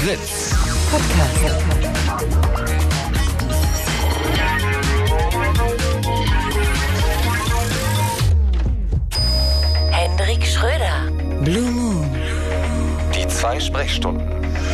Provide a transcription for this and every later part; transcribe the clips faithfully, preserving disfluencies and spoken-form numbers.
Fritz Podcast. Hendrik Schröder. Blue Moon. Die zwei Sprechstunden.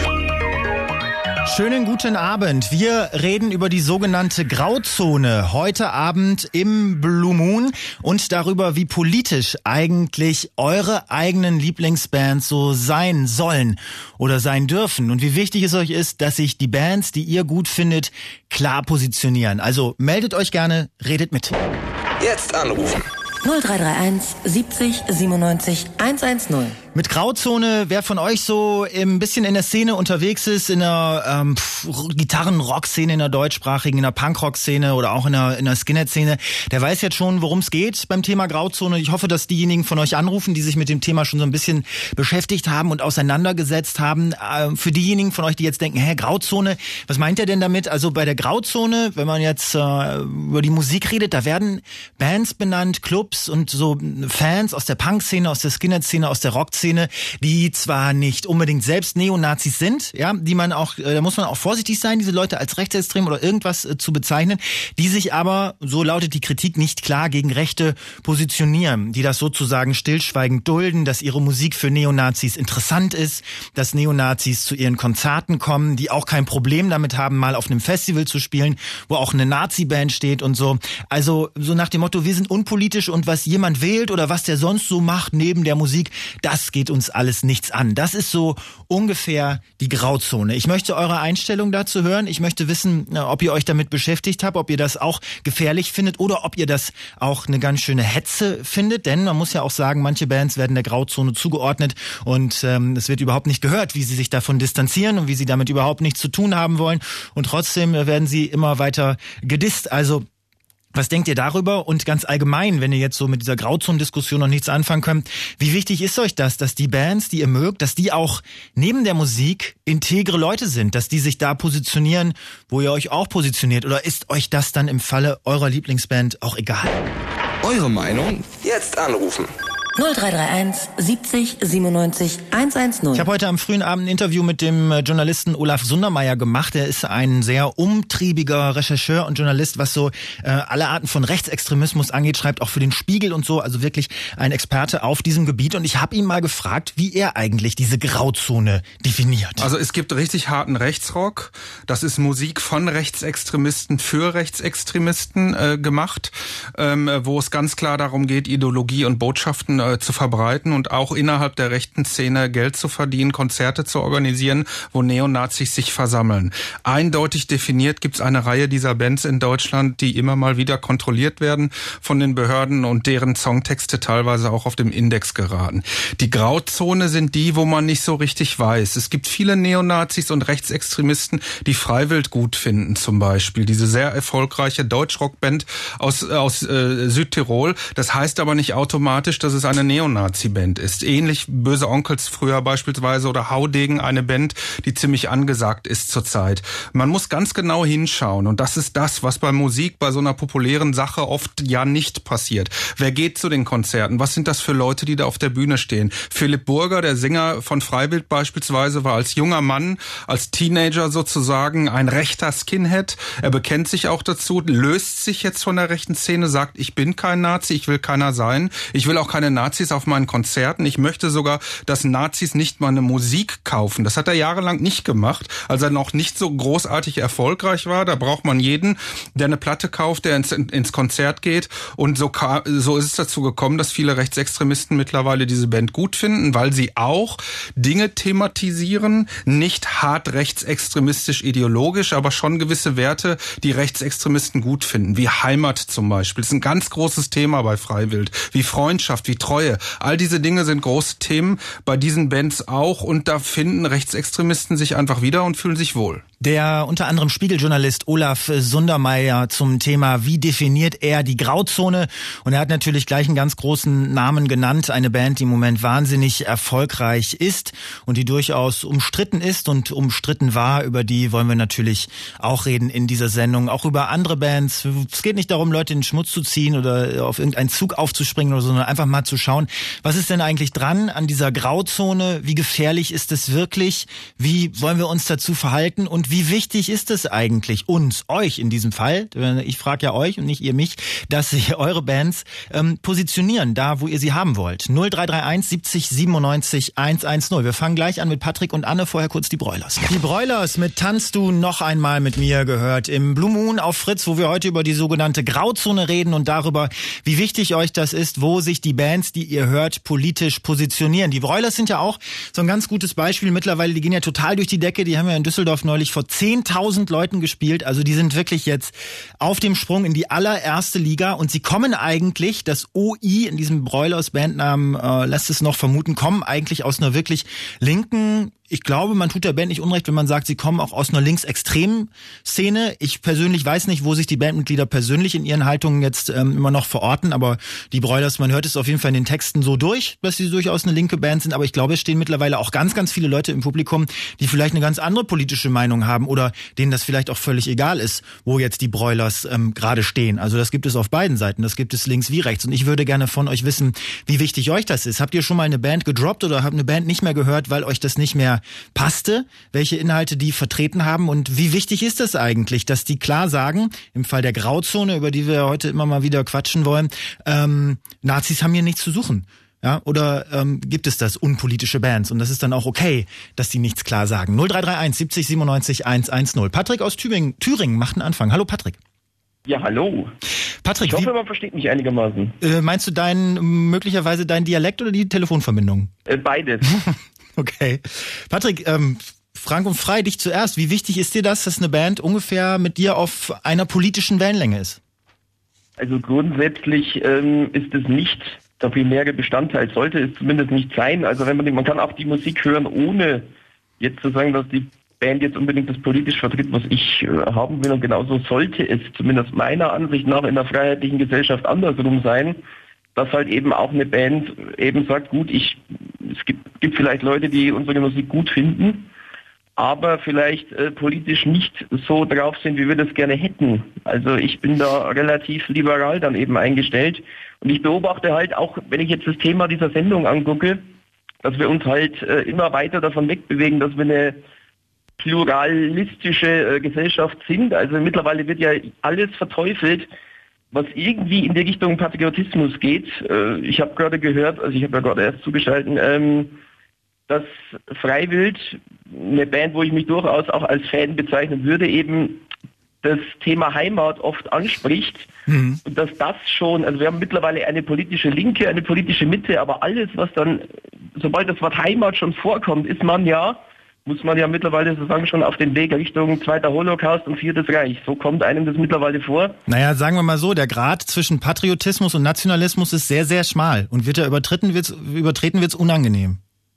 Schönen guten Abend. Wir reden über die sogenannte Grauzone heute Abend im Blue Moon und darüber, wie politisch eigentlich eure eigenen Lieblingsbands so sein sollen oder sein dürfen und wie wichtig es euch ist, dass sich die Bands, die ihr gut findet, klar positionieren. Also meldet euch gerne, redet mit. Jetzt anrufen. null drei drei eins siebzig siebenundneunzig hundertzehn. Mit Grauzone, wer von euch so ein bisschen in der Szene unterwegs ist, in der ähm, Gitarren-Rock-Szene, in der deutschsprachigen, in der Punk-Rock-Szene oder auch in der, in der Skinhead-Szene, der weiß jetzt schon, worum es geht beim Thema Grauzone. Ich hoffe, dass diejenigen von euch anrufen, die sich mit dem Thema schon so ein bisschen beschäftigt haben und auseinandergesetzt haben. Äh, für diejenigen von euch, die jetzt denken, hä, Grauzone, was meint ihr denn damit? Also bei der Grauzone, wenn man jetzt äh, über die Musik redet, da werden Bands benannt, Clubs und so Fans aus der Punk-Szene, aus der Skinhead-Szene, aus der Rock-Szene, die zwar nicht unbedingt selbst Neonazis sind, ja, die man auch, da muss man auch vorsichtig sein, diese Leute als rechtsextrem oder irgendwas äh, zu bezeichnen, die sich aber, so lautet die Kritik, nicht klar gegen Rechte positionieren, die das sozusagen stillschweigend dulden, dass ihre Musik für Neonazis interessant ist, dass Neonazis zu ihren Konzerten kommen, die auch kein Problem damit haben, mal auf einem Festival zu spielen, wo auch eine Nazi-Band steht und so. Also so nach dem Motto, wir sind unpolitisch und was jemand wählt oder was der sonst so macht neben der Musik, das geht uns alles nichts an. Das ist so ungefähr die Grauzone. Ich möchte eure Einstellung dazu hören. Ich möchte wissen, ob ihr euch damit beschäftigt habt, ob ihr das auch gefährlich findet oder ob ihr das auch eine ganz schöne Hetze findet. Denn man muss ja auch sagen, manche Bands werden der Grauzone zugeordnet und ähm, es wird überhaupt nicht gehört, wie sie sich davon distanzieren und wie sie damit überhaupt nichts zu tun haben wollen. Und trotzdem werden sie immer weiter gedisst. Also was denkt ihr darüber? Und ganz allgemein, wenn ihr jetzt so mit dieser Grauzonendiskussion noch nichts anfangen könnt, wie wichtig ist euch das, dass die Bands, die ihr mögt, dass die auch neben der Musik integre Leute sind, dass die sich da positionieren, wo ihr euch auch positioniert? Oder ist euch das dann im Falle eurer Lieblingsband auch egal? Eure Meinung? Jetzt anrufen. null drei drei eins siebzig siebenundneunzig hundertzehn. Ich habe heute am frühen Abend ein Interview mit dem Journalisten Olaf Sundermeier gemacht. Er ist ein sehr umtriebiger Rechercheur und Journalist, was so äh, alle Arten von Rechtsextremismus angeht, schreibt auch für den Spiegel und so, also wirklich ein Experte auf diesem Gebiet. Und ich habe ihn mal gefragt, wie er eigentlich diese Grauzone definiert. Also es gibt richtig harten Rechtsrock. Das ist Musik von Rechtsextremisten für Rechtsextremisten äh, gemacht, ähm, wo es ganz klar darum geht, Ideologie und Botschaften äh, zu verbreiten und auch innerhalb der rechten Szene Geld zu verdienen, Konzerte zu organisieren, wo Neonazis sich versammeln. Eindeutig definiert gibt es eine Reihe dieser Bands in Deutschland, die immer mal wieder kontrolliert werden von den Behörden und deren Songtexte teilweise auch auf dem Index geraten. Die Grauzone sind die, wo man nicht so richtig weiß. Es gibt viele Neonazis und Rechtsextremisten, die Freiwild gut finden zum Beispiel. Diese sehr erfolgreiche Deutschrockband aus, aus äh, Südtirol. Das heißt aber nicht automatisch, dass es eine Neonazi-Band ist. Ähnlich Böse Onkels früher beispielsweise oder Haudegen, eine Band, die ziemlich angesagt ist zurzeit. Man muss ganz genau hinschauen und das ist das, was bei Musik, bei so einer populären Sache oft ja nicht passiert. Wer geht zu den Konzerten? Was sind das für Leute, die da auf der Bühne stehen? Philipp Burger, der Sänger von Freiwild beispielsweise, war als junger Mann, als Teenager sozusagen ein rechter Skinhead. Er bekennt sich auch dazu, löst sich jetzt von der rechten Szene, sagt, ich bin kein Nazi, ich will keiner sein. Ich will auch keine Nazis auf meinen Konzerten. Ich möchte sogar, dass Nazis nicht meine Musik kaufen. Das hat er jahrelang nicht gemacht, als er noch nicht so großartig erfolgreich war. Da braucht man jeden, der eine Platte kauft, der ins, ins Konzert geht. Und so, so ist es dazu gekommen, dass viele Rechtsextremisten mittlerweile diese Band gut finden, weil sie auch Dinge thematisieren, nicht hart rechtsextremistisch ideologisch, aber schon gewisse Werte, die Rechtsextremisten gut finden, wie Heimat zum Beispiel. Das ist ein ganz großes Thema bei Freiwild, wie Freundschaft, wie Treue. All diese Dinge sind große Themen, bei diesen Bands auch, und da finden Rechtsextremisten sich einfach wieder und fühlen sich wohl. Der unter anderem Spiegeljournalist Olaf Sundermeier zum Thema, wie definiert er die Grauzone? Und er hat natürlich gleich einen ganz großen Namen genannt, eine Band, die im Moment wahnsinnig erfolgreich ist und die durchaus umstritten ist und umstritten war. Über die wollen wir natürlich auch reden in dieser Sendung, auch über andere Bands. Es geht nicht darum, Leute in den Schmutz zu ziehen oder auf irgendeinen Zug aufzuspringen oder so, sondern einfach mal zu schauen, was ist denn eigentlich dran an dieser Grauzone? Wie gefährlich ist es wirklich? Wie wollen wir uns dazu verhalten? Und wie wichtig ist es eigentlich uns, euch in diesem Fall, ich frage ja euch und nicht ihr mich, dass ihr eure Bands ähm, positionieren, da wo ihr sie haben wollt. null drei drei eins siebzig siebenundneunzig hundertzehn. Wir fangen gleich an mit Patrick und Anne, vorher kurz die Broilers. Die Broilers mit Tanzt du noch einmal mit mir gehört im Blue Moon auf Fritz, wo wir heute über die sogenannte Grauzone reden und darüber, wie wichtig euch das ist, wo sich die Bands, die ihr hört, politisch positionieren. Die Broilers sind ja auch so ein ganz gutes Beispiel. Mittlerweile, die gehen ja total durch die Decke. Die haben ja in Düsseldorf neulich vor zehntausend Leuten gespielt. Also die sind wirklich jetzt auf dem Sprung in die allererste Liga und sie kommen eigentlich, das O I in diesem Broilers Bandnamen äh, lässt es noch vermuten, kommen eigentlich aus einer wirklich linken, ich glaube, man tut der Band nicht unrecht, wenn man sagt, sie kommen auch aus einer linksextremen Szene. Ich persönlich weiß nicht, wo sich die Bandmitglieder persönlich in ihren Haltungen jetzt ähm, immer noch verorten, aber die Broilers, man hört es auf jeden Fall in den Texten so durch, dass sie durchaus eine linke Band sind, aber ich glaube, es stehen mittlerweile auch ganz, ganz viele Leute im Publikum, die vielleicht eine ganz andere politische Meinung haben oder denen das vielleicht auch völlig egal ist, wo jetzt die Broilers ähm, gerade stehen. Also das gibt es auf beiden Seiten, das gibt es links wie rechts und ich würde gerne von euch wissen, wie wichtig euch das ist. Habt ihr schon mal eine Band gedroppt oder habt eine Band nicht mehr gehört, weil euch das nicht mehr passte, welche Inhalte die vertreten haben und wie wichtig ist es eigentlich, dass die klar sagen, im Fall der Grauzone, über die wir heute immer mal wieder quatschen wollen, ähm, Nazis haben hier nichts zu suchen. Ja, oder ähm, gibt es das unpolitische Bands und das ist dann auch okay, dass die nichts klar sagen. null drei drei eins siebzig siebenundneunzig hundertzehn. Patrick aus Thüringen, Thüringen macht einen Anfang. Hallo Patrick. Ja, hallo. Patrick, ich hoffe, wie, man versteht mich einigermaßen. Äh, meinst du dein, möglicherweise deinen Dialekt oder die Telefonverbindung? Äh, beides. Okay. Patrick, ähm, frank und frei, dich zuerst. Wie wichtig ist dir das, dass eine Band ungefähr mit dir auf einer politischen Wellenlänge ist? Also grundsätzlich ähm, ist es nicht der primäre Bestandteil, sollte es zumindest nicht sein. Also wenn man, man kann auch die Musik hören, ohne jetzt zu sagen, dass die Band jetzt unbedingt das politisch vertritt, was ich äh, haben will. Und genauso sollte es zumindest meiner Ansicht nach in einer freiheitlichen Gesellschaft andersrum sein, dass halt eben auch eine Band eben sagt, gut, ich es gibt, gibt vielleicht Leute, die unsere Musik gut finden, aber vielleicht äh, politisch nicht so drauf sind, wie wir das gerne hätten. Also ich bin da relativ liberal dann eben eingestellt und ich beobachte halt auch, wenn ich jetzt das Thema dieser Sendung angucke, dass wir uns halt äh, immer weiter davon wegbewegen, dass wir eine pluralistische äh, Gesellschaft sind. Also mittlerweile wird ja alles verteufelt, was irgendwie in die Richtung Patriotismus geht. Äh, ich habe gerade gehört, also ich habe ja gerade erst zugeschaltet, ähm, dass Freiwild, eine Band, wo ich mich durchaus auch als Fan bezeichnen würde, eben das Thema Heimat oft anspricht. Mhm. Und dass das schon, also wir haben mittlerweile eine politische Linke, eine politische Mitte, aber alles, was dann, sobald das Wort Heimat schon vorkommt, ist man ja, muss man ja mittlerweile so sagen, schon auf den Weg Richtung Zweiter Holocaust und Viertes Reich. So kommt einem das mittlerweile vor. Naja, sagen wir mal so, der Grad zwischen Patriotismus und Nationalismus ist sehr, sehr schmal. Und wird er übertreten, wird's, übertreten, wird's unangenehm.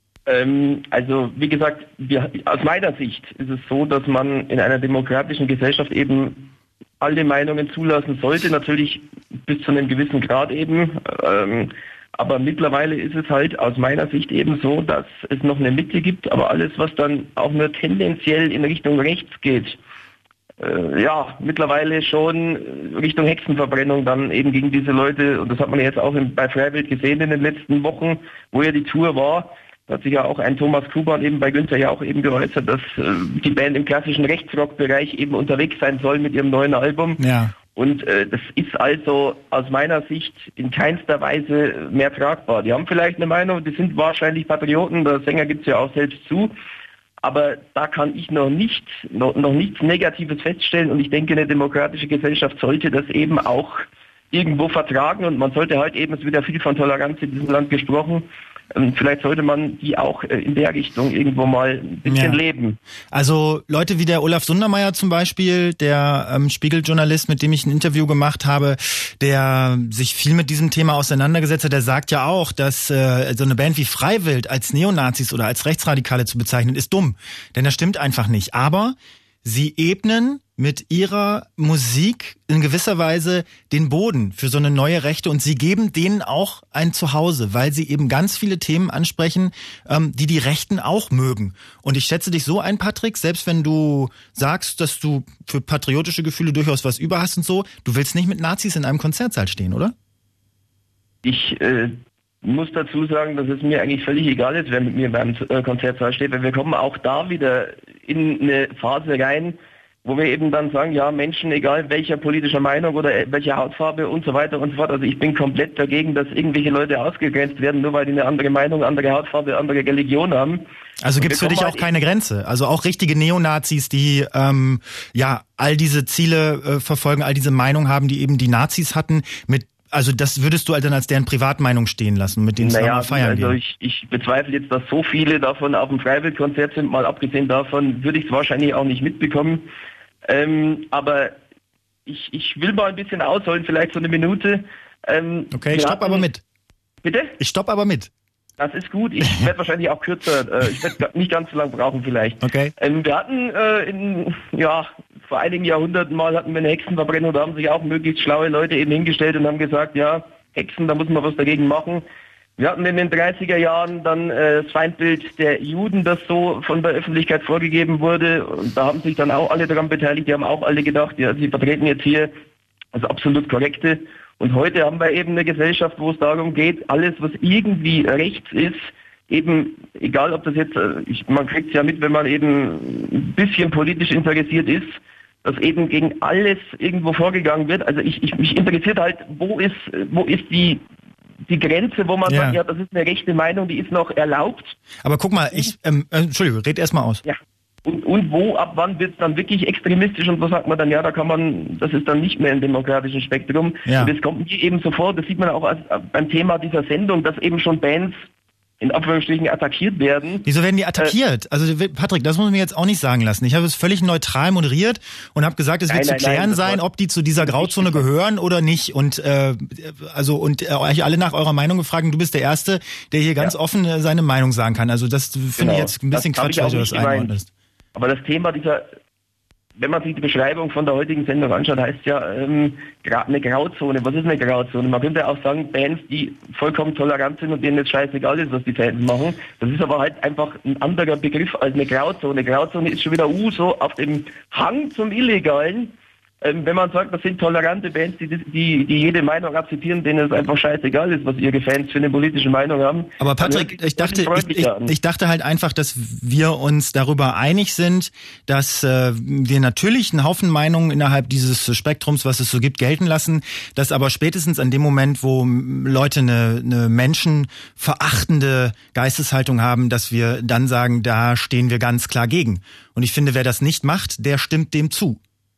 Ähm, also, wie gesagt, wir, aus meiner Sicht ist es so, dass man in einer demokratischen Gesellschaft eben alle Meinungen zulassen sollte. Natürlich bis zu einem gewissen Grad eben. Ähm, Aber mittlerweile ist es halt aus meiner Sicht eben so, dass es noch eine Mitte gibt, aber alles, was dann auch nur tendenziell in Richtung rechts geht, äh, ja, mittlerweile schon Richtung Hexenverbrennung dann eben gegen diese Leute, und das hat man jetzt auch in, bei Freiwild gesehen in den letzten Wochen, wo ja die Tour war, da hat sich ja auch ein Thomas Kuban eben bei Günther ja auch eben geäußert, dass äh, die Band im klassischen Rechtsrock-Bereich eben unterwegs sein soll mit ihrem neuen Album. Ja. Und äh, das ist also aus meiner Sicht in keinster Weise mehr tragbar. Die haben vielleicht eine Meinung, die sind wahrscheinlich Patrioten, der Sänger gibt es ja auch selbst zu, aber da kann ich noch nicht noch, noch nichts Negatives feststellen und ich denke, eine demokratische Gesellschaft sollte das eben auch irgendwo vertragen und man sollte halt eben, es wird ja viel von Toleranz in diesem Land gesprochen, vielleicht sollte man die auch in der Richtung irgendwo mal ein bisschen ja. leben. Also Leute wie der Olaf Sundermeier zum Beispiel, der ähm, Spiegeljournalist, mit dem ich ein Interview gemacht habe, der sich viel mit diesem Thema auseinandergesetzt hat, der sagt ja auch, dass äh, so eine Band wie Freiwild als Neonazis oder als Rechtsradikale zu bezeichnen, ist dumm. Denn das stimmt einfach nicht. Aber sie ebnen mit ihrer Musik in gewisser Weise den Boden für so eine neue Rechte und sie geben denen auch ein Zuhause, weil sie eben ganz viele Themen ansprechen, ähm, die die Rechten auch mögen. Und ich schätze dich so ein, Patrick, selbst wenn du sagst, dass du für patriotische Gefühle durchaus was über hast und so, du willst nicht mit Nazis in einem Konzertsaal stehen, oder? Ich äh, muss dazu sagen, dass es mir eigentlich völlig egal ist, wer mit mir beim Konzertsaal steht, weil wir kommen auch da wieder in eine Phase rein, wo wir eben dann sagen, ja, Menschen, egal welcher politischer Meinung oder welcher Hautfarbe und so weiter und so fort. Also ich bin komplett dagegen, dass irgendwelche Leute ausgegrenzt werden, nur weil die eine andere Meinung, andere Hautfarbe, andere Religion haben. Also gibt's für dich auch keine Grenze? Also auch richtige Neonazis, die ähm, ja all diese Ziele äh, verfolgen, all diese Meinungen haben, die eben die Nazis hatten, mit also das würdest du halt dann als deren Privatmeinung stehen lassen, mit denen sie naja, mal feiern also gehen? Ich, ich bezweifle jetzt, dass so viele davon auf dem Freiwilligkonzert sind. Mal abgesehen davon würde ich es wahrscheinlich auch nicht mitbekommen. Ähm, aber ich, ich will mal ein bisschen ausholen, vielleicht so eine Minute. Ähm, okay, ich stopp aber mit. Bitte? Ich stopp aber mit. Das ist gut. Ich werde wahrscheinlich auch kürzer. Äh, ich werde nicht ganz so lange brauchen vielleicht. Okay. Ähm, wir hatten äh, in, ja, vor einigen Jahrhunderten mal hatten wir eine Hexenverbrennung. Da haben sich auch möglichst schlaue Leute eben hingestellt und haben gesagt, ja, Hexen, da muss man was dagegen machen. Wir hatten in den dreißiger Jahren dann äh, das Feindbild der Juden, das so von der Öffentlichkeit vorgegeben wurde. Und da haben sich dann auch alle daran beteiligt. Die haben auch alle gedacht, ja, sie vertreten jetzt hier das absolut Korrekte. Und heute haben wir eben eine Gesellschaft, wo es darum geht, alles, was irgendwie rechts ist, eben, egal ob das jetzt, ich, man kriegt es ja mit, wenn man eben ein bisschen politisch interessiert ist, dass eben gegen alles irgendwo vorgegangen wird. Also ich, ich mich interessiert halt, wo ist, wo ist die die Grenze, wo man ja. sagt, ja, das ist eine rechte Meinung, die ist noch erlaubt. Aber guck mal, ich, ähm, Entschuldigung, red erst mal aus. Ja. Und, und wo, ab wann wird es dann wirklich extremistisch und wo sagt man dann, ja, da kann man, das ist dann nicht mehr im demokratischen Spektrum. Ja. Und das kommt mir eben so vor, das sieht man auch als, beim Thema dieser Sendung, dass eben schon Bands in Anführungsstrichen attackiert werden. Wieso werden die attackiert? Äh, also Patrick, das muss man mir jetzt auch nicht sagen lassen. Ich habe es völlig neutral moderiert und habe gesagt, es wird nein, zu klären nein, sein, ob die zu dieser Grauzone gehören oder nicht. Und äh, also und äh, euch alle nach eurer Meinung gefragt. Und du bist der Erste, der hier ganz ja. offen äh, seine Meinung sagen kann. Also das finde genau. ich jetzt ein bisschen das Quatsch, weil du das einordnest. Aber das Thema dieser, wenn man sich die Beschreibung von der heutigen Sendung anschaut, heißt ja ähm, eine Grauzone. Was ist eine Grauzone? Man könnte auch sagen, Bands, die vollkommen tolerant sind und denen es scheißegal ist, was die Fans machen. Das ist aber halt einfach ein anderer Begriff als eine Grauzone. Grauzone ist schon wieder uh, so auf dem Hang zum Illegalen. Ähm, wenn man sagt, das sind tolerante Bands, die, die, die jede Meinung akzeptieren, denen es einfach scheißegal ist, was ihre Fans für eine politische Meinung haben. Aber Patrick, ich dachte, ich, ich, ich dachte halt einfach, dass wir uns darüber einig sind, dass äh, wir natürlich einen Haufen Meinungen innerhalb dieses Spektrums, was es so gibt, gelten lassen, dass aber spätestens an dem Moment, wo Leute eine, eine menschenverachtende Geisteshaltung haben, dass wir dann sagen, da stehen wir ganz klar gegen. Und ich finde, wer das nicht macht, der stimmt dem zu.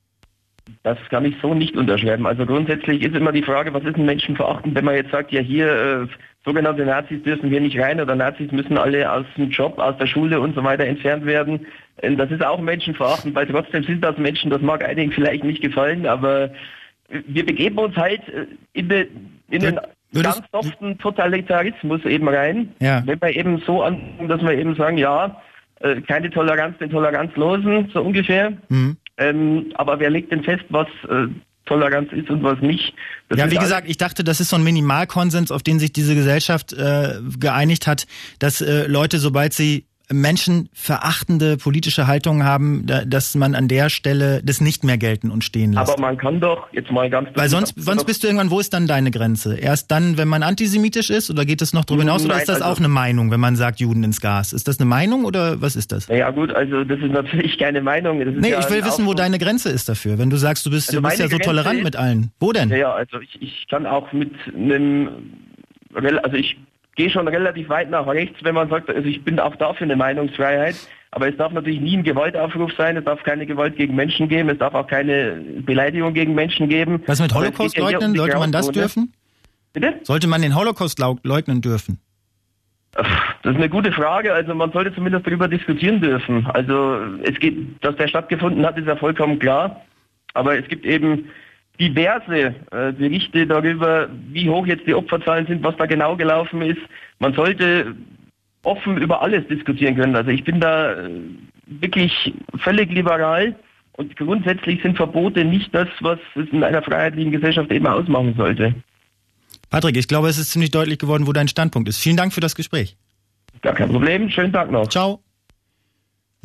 Das kann ich so nicht unterschreiben. Also grundsätzlich ist immer die Frage, was ist ein Menschenverachten, wenn man jetzt sagt, ja hier äh, sogenannte Nazis dürfen hier nicht rein oder Nazis müssen alle aus dem Job, aus der Schule und so weiter entfernt werden. Äh, das ist auch Menschenverachten, weil trotzdem sind das Menschen, das mag einigen vielleicht nicht gefallen, aber wir begeben uns halt in, de, in den ganz soften Totalitarismus eben rein. Ja. Wenn wir eben so an, dass wir eben sagen, ja, äh, keine Toleranz den Toleranzlosen, so ungefähr. Mhm. Ähm, aber wer legt denn fest, was äh, Toleranz ist und was nicht? Das ja, wie gesagt, ich dachte, das ist so ein Minimalkonsens, auf den sich diese Gesellschaft äh, geeinigt hat, dass äh, Leute, sobald sie menschenverachtende politische Haltungen haben, da, dass man an der Stelle das nicht mehr gelten und stehen lässt. Aber man kann doch jetzt mal ganz... Weil sonst, sonst bist du irgendwann, wo ist dann deine Grenze? Erst dann, wenn man antisemitisch ist, oder geht es noch darüber hinaus, oder ist das also auch eine Meinung, wenn man sagt, Juden ins Gas? Ist das eine Meinung oder was ist das? Ja gut, also das ist natürlich keine Meinung. Das ist nee, ja ich will wissen, wo deine Grenze ist dafür. Wenn du sagst, du bist, also du bist ja so tolerant ist, mit allen. Wo denn? Ja, also ich, ich kann auch mit einem... Also ich gehe schon relativ weit nach rechts, wenn man sagt, also ich bin auch dafür eine Meinungsfreiheit, aber es darf natürlich nie ein Gewaltaufruf sein, es darf keine Gewalt gegen Menschen geben, es darf auch keine Beleidigung gegen Menschen geben. Was mit Holocaust leugnen? Ja Sollte man das dürfen? Bitte? Sollte man den Holocaust leugnen dürfen? Das ist eine gute Frage, also man sollte zumindest darüber diskutieren dürfen. Also es geht, dass der stattgefunden hat, ist ja vollkommen klar, aber es gibt eben diverse äh, Berichte darüber, wie hoch jetzt die Opferzahlen sind, was da genau gelaufen ist. Man sollte offen über alles diskutieren können. Also ich bin da äh, wirklich völlig liberal und grundsätzlich sind Verbote nicht das, was es in einer freiheitlichen Gesellschaft eben ausmachen sollte. Patrick, ich glaube, es ist ziemlich deutlich geworden, wo dein Standpunkt ist. Vielen Dank für das Gespräch. Gar kein Problem. Schönen Tag noch. Ciao.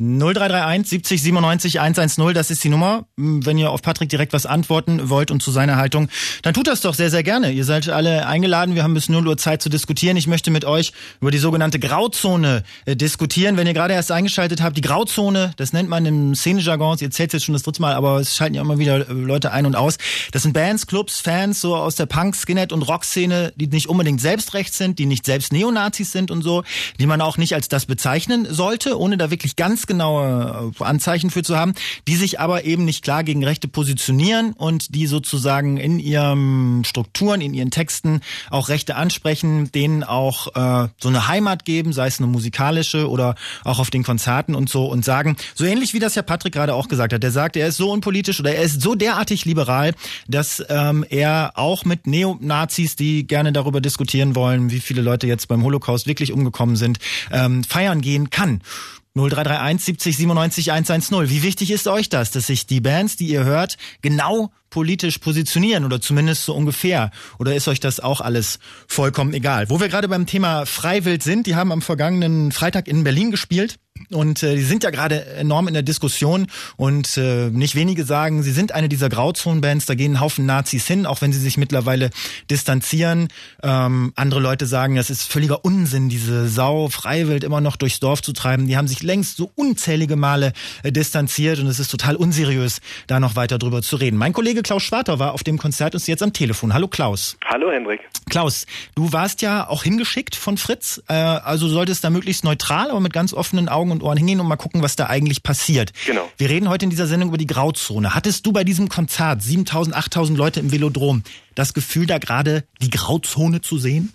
null drei drei eins siebzig siebenundneunzig hundertzehn, das ist die Nummer. Wenn ihr auf Patrick direkt was antworten wollt und zu seiner Haltung, dann tut das doch sehr, sehr gerne. Ihr seid alle eingeladen, wir haben bis null Uhr Zeit zu diskutieren. Ich möchte mit euch über die sogenannte Grauzone äh, diskutieren. Wenn ihr gerade erst eingeschaltet habt, die Grauzone, das nennt man im Szenejargon, ihr zählt jetzt schon das dritte Mal, aber es schalten ja immer wieder Leute ein und aus. Das sind Bands, Clubs, Fans, so aus der Punk, Skinhead und Rock-Szene, die nicht unbedingt selbst rechts sind, die nicht selbst Neonazis sind und so, die man auch nicht als das bezeichnen sollte, ohne da wirklich ganz genaue Anzeichen für zu haben, die sich aber eben nicht klar gegen Rechte positionieren und die sozusagen in ihren Strukturen, in ihren Texten auch Rechte ansprechen, denen auch äh, so eine Heimat geben, sei es eine musikalische oder auch auf den Konzerten und so, und sagen, so ähnlich wie das ja Patrick gerade auch gesagt hat, der sagt, er ist so unpolitisch oder er ist so derartig liberal, dass ähm, er auch mit Neonazis, die gerne darüber diskutieren wollen, wie viele Leute jetzt beim Holocaust wirklich umgekommen sind, ähm, feiern gehen kann. null drei drei eins siebzig siebenundneunzig hundertzehn. Wie wichtig ist euch das, dass sich die Bands, die ihr hört, genau politisch positionieren oder zumindest so ungefähr? Oder ist euch das auch alles vollkommen egal? Wo wir gerade beim Thema Freiwild sind, die haben am vergangenen Freitag in Berlin gespielt. Und äh, die sind ja gerade enorm in der Diskussion und äh, nicht wenige sagen, sie sind eine dieser Grauzonenbands, da gehen ein Haufen Nazis hin, auch wenn sie sich mittlerweile distanzieren. Ähm, andere Leute sagen, das ist völliger Unsinn, diese Sau Freiwild immer noch durchs Dorf zu treiben. Die haben sich längst so unzählige Male äh, distanziert und es ist total unseriös, da noch weiter drüber zu reden. Mein Kollege Klaus Schwarter war auf dem Konzert und ist jetzt am Telefon. Hallo Klaus. Hallo Hendrik. Klaus, du warst ja auch hingeschickt von Fritz, äh, also du solltest da möglichst neutral, aber mit ganz offenen Augen und Ohren hingehen und mal gucken, was da eigentlich passiert. Genau. Wir reden heute in dieser Sendung über die Grauzone. Hattest du bei diesem Konzert, siebentausend, achttausend Leute im Velodrom, das Gefühl, da gerade die Grauzone zu sehen?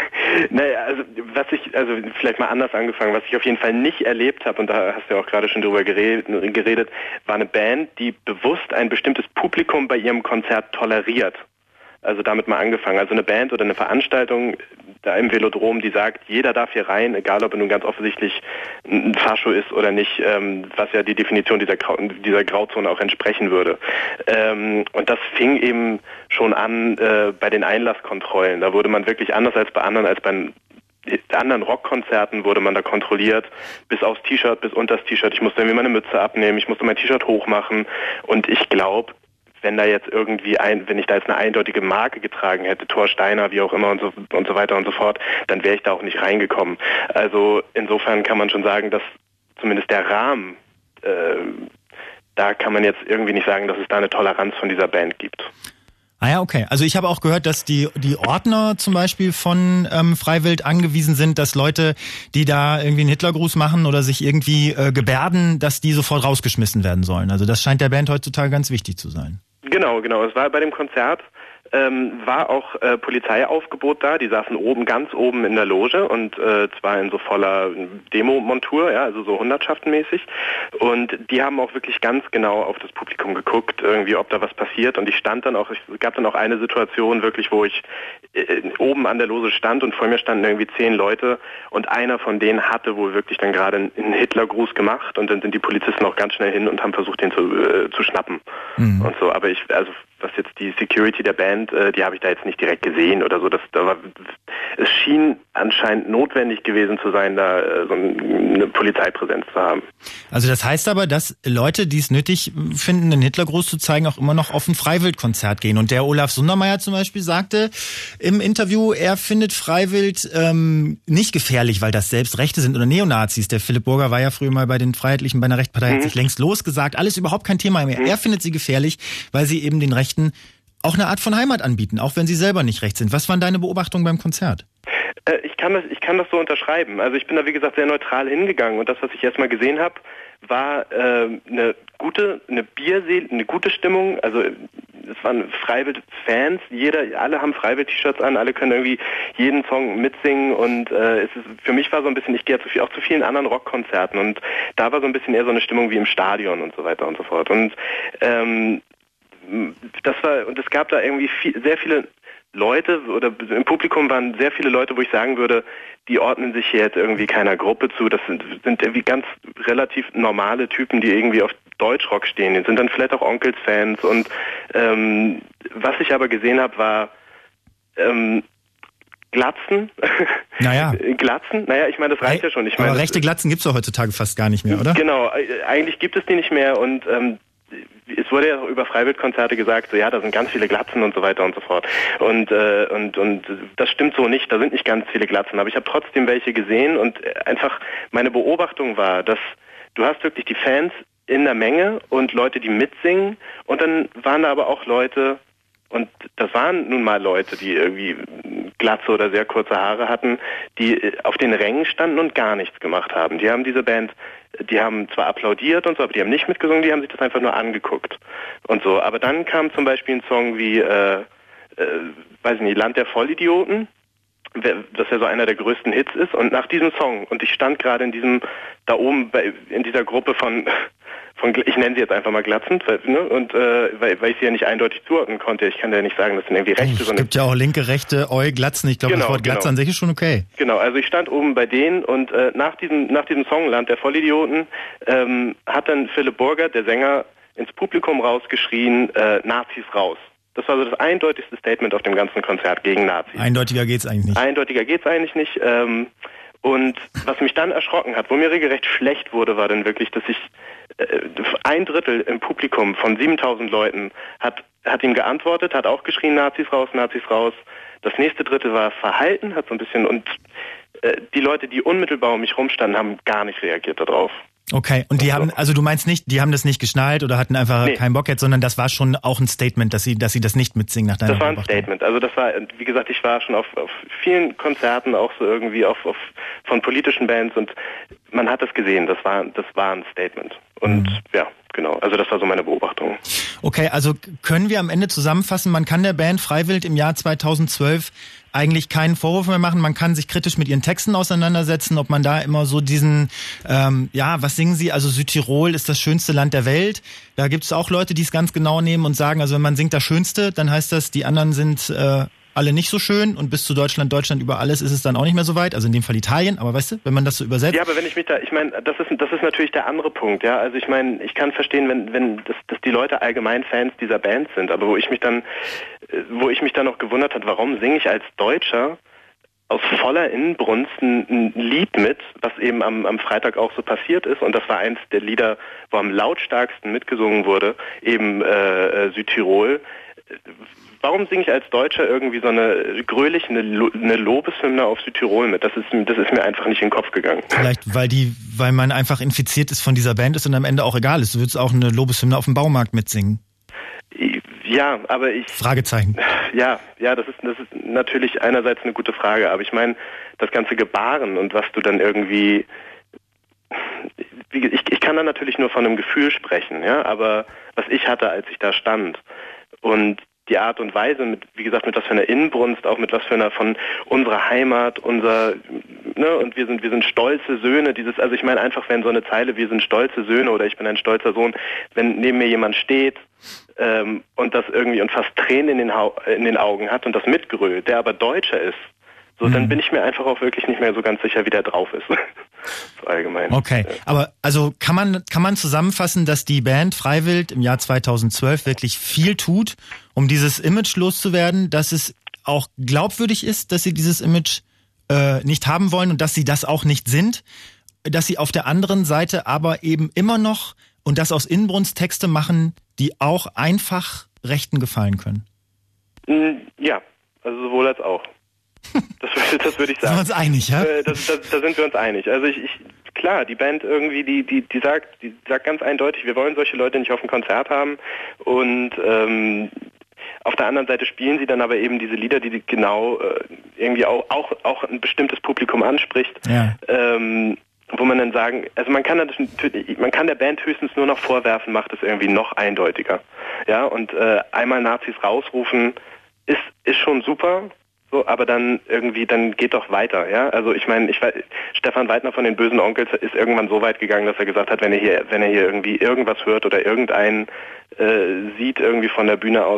Naja, also was ich, also vielleicht mal anders angefangen, was ich auf jeden Fall nicht erlebt habe, und da hast du ja auch gerade schon drüber geredet, geredet, war eine Band, die bewusst ein bestimmtes Publikum bei ihrem Konzert toleriert. Also damit mal angefangen. Also eine Band oder eine Veranstaltung da im Velodrom, die sagt, jeder darf hier rein, egal ob er nun ganz offensichtlich ein Fascho ist oder nicht, ähm, was ja die Definition dieser, Grau, dieser Grauzone auch entsprechen würde. Ähm, und das fing eben schon an äh, bei den Einlasskontrollen. Da wurde man wirklich anders als bei anderen, als bei anderen Rockkonzerten wurde man da kontrolliert, bis aufs T-Shirt, bis unter das T-Shirt. Ich musste irgendwie meine Mütze abnehmen, ich musste mein T-Shirt hochmachen und ich glaube, wenn da jetzt irgendwie ein, wenn ich da jetzt eine eindeutige Marke getragen hätte, Thor Steiner, wie auch immer und so und so weiter und so fort, dann wäre ich da auch nicht reingekommen. Also insofern kann man schon sagen, dass zumindest der Rahmen, äh, da kann man jetzt irgendwie nicht sagen, dass es da eine Toleranz von dieser Band gibt. Ah ja, okay. Also ich habe auch gehört, dass die die Ordner zum Beispiel von ähm, Freiwild angewiesen sind, dass Leute, die da irgendwie einen Hitlergruß machen oder sich irgendwie äh, gebärden, dass die sofort rausgeschmissen werden sollen. Also das scheint der Band heutzutage ganz wichtig zu sein. Genau, genau. Es war bei dem Konzert, ähm, war auch äh, Polizeiaufgebot da. Die saßen oben, ganz oben in der Loge und äh, zwar in so voller Demo-Montur, ja, also so hundertschaftenmäßig. Und die haben auch wirklich ganz genau auf das Publikum geguckt, irgendwie, ob da was passiert. Und ich stand dann auch, es gab dann auch eine Situation wirklich, wo ich äh, oben an der Loge stand und vor mir standen irgendwie zehn Leute und einer von denen hatte wohl wirklich dann gerade einen Hitlergruß gemacht und dann sind die Polizisten auch ganz schnell hin und haben versucht, den zu, äh, zu schnappen mhm. und so. Aber ich, also was jetzt die Security der Band, äh, die habe ich da jetzt nicht direkt gesehen oder so. Das, da war, es schien anscheinend notwendig gewesen zu sein, da äh, so eine Polizeipräsenz zu haben. Also das heißt aber, dass Leute, die es nötig finden, den Hitlergruß zu zeigen, auch immer noch auf ein Freiwild-Konzert gehen. Und der Olaf Sundermeier zum Beispiel sagte im Interview, er findet Freiwild ähm, nicht gefährlich, weil das selbst Rechte sind oder Neonazis. Der Philipp Burger war ja früher mal bei den Freiheitlichen, bei einer Rechtspartei, mhm. hat sich längst losgesagt. Alles überhaupt kein Thema mehr. Mhm. Er findet sie gefährlich, weil sie eben den Rechten auch eine Art von Heimat anbieten, auch wenn sie selber nicht recht sind. Was waren deine Beobachtungen beim Konzert? Äh, ich kann das, ich kann das so unterschreiben. Also ich bin da wie gesagt sehr neutral hingegangen und das, was ich erstmal gesehen habe, war äh, eine gute, eine Bierseel, eine gute Stimmung. Also es waren Freiwild-Fans, jeder, alle haben Freiwild-T-Shirts an, alle können irgendwie jeden Song mitsingen und äh, es ist, für mich war so ein bisschen, ich gehe zu viel, auch zu vielen anderen Rockkonzerten und da war so ein bisschen eher so eine Stimmung wie im Stadion und so weiter und so fort. Und ähm, das war, und es gab da irgendwie viel, sehr viele Leute, oder im Publikum waren sehr viele Leute, wo ich sagen würde, die ordnen sich hier jetzt irgendwie keiner Gruppe zu. Das sind, sind irgendwie ganz relativ normale Typen, die irgendwie auf Deutschrock stehen. Die sind dann vielleicht auch Onkels-Fans. Und ähm, was ich aber gesehen habe, war ähm, Glatzen. Naja. Glatzen? Naja, ich meine, das reicht ja schon. Ich meine, aber rechte Glatzen gibt's doch heutzutage fast gar nicht mehr, oder? Genau, eigentlich gibt es die nicht mehr und ähm, es wurde ja auch über Freiwildkonzerte gesagt, so ja, da sind ganz viele Glatzen und so weiter und so fort. Und äh, und und das stimmt so nicht, da sind nicht ganz viele Glatzen, aber ich habe trotzdem welche gesehen und einfach meine Beobachtung war, dass du hast wirklich die Fans in der Menge und Leute, die mitsingen und dann waren da aber auch Leute, und das waren nun mal Leute, die irgendwie Glatze oder sehr kurze Haare hatten, die auf den Rängen standen und gar nichts gemacht haben. Die haben diese Band, die haben zwar applaudiert und so, aber die haben nicht mitgesungen, die haben sich das einfach nur angeguckt und so. Aber dann kam zum Beispiel ein Song wie, äh, äh, weiß ich nicht, Land der Vollidioten, das ja so einer der größten Hits ist. Und nach diesem Song, und ich stand gerade in diesem, da oben bei, in dieser Gruppe von, von ich nenne sie jetzt einfach mal Glatzen, ne? Und äh, weil, weil ich sie ja nicht eindeutig zuordnen konnte. Ich kann ja nicht sagen, das sind irgendwie Rechte. Es gibt ja auch linke, rechte, Eu, Glatzen. Ich glaube, genau, das Wort Glatze genau. an sich ist schon okay. Genau, also ich stand oben bei denen und äh, nach diesem nach diesem Song Land der Vollidioten ähm, hat dann Philipp Burger, der Sänger, ins Publikum rausgeschrien, äh, Nazis raus. Das war so das eindeutigste Statement auf dem ganzen Konzert gegen Nazis. Eindeutiger geht's eigentlich nicht. Eindeutiger geht's eigentlich nicht. Ähm, und was mich dann erschrocken hat, wo mir regelrecht schlecht wurde, war dann wirklich, dass ich äh, ein Drittel im Publikum von siebentausend Leuten hat hat ihm geantwortet, hat auch geschrien, Nazis raus, Nazis raus. Das nächste Drittel war verhalten, hat so ein bisschen, und äh, die Leute, die unmittelbar um mich rumstanden, haben gar nicht reagiert darauf. Okay, und die haben, also du meinst nicht, die haben das nicht geschnallt oder hatten einfach nee. keinen Bock jetzt, sondern das war schon auch ein Statement, dass sie, dass sie das nicht mitsingen nach deiner Das war ein Beobachtung. Statement. Also das war, wie gesagt, ich war schon auf, auf vielen Konzerten, auch so irgendwie auf, auf von politischen Bands, und man hat das gesehen. Das war, das war ein Statement. Und mhm. ja, genau. Also das war so meine Beobachtung. Okay, also können wir am Ende zusammenfassen, man kann der Band Freiwild im Jahr zweitausendzwölf eigentlich keinen Vorwurf mehr machen. Man kann sich kritisch mit ihren Texten auseinandersetzen, ob man da immer so diesen, ähm, ja, was singen sie? Also Südtirol ist das schönste Land der Welt. Da gibt es auch Leute, die es ganz genau nehmen und sagen, also wenn man singt das Schönste, dann heißt das, die anderen sind äh, alle nicht so schön, und bis zu Deutschland, Deutschland über alles ist es dann auch nicht mehr so weit. Also in dem Fall Italien, aber weißt du, wenn man das so übersetzt. Ja, aber wenn ich mich da, ich meine, das ist das ist natürlich der andere Punkt, ja. Also ich meine, ich kann verstehen, wenn wenn das, dass die Leute allgemein Fans dieser Band sind, aber wo ich mich dann, wo ich mich dann noch gewundert habe, warum singe ich als Deutscher aus voller Inbrunst ein, ein Lied mit, was eben am, am Freitag auch so passiert ist, und das war eins der Lieder, wo am lautstarksten mitgesungen wurde, eben äh, Südtirol. Warum singe ich als Deutscher irgendwie so eine gröhliche, eine, Lo- eine Lobeshymne auf Südtirol mit? Das ist, das ist mir einfach nicht in den Kopf gegangen. Vielleicht, weil die, weil man einfach infiziert ist von dieser Band ist und am Ende auch egal ist. Du würdest auch eine Lobeshymne auf dem Baumarkt mitsingen. Ja, aber ich... Fragezeichen. Ja, ja, das ist, das ist natürlich einerseits eine gute Frage, aber ich meine, das ganze Gebaren und was du dann irgendwie... Ich, ich kann da natürlich nur von einem Gefühl sprechen, ja, aber was ich hatte, als ich da stand, und die Art und Weise, mit, wie gesagt, mit was für einer Inbrunst, auch mit was für einer von unserer Heimat, unser, ne, und wir sind, wir sind stolze Söhne, dieses, also ich meine einfach, wenn so eine Zeile, wir sind stolze Söhne oder ich bin ein stolzer Sohn, wenn neben mir jemand steht, ähm, und das irgendwie und fast Tränen in den, Hau- in den Augen hat und das mitgrölt, der aber Deutscher ist, so, mhm. dann bin ich mir einfach auch wirklich nicht mehr so ganz sicher, wie der drauf ist. So allgemein. Okay, aber also kann man kann man zusammenfassen, dass die Band Freiwild im Jahr zweitausendzwölf wirklich viel tut, um dieses Image loszuwerden, dass es auch glaubwürdig ist, dass sie dieses Image äh, nicht haben wollen und dass sie das auch nicht sind, dass sie auf der anderen Seite aber eben immer noch und das aus Inbrunst Texte machen, die auch einfach Rechten gefallen können? Ja, also sowohl als auch. Das, das würde ich sagen. Sind wir uns einig, ja? Äh, das, das, da sind wir uns einig. Also ich, ich klar, die Band irgendwie, die, die, die sagt, die sagt ganz eindeutig, wir wollen solche Leute nicht auf dem Konzert haben, und ähm, auf der anderen Seite spielen sie dann aber eben diese Lieder, die genau äh, irgendwie auch, auch, auch ein bestimmtes Publikum anspricht. Ja. Ähm, wo man dann sagen, also man kann das, man kann der Band höchstens nur noch vorwerfen, macht es irgendwie noch eindeutiger. Ja, und äh, einmal Nazis rausrufen ist, ist schon super. So, aber dann irgendwie, dann geht doch weiter, ja. Also ich meine, ich weiß, Stefan Weidner von den Bösen Onkels ist irgendwann so weit gegangen, dass er gesagt hat, wenn er hier, wenn er hier irgendwie irgendwas hört oder irgendeinen äh, sieht irgendwie von der Bühne aus,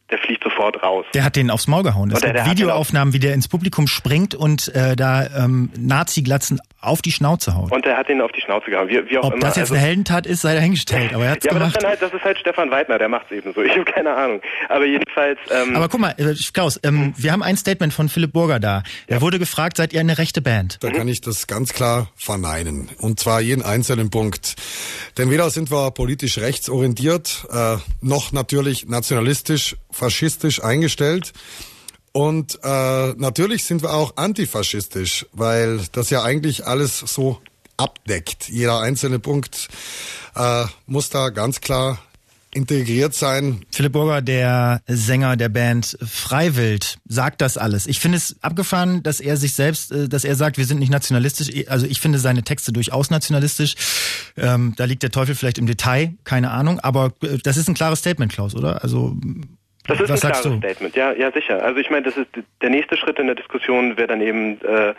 der fliegt sofort raus. Der hat den aufs Maul gehauen. Es der, gibt der Videoaufnahmen, wie der ins Publikum springt und äh, da ähm, Nazi-Glatzen auf die Schnauze haut. Und der hat den auf die Schnauze gehauen, wie, wie auch Ob immer. das jetzt also, eine Heldentat ist, sei dahingestellt, aber er hat's ja, gemacht. Aber das, dann halt, das ist halt Stefan Weidner, der macht's eben so. Ich habe keine Ahnung. Aber jedenfalls... Ähm, aber guck mal, äh, Klaus, ähm, hm. wir haben ein Statement von Philipp Burger da. Er ja. wurde gefragt, seid ihr eine rechte Band? Da kann ich das ganz klar verneinen. Und zwar jeden einzelnen Punkt. Denn weder sind wir politisch rechtsorientiert, äh, noch natürlich nationalistisch, faschistisch eingestellt. Und äh, natürlich sind wir auch antifaschistisch, weil das ja eigentlich alles so abdeckt. Jeder einzelne Punkt äh, muss da ganz klar integriert sein. Philipp Burger, der Sänger der Band Freiwild, sagt das alles. Ich finde es abgefahren, dass er sich selbst, dass er sagt, wir sind nicht nationalistisch. Also ich finde seine Texte durchaus nationalistisch. Ähm, da liegt der Teufel vielleicht im Detail, keine Ahnung. Aber das ist ein klares Statement, Klaus, oder? Also das ist was ein sagst klares du? Statement, ja, ja sicher. Also ich meine, das ist der nächste Schritt in der Diskussion, wäre dann eben äh, äh,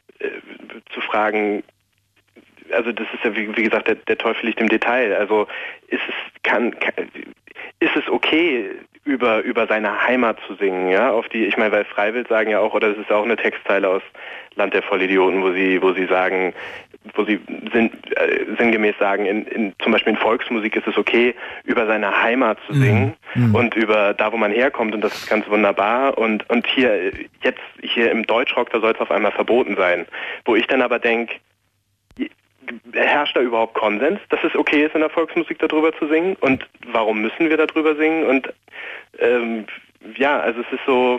zu fragen. Also das ist ja wie, wie gesagt, der, der Teufel liegt im Detail. Also ist es kann, kann ist es okay, über über seine Heimat zu singen, ja? Auf die, ich meine, weil Freiwild sagen ja auch, oder das ist ja auch eine Textzeile aus Land der Vollidioten, wo sie wo sie sagen, wo sie sinn, äh, sinngemäß sagen, in, in zum Beispiel in Volksmusik ist es okay, über seine Heimat zu singen mhm. und über da, wo man herkommt, und das ist ganz wunderbar. Und und hier jetzt hier im Deutschrock, da soll es auf einmal verboten sein, wo ich dann aber denke, herrscht da überhaupt Konsens, dass es okay ist, in der Volksmusik darüber zu singen? Und warum müssen wir darüber singen? Und ähm, ja, also es ist so,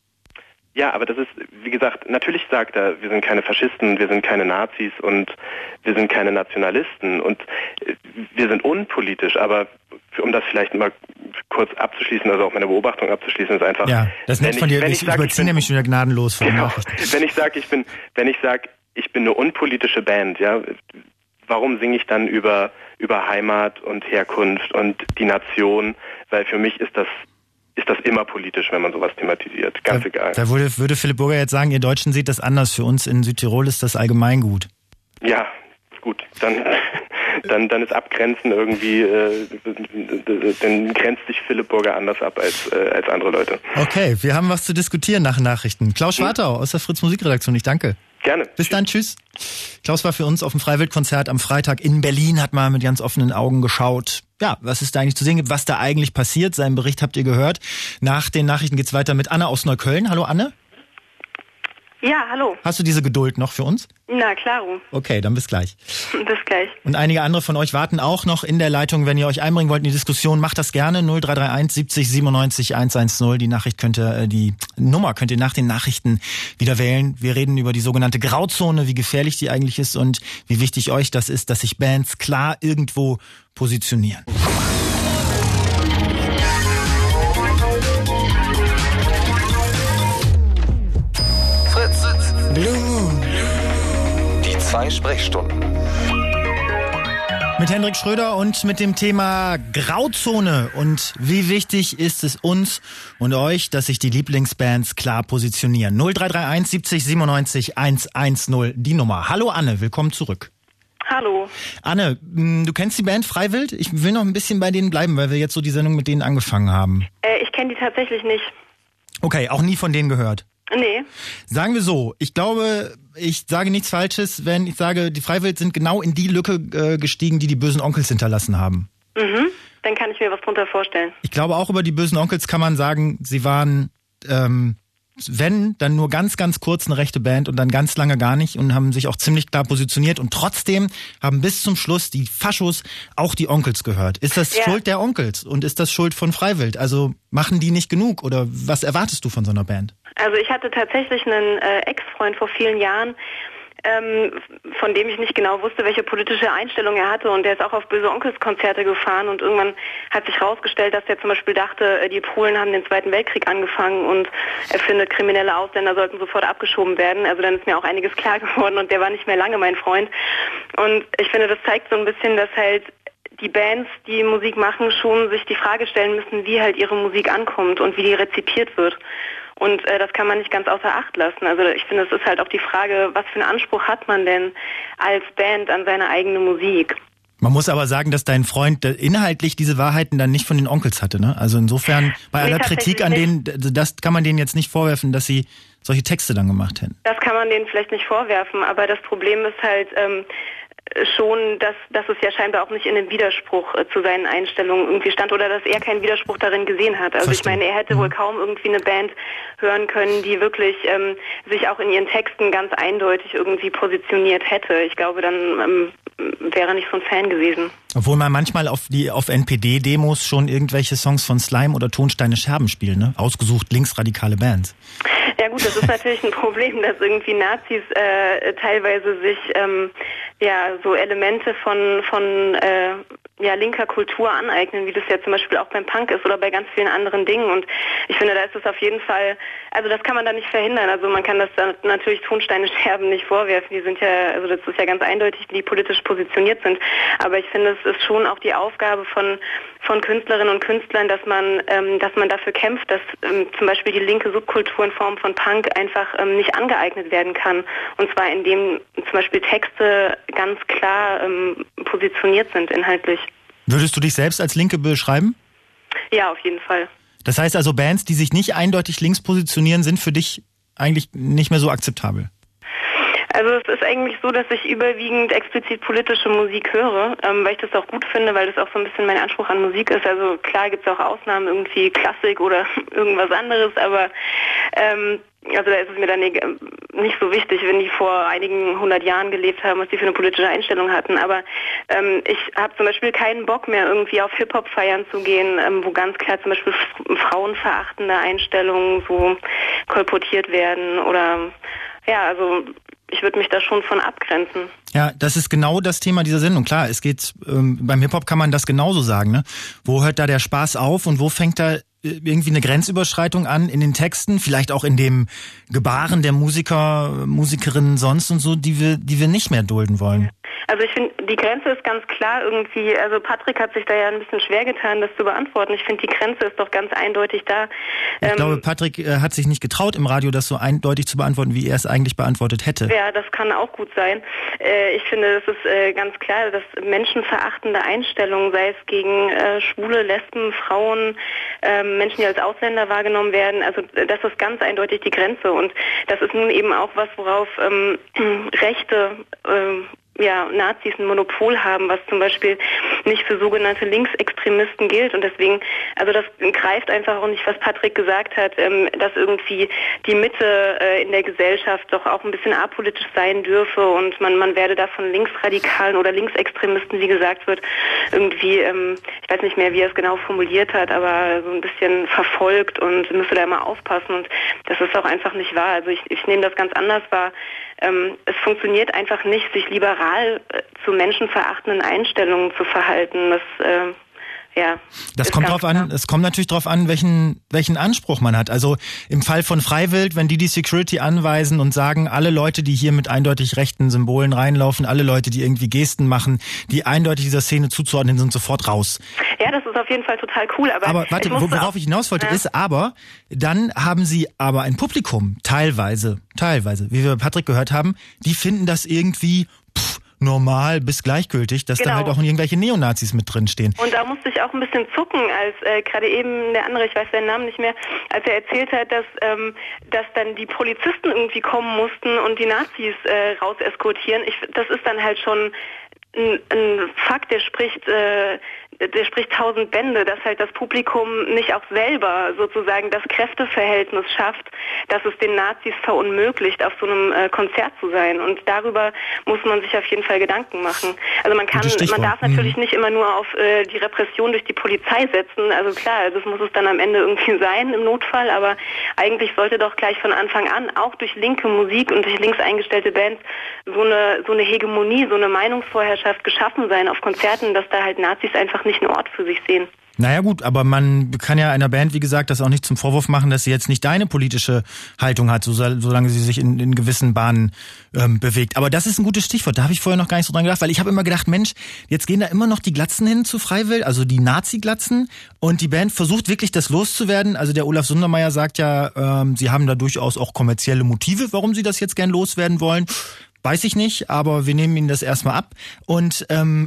ja, aber das ist, wie gesagt, natürlich sagt er, wir sind keine Faschisten, wir sind keine Nazis und wir sind keine Nationalisten und wir sind unpolitisch, aber um das vielleicht mal kurz abzuschließen, also auch meine Beobachtung abzuschließen, ist einfach... Ja, das ist nett von dir, ich, ich überziehe nämlich schon wieder gnadenlos von den genau, Nachrichten. Wenn ich sage, ich bin, wenn ich sage, ich bin eine unpolitische Band, ja. Warum singe ich dann über über Heimat und Herkunft und die Nation? Weil für mich ist das ist das immer politisch, wenn man sowas thematisiert. Ganz da, egal. Da würde, würde Philipp Burger jetzt sagen, ihr Deutschen seht das anders. Für uns in Südtirol ist das Allgemeingut. Ja, gut. Dann dann dann ist Abgrenzen irgendwie, äh, dann grenzt sich Philipp Burger anders ab als äh, als andere Leute. Okay, wir haben was zu diskutieren nach Nachrichten. Klaus Schwartau aus der Fritz Musikredaktion, ich danke. Gerne. Bis dann, tschüss. Klaus war für uns auf dem Freiwildkonzert am Freitag in Berlin, hat mal mit ganz offenen Augen geschaut, ja, was es da eigentlich zu sehen gibt, was da eigentlich passiert. Seinen Bericht habt ihr gehört. Nach den Nachrichten geht's weiter mit Anne aus Neukölln. Hallo Anne. Ja, hallo. Hast du diese Geduld noch für uns? Na, klaro. Okay, dann bis gleich. Bis gleich. Und einige andere von euch warten auch noch in der Leitung. Wenn ihr euch einbringen wollt in die Diskussion, macht das gerne. null drei drei eins siebzig siebenundneunzig hundertzehn. Die Nachricht könnt ihr, die Nummer könnt ihr nach den Nachrichten wieder wählen. Wir reden über die sogenannte Grauzone, wie gefährlich die eigentlich ist und wie wichtig euch das ist, dass sich Bands klar irgendwo positionieren. Blue Moon. Die zwei Sprechstunden. Mit Hendrik Schröder und mit dem Thema Grauzone und wie wichtig ist es uns und euch, dass sich die Lieblingsbands klar positionieren. null drei drei eins siebzig siebenundneunzig hundertzehn, die Nummer. Hallo Anne, willkommen zurück. Hallo. Anne, du kennst die Band Freiwild? Ich will noch ein bisschen bei denen bleiben, weil wir jetzt so die Sendung mit denen angefangen haben. Äh, ich kenne die tatsächlich nicht. Okay, auch nie von denen gehört? Nee. Sagen wir so, ich glaube, ich sage nichts Falsches, wenn ich sage, die Freiwild sind genau in die Lücke äh, gestiegen, die die bösen Onkels hinterlassen haben. Mhm, dann kann ich mir was drunter vorstellen. Ich glaube, auch über die bösen Onkels kann man sagen, sie waren, ähm, wenn, dann nur ganz, ganz kurz eine rechte Band und dann ganz lange gar nicht und haben sich auch ziemlich klar positioniert und trotzdem haben bis zum Schluss die Faschos auch die Onkels gehört. Ist das ja. Schuld der Onkels und ist das Schuld von Freiwild? Also machen die nicht genug oder was erwartest du von so einer Band? Also ich hatte tatsächlich einen äh, Ex-Freund vor vielen Jahren, ähm, von dem ich nicht genau wusste, welche politische Einstellung er hatte, und der ist auch auf Böse Onkels Konzerte gefahren und irgendwann hat sich herausgestellt, dass der zum Beispiel dachte, die Polen haben den Zweiten Weltkrieg angefangen und er findet, kriminelle Ausländer sollten sofort abgeschoben werden. Also dann ist mir auch einiges klar geworden und der war nicht mehr lange mein Freund. Und ich finde, das zeigt so ein bisschen, dass halt die Bands, die Musik machen, schon sich die Frage stellen müssen, wie halt ihre Musik ankommt und wie die rezipiert wird. Und äh, das kann man nicht ganz außer Acht lassen. Also ich finde, es ist halt auch die Frage, was für einen Anspruch hat man denn als Band an seine eigene Musik? Man muss aber sagen, dass dein Freund inhaltlich diese Wahrheiten dann nicht von den Onkels hatte, ne? Also insofern, bei aller Kritik an denen, das kann man denen jetzt nicht vorwerfen, dass sie solche Texte dann gemacht hätten. Das kann man denen vielleicht nicht vorwerfen, aber das Problem ist halt ähm, schon, dass, dass es ja scheinbar auch nicht in einem Widerspruch äh, zu seinen Einstellungen irgendwie stand oder dass er keinen Widerspruch darin gesehen hat. Also Verstehe. Ich meine, er hätte mhm. wohl kaum irgendwie eine Band hören können, die wirklich ähm, sich auch in ihren Texten ganz eindeutig irgendwie positioniert hätte. Ich glaube, dann ähm, wäre er nicht so ein Fan gewesen. Obwohl man manchmal auf die auf N P D-Demos schon irgendwelche Songs von Slime oder Tonsteine Scherben spielt, ne? Ausgesucht linksradikale Bands. Ja gut, das ist natürlich ein Problem, dass irgendwie Nazis äh, teilweise sich ähm, ja so Elemente von von äh, ja linker Kultur aneignen, wie das ja zum Beispiel auch beim Punk ist oder bei ganz vielen anderen Dingen. Und ich finde, da ist es auf jeden Fall, also das kann man da nicht verhindern. Also man kann das dann natürlich Tonsteine Scherben nicht vorwerfen. Die sind ja, also das ist ja ganz eindeutig, wie die politisch positioniert sind. Aber ich finde, es ist schon auch die Aufgabe von von Künstlerinnen und Künstlern, dass man ähm, dass man dafür kämpft, dass ähm, zum Beispiel die linke Subkultur in Form von Punk einfach ähm, nicht angeeignet werden kann. Und zwar indem zum Beispiel Texte ganz klar ähm, positioniert sind inhaltlich. Würdest du dich selbst als Linke beschreiben? Ja, auf jeden Fall. Das heißt also, Bands, die sich nicht eindeutig links positionieren, sind für dich eigentlich nicht mehr so akzeptabel? Also es ist eigentlich so, dass ich überwiegend explizit politische Musik höre, ähm, weil ich das auch gut finde, weil das auch so ein bisschen mein Anspruch an Musik ist. Also klar gibt es auch Ausnahmen, irgendwie Klassik oder irgendwas anderes, aber ähm, also da ist es mir dann nicht so wichtig, wenn die vor einigen hundert Jahren gelebt haben, was die für eine politische Einstellung hatten. Aber ähm, ich habe zum Beispiel keinen Bock mehr, irgendwie auf Hip-Hop-Feiern zu gehen, ähm, wo ganz klar zum Beispiel frauenverachtende Einstellungen so kolportiert werden oder ja, also ich würde mich da schon von abgrenzen. Ja, das ist genau das Thema dieser Sendung. Klar, es geht, ähm, beim Hip-Hop kann man das genauso sagen, ne? Wo hört da der Spaß auf und wo fängt da irgendwie eine Grenzüberschreitung an in den Texten, vielleicht auch in dem Gebaren der Musiker, Musikerinnen sonst und so, die wir, die wir nicht mehr dulden wollen. Also ich finde, die Grenze ist ganz klar irgendwie, also Patrick hat sich da ja ein bisschen schwer getan, das zu beantworten. Ich finde, die Grenze ist doch ganz eindeutig da. Ich ähm, glaube, Patrick äh, hat sich nicht getraut, im Radio das so eindeutig zu beantworten, wie er es eigentlich beantwortet hätte. Ja, das kann auch gut sein. Äh, ich finde, es ist äh, ganz klar, dass menschenverachtende Einstellungen, sei es gegen äh, Schwule, Lesben, Frauen, äh, Menschen, die als Ausländer wahrgenommen werden, also das ist ganz eindeutig die Grenze. Und das ist nun eben auch was, worauf ähm, Rechte äh, ja, Nazis ein Monopol haben, was zum Beispiel nicht für sogenannte Linksextremisten gilt. Und deswegen, also das greift einfach auch nicht, was Patrick gesagt hat, ähm, dass irgendwie die Mitte äh, in der Gesellschaft doch auch ein bisschen apolitisch sein dürfe und man man werde da von Linksradikalen oder Linksextremisten, wie gesagt wird, irgendwie, ähm, ich weiß nicht mehr, wie er es genau formuliert hat, aber so ein bisschen verfolgt und müsse da immer aufpassen. Und das ist auch einfach nicht wahr. Also ich, ich nehme das ganz anders wahr. Ähm, es funktioniert einfach nicht, sich liberal äh, zu menschenverachtenden Einstellungen zu verhalten. Das, äh, ja. Das kommt drauf an. Es kommt natürlich drauf an, welchen welchen Anspruch man hat. Also im Fall von Freiwild, wenn die die Security anweisen und sagen, alle Leute, die hier mit eindeutig rechten Symbolen reinlaufen, alle Leute, die irgendwie Gesten machen, die eindeutig dieser Szene zuzuordnen sind, sofort raus. Ja, das ist auf jeden Fall total cool. Aber, aber warte, worauf auch, ich hinaus wollte, ja. ist aber, dann haben sie aber ein Publikum, teilweise, teilweise, wie wir Patrick gehört haben, die finden das irgendwie pff, normal bis gleichgültig, dass genau. da halt auch irgendwelche Neonazis mit drin stehen. Und da musste ich auch ein bisschen zucken, als äh, gerade eben der andere, ich weiß seinen Namen nicht mehr, als er erzählt hat, dass ähm, dass dann die Polizisten irgendwie kommen mussten und die Nazis äh, raus eskortieren. Ich, das ist dann halt schon ein, ein Fakt, der spricht äh, der spricht tausend Bände, dass halt das Publikum nicht auch selber sozusagen das Kräfteverhältnis schafft, dass es den Nazis verunmöglicht, auf so einem äh, Konzert zu sein. Und darüber muss man sich auf jeden Fall Gedanken machen. Also man kann, man darf natürlich mhm. nicht immer nur auf äh, die Repression durch die Polizei setzen. Also klar, das muss es dann am Ende irgendwie sein im Notfall, aber eigentlich sollte doch gleich von Anfang an auch durch linke Musik und durch links eingestellte Bands so eine so eine Hegemonie, so eine Meinungsvorherrschaft geschaffen sein auf Konzerten, dass da halt Nazis einfach nicht einen Ort für sich sehen. Naja gut, aber man kann ja einer Band, wie gesagt, das auch nicht zum Vorwurf machen, dass sie jetzt nicht deine politische Haltung hat, so, solange sie sich in, in gewissen Bahnen ähm, bewegt. Aber das ist ein gutes Stichwort, da habe ich vorher noch gar nicht so dran gedacht, weil ich habe immer gedacht, Mensch, jetzt gehen da immer noch die Glatzen hin zu Freiwild, also die Nazi-Glatzen, und die Band versucht wirklich, das loszuwerden. Also der Olaf Sundermeier sagt ja, ähm, sie haben da durchaus auch kommerzielle Motive, warum sie das jetzt gern loswerden wollen. Weiß ich nicht, aber wir nehmen ihnen das erstmal ab. Und ähm,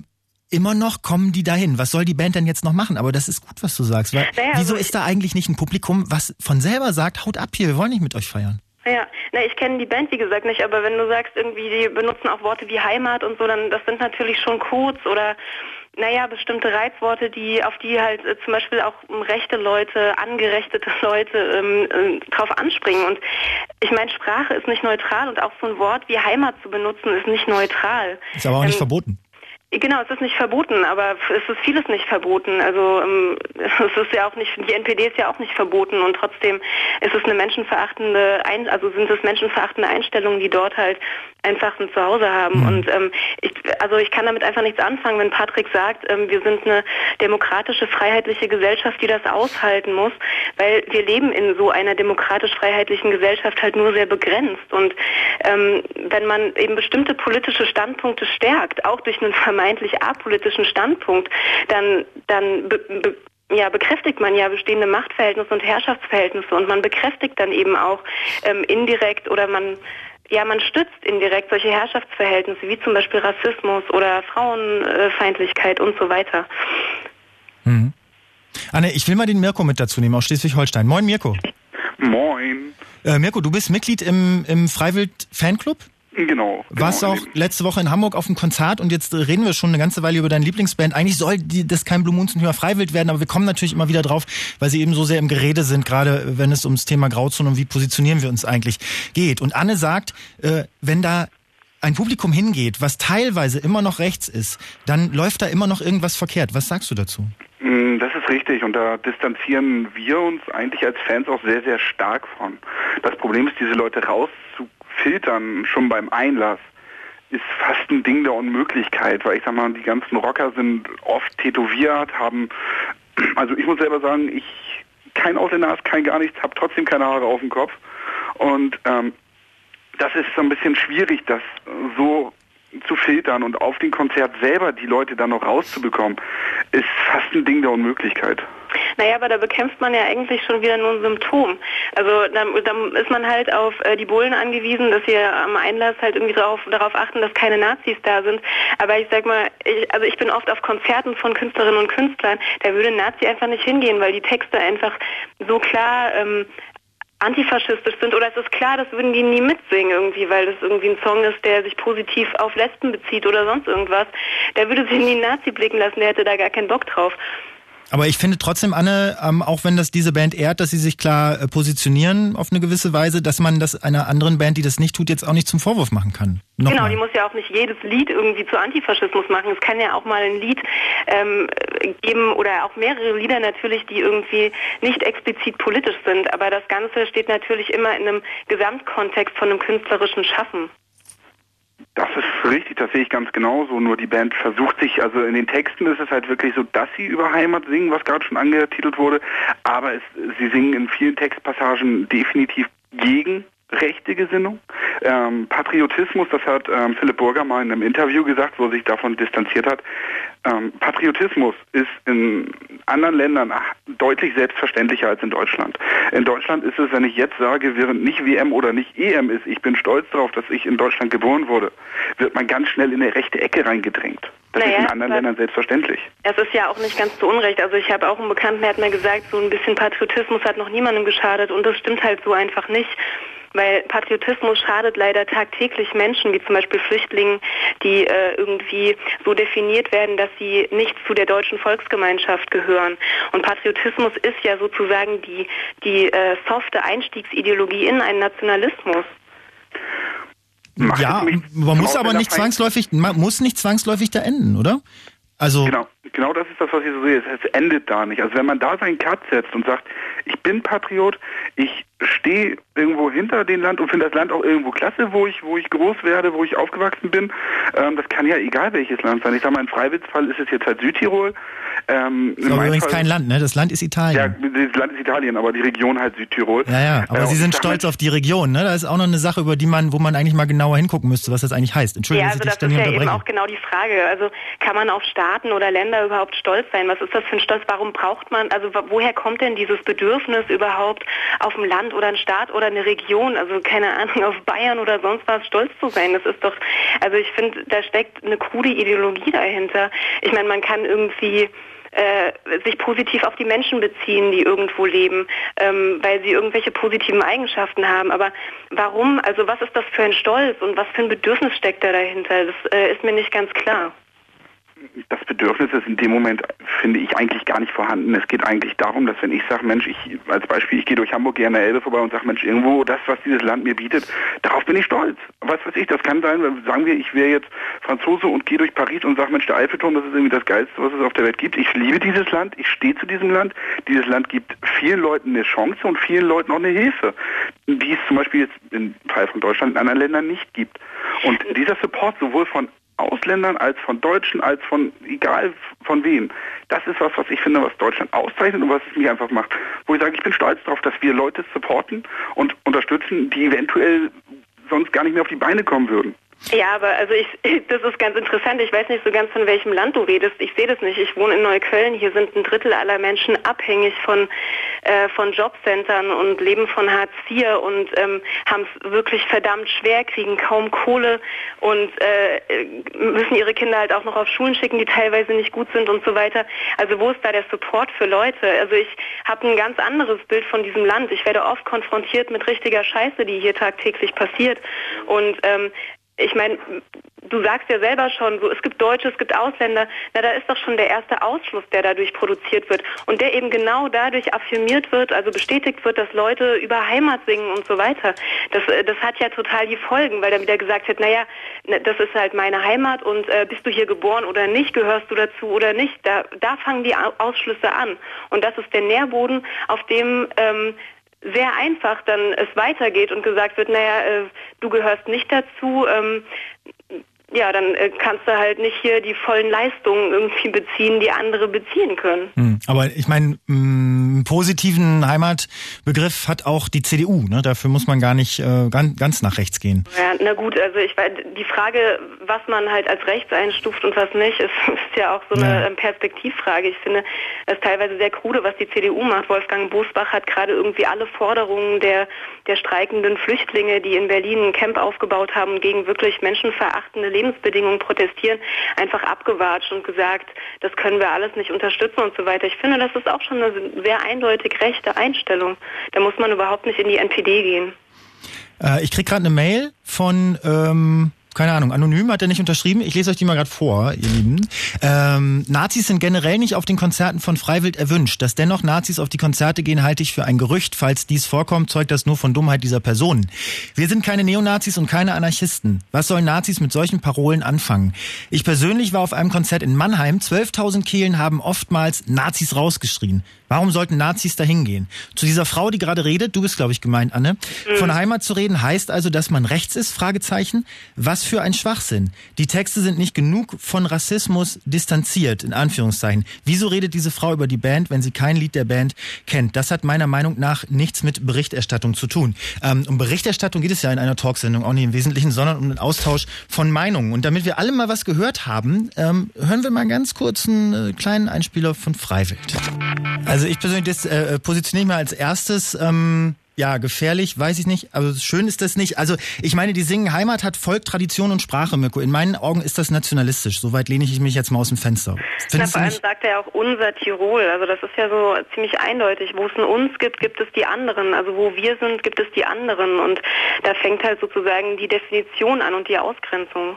immer noch kommen die dahin. Was soll die Band denn jetzt noch machen? Aber das ist gut, was du sagst. Weil, naja, wieso also ist da eigentlich nicht ein Publikum, was von selber sagt, haut ab hier, wir wollen nicht mit euch feiern? Ja, na, ich kenne die Band, wie gesagt, nicht, aber wenn du sagst, irgendwie, die benutzen auch Worte wie Heimat und so, dann das sind natürlich schon Codes oder, naja, bestimmte Reizworte, die, auf die halt äh, zum Beispiel auch ähm, rechte Leute, angerechtete Leute ähm, äh, drauf anspringen. Und ich meine, Sprache ist nicht neutral und auch so ein Wort wie Heimat zu benutzen ist nicht neutral. Ist aber auch nicht ähm, verboten. Genau, es ist nicht verboten, aber es ist vieles nicht verboten. Also ähm, es ist ja auch nicht, die N P D ist ja auch nicht verboten und trotzdem ist es eine menschenverachtende, Ein, also sind es menschenverachtende Einstellungen, die dort halt einfach ein Zuhause haben. Mhm. Und ähm, ich, also ich kann damit einfach nichts anfangen, wenn Patrick sagt, ähm, wir sind eine demokratische, freiheitliche Gesellschaft, die das aushalten muss, weil wir leben in so einer demokratisch-freiheitlichen Gesellschaft halt nur sehr begrenzt. Und ähm, wenn man eben bestimmte politische Standpunkte stärkt, auch durch einen vermeintlich apolitischen Standpunkt, dann, dann be, be, ja, bekräftigt man ja bestehende Machtverhältnisse und Herrschaftsverhältnisse und man bekräftigt dann eben auch ähm, indirekt oder man Ja, man stützt indirekt solche Herrschaftsverhältnisse wie zum Beispiel Rassismus oder Frauenfeindlichkeit und so weiter. Mhm. Anne, ich will mal den Mirko mit dazu nehmen aus Schleswig-Holstein. Moin Mirko. Moin. Äh, Mirko, du bist Mitglied im, im Freiwild-Fanclub? Genau. Warst genau, auch letzte Woche in Hamburg auf dem Konzert und jetzt reden wir schon eine ganze Weile über deine Lieblingsband. Eigentlich soll die, das kein Blue Moon zum Thema Freiwild werden, aber wir kommen natürlich immer wieder drauf, weil sie eben so sehr im Gerede sind, gerade wenn es ums Thema Grauzone und wie positionieren wir uns eigentlich geht. Und Anne sagt, äh, wenn da ein Publikum hingeht, was teilweise immer noch rechts ist, dann läuft da immer noch irgendwas verkehrt. Was sagst du dazu? Das ist richtig und da distanzieren wir uns eigentlich als Fans auch sehr, sehr stark von. Das Problem ist, diese Leute rauszufiltern, schon beim Einlass, ist fast ein Ding der Unmöglichkeit, weil ich sag mal, die ganzen Rocker sind oft tätowiert, haben, also ich muss selber sagen, ich, kein Ausländer ist, kein gar nichts, habe trotzdem keine Haare auf dem Kopf und ähm, das ist so ein bisschen schwierig, das so zu filtern und auf dem Konzert selber die Leute dann noch rauszubekommen, ist fast ein Ding der Unmöglichkeit. Naja, aber da bekämpft man ja eigentlich schon wieder nur ein Symptom. Also da, da ist man halt auf äh, die Bullen angewiesen, dass wir am Einlass halt irgendwie drauf, darauf achten, dass keine Nazis da sind. Aber ich sag mal, ich, also ich bin oft auf Konzerten von Künstlerinnen und Künstlern, da würde ein Nazi einfach nicht hingehen, weil die Texte einfach so klar ähm, antifaschistisch sind, oder es ist klar, das würden die nie mitsingen irgendwie, weil das irgendwie ein Song ist, der sich positiv auf Lesben bezieht oder sonst irgendwas. Der würde sich nie einen Nazi blicken lassen, der hätte da gar keinen Bock drauf. Aber ich finde trotzdem, Anne, ähm, auch wenn das diese Band ehrt, dass sie sich klar äh, positionieren auf eine gewisse Weise, dass man das einer anderen Band, die das nicht tut, jetzt auch nicht zum Vorwurf machen kann. Nochmal. Genau, die muss ja auch nicht jedes Lied irgendwie zu Antifaschismus machen. Es kann ja auch mal ein Lied ähm, geben oder auch mehrere Lieder natürlich, die irgendwie nicht explizit politisch sind. Aber das Ganze steht natürlich immer in einem Gesamtkontext von einem künstlerischen Schaffen. Das ist richtig, das sehe ich ganz genauso. Nur die Band versucht sich, also in den Texten ist es halt wirklich so, dass sie über Heimat singen, was gerade schon angetitelt wurde, aber es, sie singen in vielen Textpassagen definitiv gegen rechte Gesinnung. Ähm, Patriotismus, das hat ähm, Philipp Burger mal in einem Interview gesagt, wo er sich davon distanziert hat. Ähm, Patriotismus ist in anderen Ländern deutlich selbstverständlicher als in Deutschland. In Deutschland ist es, wenn ich jetzt sage, während nicht W M oder nicht E M ist, ich bin stolz darauf, dass ich in Deutschland geboren wurde, wird man ganz schnell in eine rechte Ecke reingedrängt. Das naja, ist in anderen Ländern selbstverständlich. Es ist ja auch nicht ganz zu Unrecht. Also ich habe auch einen Bekannten, der hat mir gesagt, so ein bisschen Patriotismus hat noch niemandem geschadet und das stimmt halt so einfach nicht. Weil Patriotismus schadet leider tagtäglich Menschen, wie zum Beispiel Flüchtlingen, die äh, irgendwie so definiert werden, dass sie nicht zu der deutschen Volksgemeinschaft gehören. Und Patriotismus ist ja sozusagen die, die äh, softe Einstiegsideologie in einen Nationalismus. Macht ja, man muss aber nicht zwangsläufig, man muss nicht zwangsläufig da enden, oder? Also genau, genau das ist das, was ich so sehe. Es endet da nicht. Also wenn man da seinen Cut setzt und sagt, ich bin Patriot, ich stehe irgendwo hinter dem Land und finde das Land auch irgendwo klasse, wo ich, wo ich groß werde, wo ich aufgewachsen bin. Ähm, das kann ja egal welches Land sein. Ich sage mal, im Freiwildsfall ist es jetzt halt Südtirol. Ähm, das ist aber übrigens Fall, kein Land, ne? Das Land ist Italien. Ja, das Land ist Italien, aber die Region halt Südtirol. Ja, ja, aber äh, Sie sind stolz auf die Region, ne? Da ist auch noch eine Sache, über die man, wo man eigentlich mal genauer hingucken müsste, was das eigentlich heißt. Entschuldigung, ja, also das ist ja eben auch genau die Frage. Also kann man auf Staaten oder Länder überhaupt stolz sein? Was ist das für ein Stolz? Warum braucht man, also woher kommt denn dieses Bedürfnis überhaupt, auf ein Land oder einen Staat oder eine Region, also keine Ahnung, auf Bayern oder sonst was stolz zu sein? Das ist doch, also ich finde, da steckt eine krude Ideologie dahinter. Ich meine, man kann irgendwie äh, sich positiv auf die Menschen beziehen, die irgendwo leben, ähm, weil sie irgendwelche positiven Eigenschaften haben. Aber warum, also was ist das für ein Stolz und was für ein Bedürfnis steckt da dahinter? Das äh, ist mir nicht ganz klar. Das Bedürfnis ist in dem Moment, finde ich, eigentlich gar nicht vorhanden. Es geht eigentlich darum, dass wenn ich sage, Mensch, ich als Beispiel, ich gehe durch Hamburg, gehe an der Elbe vorbei und sage, Mensch, irgendwo das, was dieses Land mir bietet, darauf bin ich stolz. Was weiß ich, das kann sein, sagen wir, ich wäre jetzt Franzose und gehe durch Paris und sage, Mensch, der Eiffelturm, das ist irgendwie das Geilste, was es auf der Welt gibt. Ich liebe dieses Land, ich stehe zu diesem Land. Dieses Land gibt vielen Leuten eine Chance und vielen Leuten auch eine Hilfe, die es zum Beispiel jetzt im Fall von Deutschland in anderen Ländern nicht gibt. Und dieser Support sowohl von Ausländern als von Deutschen, als von egal von wem. Das ist was, was ich finde, was Deutschland auszeichnet und was es mich einfach macht. Wo ich sage, ich bin stolz darauf, dass wir Leute supporten und unterstützen, die eventuell sonst gar nicht mehr auf die Beine kommen würden. Ja, aber also ich, das ist ganz interessant. Ich weiß nicht so ganz, von welchem Land du redest. Ich sehe das nicht. Ich wohne in Neukölln. Hier sind ein Drittel aller Menschen abhängig von äh, von Jobcentern und leben von Hartz vier und ähm, haben es wirklich verdammt schwer, kriegen kaum Kohle und äh, müssen ihre Kinder halt auch noch auf Schulen schicken, die teilweise nicht gut sind und so weiter. Also wo ist da der Support für Leute? Also ich habe ein ganz anderes Bild von diesem Land. Ich werde oft konfrontiert mit richtiger Scheiße, die hier tagtäglich passiert und ähm, ich meine, du sagst ja selber schon, so es gibt Deutsche, es gibt Ausländer, na da ist doch schon der erste Ausschluss, der dadurch produziert wird und der eben genau dadurch affirmiert wird, also bestätigt wird, dass Leute über Heimat singen und so weiter. Das, das hat ja total die Folgen, weil dann wieder gesagt wird, naja, das ist halt meine Heimat und äh, bist du hier geboren oder nicht, gehörst du dazu oder nicht, da, da fangen die Ausschlüsse an und das ist der Nährboden, auf dem ähm, sehr einfach dann es weitergeht und gesagt wird, naja, äh, du gehörst nicht dazu, ähm, ja, dann äh, kannst du halt nicht hier die vollen Leistungen irgendwie beziehen, die andere beziehen können. Hm, aber ich meine, einen positiven Heimatbegriff hat auch die C D U, ne? Dafür muss man gar nicht äh, ganz, ganz nach rechts gehen. Ja, na gut, also ich weiß, die Frage, was man halt als rechts einstuft und was nicht, ist, ist ja auch so eine ja. Perspektivfrage. Ich finde es teilweise sehr krude, was die C D U macht. Wolfgang Bosbach hat gerade irgendwie alle Forderungen der, der streikenden Flüchtlinge, die in Berlin ein Camp aufgebaut haben und gegen wirklich menschenverachtende Lebensbedingungen protestieren, einfach abgewatscht und gesagt, das können wir alles nicht unterstützen und so weiter. Ich finde, das ist auch schon eine sehr eindeutig rechte Einstellung. Da muss man überhaupt nicht in die N P D gehen. Äh, ich krieg gerade eine Mail von, ähm, keine Ahnung, anonym, hat er nicht unterschrieben. Ich lese euch die mal gerade vor, ihr Lieben. Ähm, Nazis sind generell nicht auf den Konzerten von Freiwild erwünscht. Dass dennoch Nazis auf die Konzerte gehen, halte ich für ein Gerücht. Falls dies vorkommt, zeugt das nur von Dummheit dieser Personen. Wir sind keine Neonazis und keine Anarchisten. Was sollen Nazis mit solchen Parolen anfangen? Ich persönlich war auf einem Konzert in Mannheim. zwölftausend Kehlen haben oftmals Nazis rausgeschrien. Warum sollten Nazis da hingehen? Zu dieser Frau, die gerade redet, du bist, glaube ich, gemeint, Anne. Mhm. Von Heimat zu reden heißt also, dass man rechts ist? Fragezeichen. Was für ein Schwachsinn. Die Texte sind nicht genug von Rassismus distanziert, in Anführungszeichen. Wieso redet diese Frau über die Band, wenn sie kein Lied der Band kennt? Das hat meiner Meinung nach nichts mit Berichterstattung zu tun. Ähm, um Berichterstattung geht es ja in einer Talksendung auch nicht im Wesentlichen, sondern um den Austausch von Meinungen. Und damit wir alle mal was gehört haben, ähm, hören wir mal ganz kurz einen äh, kleinen Einspieler von Freiwild. Also ich persönlich das, äh, positioniere mich mal als erstes, ähm, ja, gefährlich, weiß ich nicht, aber schön ist das nicht. Also ich meine, die singen Heimat hat Volk, Tradition und Sprache, Mirko. In meinen Augen ist das nationalistisch. Soweit lehne ich mich jetzt mal aus dem Fenster. Na, vor allem sagt er ja auch unser Tirol. Also das ist ja so ziemlich eindeutig. Wo es ein uns gibt, gibt es die anderen. Also wo wir sind, gibt es die anderen. Und da fängt halt sozusagen die Definition an und die Ausgrenzung.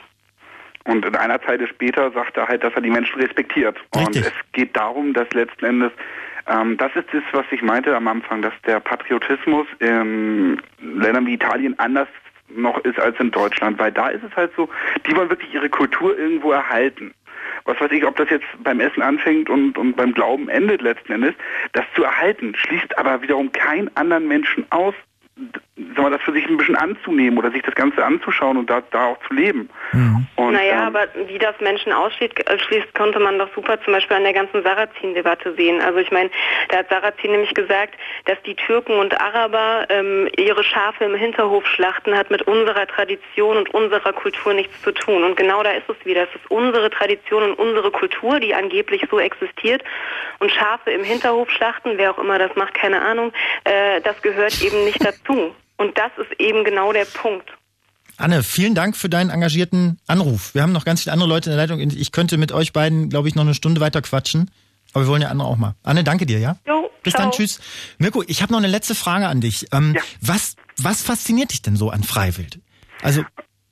Und in einer Zeile später sagt er halt, dass er die Menschen respektiert. Richtig. Und es geht darum, dass letzten Endes, ähm, das ist das, was ich meinte am Anfang, dass der Patriotismus in Ländern wie Italien anders noch ist als in Deutschland. Weil da ist es halt so, die wollen wirklich ihre Kultur irgendwo erhalten. Was weiß ich, ob das jetzt beim Essen anfängt und, und beim Glauben endet letzten Endes. Das zu erhalten schließt aber wiederum keinen anderen Menschen aus, sag mal, das für sich ein bisschen anzunehmen oder sich das Ganze anzuschauen und da, da auch zu leben. Mhm. Und, naja, ähm, aber wie das Menschen ausschließt, schließt, konnte man doch super zum Beispiel an der ganzen Sarrazin-Debatte sehen. Also ich meine, da hat Sarrazin nämlich gesagt, dass die Türken und Araber ähm, ihre Schafe im Hinterhof schlachten, hat mit unserer Tradition und unserer Kultur nichts zu tun. Und genau da ist es wieder. Es ist unsere Tradition und unsere Kultur, die angeblich so existiert. Und Schafe im Hinterhof schlachten, wer auch immer das macht, keine Ahnung, äh, das gehört eben nicht dazu. Und das ist eben genau der Punkt. Anne, vielen Dank für deinen engagierten Anruf. Wir haben noch ganz viele andere Leute in der Leitung. Ich könnte mit euch beiden, glaube ich, noch eine Stunde weiter quatschen. Aber wir wollen ja andere auch mal. Anne, danke dir, ja? Jo, bis ciao. dann, tschüss. Mirko, ich habe noch eine letzte Frage an dich. Ähm, ja. was, was fasziniert dich denn so an Freiwild? Also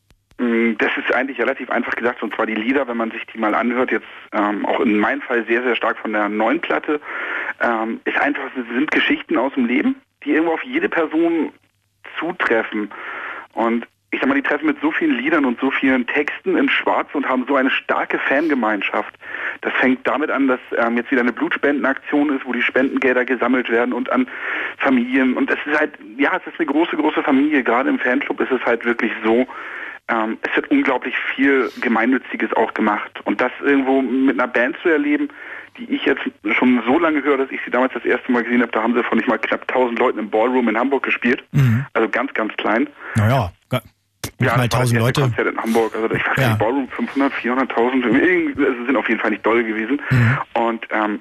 das ist eigentlich relativ einfach gesagt, und zwar die Lieder, wenn man sich die mal anhört, jetzt ähm, auch in meinem Fall sehr, sehr stark von der neuen Platte, ähm, ist einfach, es sind Geschichten aus dem Leben, die irgendwo auf jede Person zutreffen. Und ich sag mal, die treffen mit so vielen Liedern und so vielen Texten in Schwarz und haben so eine starke Fangemeinschaft. Das fängt damit an, dass ähm, jetzt wieder eine Blutspendenaktion ist, wo die Spendengelder gesammelt werden und an Familien. Und es ist halt, ja, es ist eine große, große Familie. Gerade im Fanclub ist es halt wirklich so, ähm, es wird unglaublich viel Gemeinnütziges auch gemacht. Und das irgendwo mit einer Band zu erleben, die ich jetzt schon so lange höre, dass ich sie damals das erste Mal gesehen habe, da haben sie von nicht mal knapp tausend Leuten im Ballroom in Hamburg gespielt. Mhm. Also ganz, ganz klein. Naja, nicht ja, mal tausend Leute. Konzert in Hamburg, also ich weiß ja. nicht, Ballroom fünfhundert, vierhunderttausend, also sind auf jeden Fall nicht doll gewesen. Mhm. Und ähm,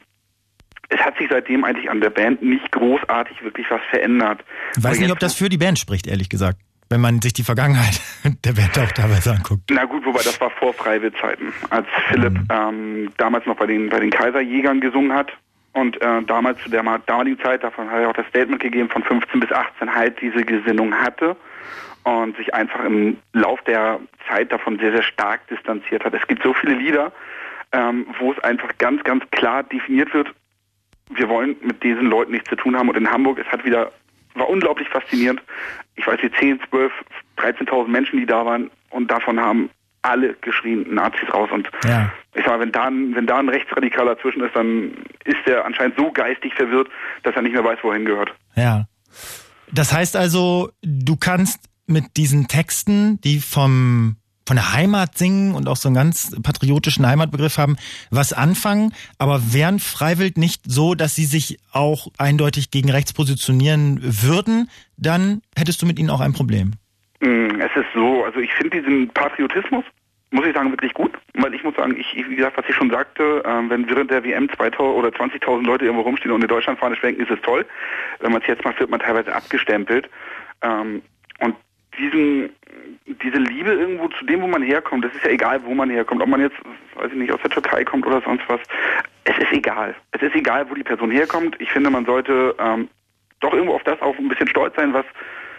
es hat sich seitdem eigentlich an der Band nicht großartig wirklich was verändert. Ich weiß Aber nicht, jetzt, ob das für die Band spricht, ehrlich gesagt. Wenn man sich die Vergangenheit der Band auch teilweise anguckt. Na gut, wobei das war vor Freiwild-Zeiten, als Philipp Mhm. ähm, damals noch bei den bei den Kaiserjägern gesungen hat. Und äh, damals zu der damaligen Zeit, davon hat er auch das Statement gegeben, von fünfzehn bis achtzehn halt diese Gesinnung hatte und sich einfach im Lauf der Zeit davon sehr, sehr stark distanziert hat. Es gibt so viele Lieder, ähm, wo es einfach ganz, ganz klar definiert wird, wir wollen mit diesen Leuten nichts zu tun haben. Und in Hamburg, es hat wieder, war unglaublich faszinierend. Ich weiß nicht, zehn, zwölf, dreizehntausend Menschen, die da waren, und davon haben alle geschrien, Nazis raus. Und ja. ich sag mal, wenn da, ein, wenn da ein Rechtsradikaler dazwischen ist, dann ist der anscheinend so geistig verwirrt, dass er nicht mehr weiß, wohin gehört. Ja. Das heißt also, du kannst mit diesen Texten, die vom von der Heimat singen und auch so einen ganz patriotischen Heimatbegriff haben, was anfangen, aber wären Freiwild nicht so, dass sie sich auch eindeutig gegen rechts positionieren würden, dann hättest du mit ihnen auch ein Problem. Es ist so, also ich finde diesen Patriotismus, muss ich sagen, wirklich gut, weil ich muss sagen, ich, wie gesagt, was ich schon sagte, äh, wenn während der W M zweitausend oder zwanzigtausend Leute irgendwo rumstehen und eine Deutschlandfahne schwenken, ist es toll. Wenn man es jetzt macht, wird man teilweise abgestempelt. Ähm, und diesen, diese Liebe irgendwo zu dem, wo man herkommt, das ist ja egal, wo man herkommt, ob man jetzt, weiß ich nicht, aus der Türkei kommt oder sonst was, es ist egal. Es ist egal, wo die Person herkommt. Ich finde, man sollte ähm, doch irgendwo auf das auch ein bisschen stolz sein, was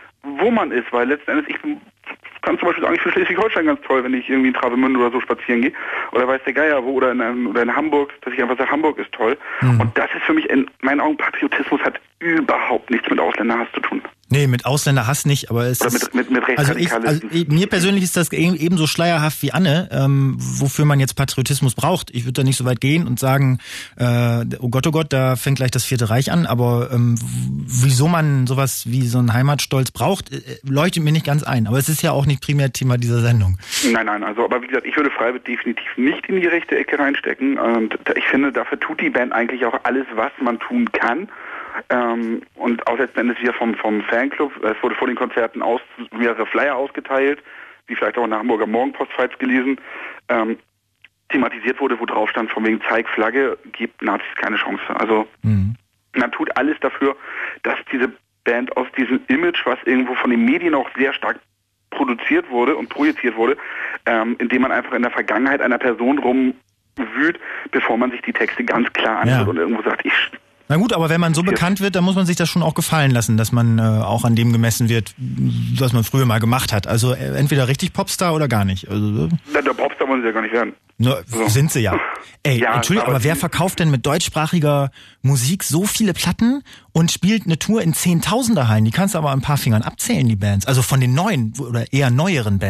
wo man ist, weil letzten Endes, ich kann zum Beispiel sagen, ich finde Schleswig-Holstein ganz toll, wenn ich irgendwie in Travemünde oder so spazieren gehe, oder weiß der Geier wo, oder in, oder in Hamburg, dass ich einfach sage, Hamburg ist toll. Mhm. Und das ist für mich, in meinen Augen, Patriotismus hat überhaupt nichts mit Ausländerhass zu tun. Nee, mit Ausländerhass nicht, aber es Oder ist... mit, mit, mit also, ich, also mir persönlich ist das ebenso schleierhaft wie Anne, ähm, wofür man jetzt Patriotismus braucht. Ich würde da nicht so weit gehen und sagen, äh, oh Gott, oh Gott, da fängt gleich das Vierte Reich an, aber ähm, wieso man sowas wie so einen Heimatstolz braucht, äh, leuchtet mir nicht ganz ein. Aber es ist ja auch nicht primär Thema dieser Sendung. Nein, nein, also aber wie gesagt, ich würde Freiwild definitiv nicht in die rechte Ecke reinstecken. Und ich finde, dafür tut die Band eigentlich auch alles, was man tun kann. Ähm, und auch letzten Endes wieder vom, vom Fanclub, es wurde vor den Konzerten aus, mehrere Flyer ausgeteilt, wie vielleicht auch in der Hamburger Morgenpost, falls gelesen, ähm, thematisiert wurde, wo drauf stand, von wegen Zeig Flagge, gibt Nazis keine Chance. Also mhm. man tut alles dafür, dass diese Band aus diesem Image, was irgendwo von den Medien auch sehr stark produziert wurde und projiziert wurde, ähm, indem man einfach in der Vergangenheit einer Person rumwühlt, bevor man sich die Texte ganz klar anhört ja. und irgendwo sagt, ich... Na gut, aber wenn man so bekannt wird, dann muss man sich das schon auch gefallen lassen, dass man äh, auch an dem gemessen wird, was man früher mal gemacht hat. Also äh, entweder richtig Popstar oder gar nicht. Also, der, der Popstar wollen sie ja gar nicht werden. No, so. Sind sie ja. Ey, ja, Entschuldigung, aber, aber wer verkauft denn mit deutschsprachiger Musik so viele Platten und spielt eine Tour in Zehntausender Hallen? Die kannst du aber an ein paar Fingern abzählen, die Bands. Also von den neuen oder eher neueren Bands.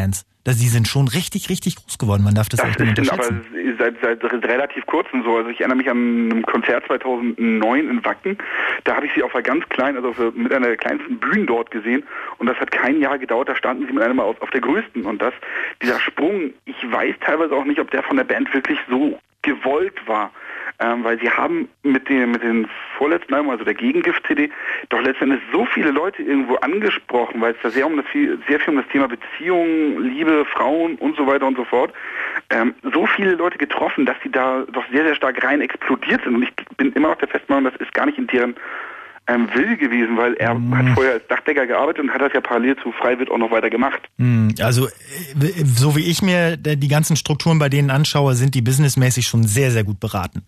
dass die sind schon richtig, richtig groß geworden. Man darf das, das echt nicht unterschätzen. Aber seit, seit relativ kurzem so. Also ich erinnere mich an ein Konzert zweitausendneun in Wacken. Da habe ich sie auf einer ganz kleinen, also auf, mit einer der kleinsten Bühnen dort gesehen. Und das hat kein Jahr gedauert. Da standen sie mit einem auf, auf der größten. Und das, dieser Sprung, ich weiß teilweise auch nicht, ob der von der Band wirklich so gewollt war. Ähm, weil sie haben mit den, mit den vorletzten Alben, also der Gegengift-C D, doch letztendlich so viele Leute irgendwo angesprochen, weil es da sehr um das viel, sehr viel um das Thema Beziehungen, Liebe, Frauen und so weiter und so fort, ähm, so viele Leute getroffen, dass sie da doch sehr, sehr stark rein explodiert sind. Und ich bin immer noch der Festmeinung, das ist gar nicht in deren ähm, Will gewesen, weil er mm. hat vorher als Dachdecker gearbeitet und hat das ja parallel zu Freiwild auch noch weiter gemacht. Mm, also so wie ich mir die ganzen Strukturen bei denen anschaue, sind die businessmäßig schon sehr, sehr gut beraten.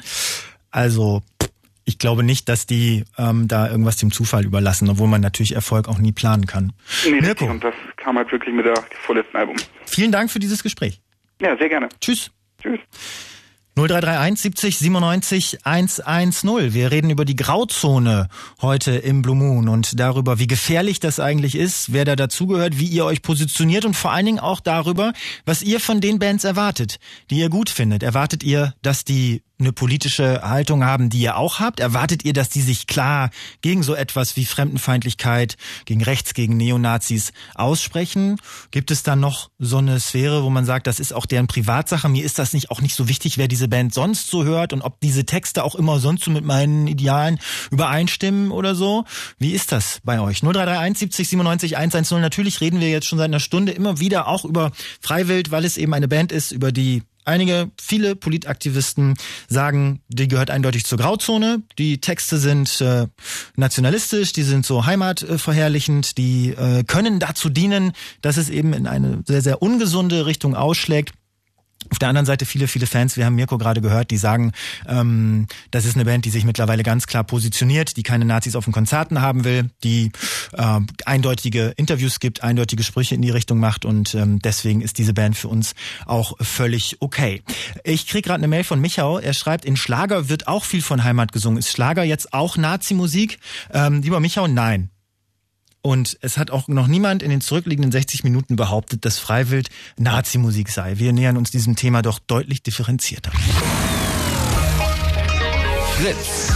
Also ich glaube nicht, dass die ähm, da irgendwas dem Zufall überlassen, obwohl man natürlich Erfolg auch nie planen kann. Nee, Mirko. Und das kam halt wirklich mit der vorletzten Album. Vielen Dank für dieses Gespräch. Ja, sehr gerne. Tschüss. Tschüss. null drei drei eins siebzig siebenundneunzig hundertzehn. Wir reden über die Grauzone heute im Blue Moon und darüber, wie gefährlich das eigentlich ist, wer da dazugehört, wie ihr euch positioniert und vor allen Dingen auch darüber, was ihr von den Bands erwartet, die ihr gut findet. Erwartet ihr, dass die eine politische Haltung haben, die ihr auch habt? Erwartet ihr, dass die sich klar gegen so etwas wie Fremdenfeindlichkeit, gegen Rechts, gegen Neonazis aussprechen? Gibt es da noch so eine Sphäre, wo man sagt, das ist auch deren Privatsache? Mir ist das nicht auch nicht so wichtig, wer diese Band sonst so hört und ob diese Texte auch immer sonst so mit meinen Idealen übereinstimmen oder so? Wie ist das bei euch? null drei drei eins siebzig siebenundneunzig hundertzehn. Natürlich reden wir jetzt schon seit einer Stunde immer wieder auch über Freiwild, weil es eben eine Band ist, über die einige, viele Politaktivisten sagen, die gehört eindeutig zur Grauzone. Die Texte sind äh, nationalistisch, die sind so heimatverherrlichend, die äh, können dazu dienen, dass es eben in eine sehr, sehr ungesunde Richtung ausschlägt. Auf der anderen Seite viele, viele Fans, wir haben Mirko gerade gehört, die sagen, ähm, das ist eine Band, die sich mittlerweile ganz klar positioniert, die keine Nazis auf den Konzerten haben will, die äh, eindeutige Interviews gibt, eindeutige Sprüche in die Richtung macht und ähm, deswegen ist diese Band für uns auch völlig okay. Ich krieg gerade eine Mail von Michau, er schreibt, in Schlager wird auch viel von Heimat gesungen. Ist Schlager jetzt auch Nazi-Musik? Ähm, lieber Michau, nein. Und es hat auch noch niemand in den zurückliegenden sechzig Minuten behauptet, dass Freiwild Nazi-Musik sei. Wir nähern uns diesem Thema doch deutlich differenzierter. Fritz.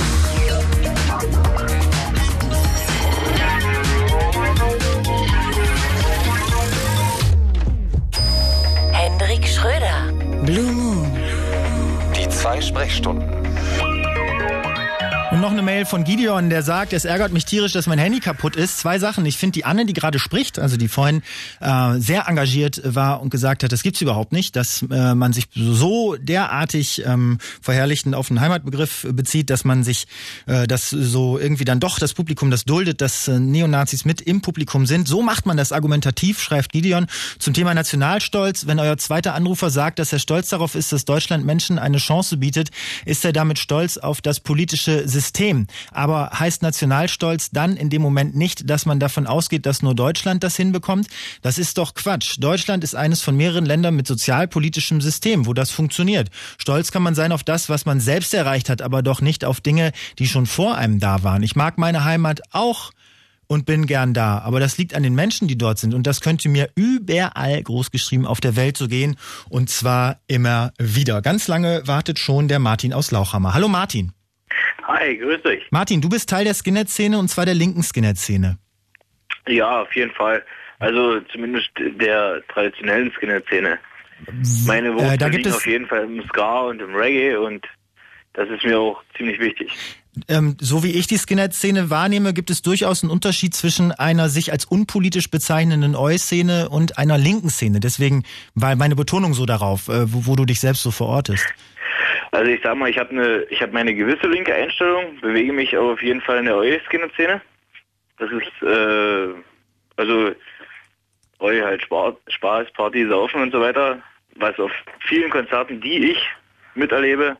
Hendrik Schröder. Blue Moon. Die zwei Sprechstunden. Und noch eine Mail von Gideon, der sagt, es ärgert mich tierisch, dass mein Handy kaputt ist. Zwei Sachen. Ich finde die Anne, die gerade spricht, also die vorhin äh, sehr engagiert war und gesagt hat, das gibt's überhaupt nicht, dass äh, man sich so derartig ähm, verherrlichend auf den Heimatbegriff bezieht, dass man sich äh, das so irgendwie dann doch das Publikum das duldet, dass äh, Neonazis mit im Publikum sind. So macht man das argumentativ, schreibt Gideon. Zum Thema Nationalstolz, wenn euer zweiter Anrufer sagt, dass er stolz darauf ist, dass Deutschland Menschen eine Chance bietet, ist er damit stolz auf das politische System. System. Aber heißt Nationalstolz dann in dem Moment nicht, dass man davon ausgeht, dass nur Deutschland das hinbekommt? Das ist doch Quatsch. Deutschland ist eines von mehreren Ländern mit sozialpolitischem System, wo das funktioniert. Stolz kann man sein auf das, was man selbst erreicht hat, aber doch nicht auf Dinge, die schon vor einem da waren. Ich mag meine Heimat auch und bin gern da. Aber das liegt an den Menschen, die dort sind. Und das könnte mir überall großgeschrieben auf der Welt so gehen. Und zwar immer wieder. Ganz lange wartet schon der Martin aus Lauchhammer. Hallo Martin. Hi, grüß dich. Martin, du bist Teil der Skinhead-Szene und zwar der linken Skinhead-Szene. Ja, auf jeden Fall. Also zumindest der traditionellen Skinhead-Szene. Meine Wurzeln äh, da gibt liegen es auf jeden Fall im Ska und im Reggae und das ist mir auch ziemlich wichtig. Ähm, so wie ich die Skinhead-Szene wahrnehme, gibt es durchaus einen Unterschied zwischen einer sich als unpolitisch bezeichnenden Oi-Szene und einer linken Szene. Deswegen war meine Betonung so darauf, äh, wo, wo du dich selbst so verortest. Also ich sag mal, ich habe eine, ich habe meine gewisse linke Einstellung, bewege mich aber auf jeden Fall in der Oi-Skinhead-Szene. Das ist, äh, also Oi halt Spaß, Spaß, Party, Saufen und so weiter, was auf vielen Konzerten, die ich miterlebe,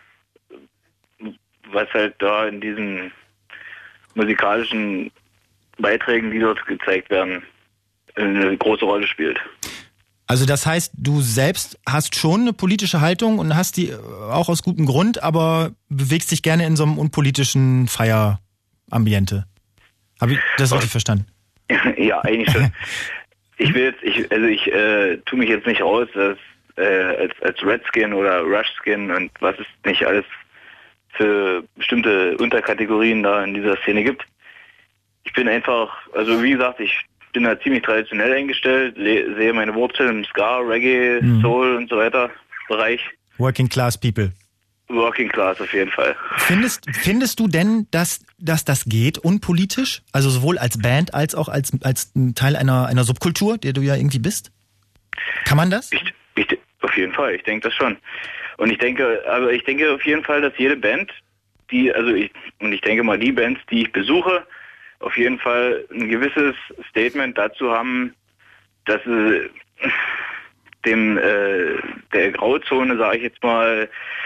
was halt da in diesen musikalischen Beiträgen, die dort gezeigt werden, eine große Rolle spielt. Also das heißt, du selbst hast schon eine politische Haltung und hast die auch aus gutem Grund, aber bewegst dich gerne in so einem unpolitischen Feierambiente. Habe ich das richtig verstanden? Ja, eigentlich schon. Ich will jetzt, ich, also ich äh, tue mich jetzt nicht raus als, äh, als, als Redskin oder Rushskin und was es nicht alles für bestimmte Unterkategorien da in dieser Szene gibt. Ich bin einfach, also wie gesagt, ich bin da ziemlich traditionell eingestellt, le- sehe meine Wurzeln im Ska, Reggae, mhm. Soul und so weiter Bereich. Working Class People. Working Class auf jeden Fall. Findest, findest du denn, dass, dass das geht, unpolitisch? Also sowohl als Band als auch als, als Teil einer, einer Subkultur, der du ja irgendwie bist? Kann man das? Ich, ich, auf jeden Fall, ich denke das schon. Und ich denke, aber ich denke auf jeden Fall, dass jede Band, die, also ich, und ich denke mal, die Bands, die ich besuche, auf jeden Fall ein gewisses Statement dazu haben, dass sie dem, äh, der Grauzone, sage ich jetzt mal,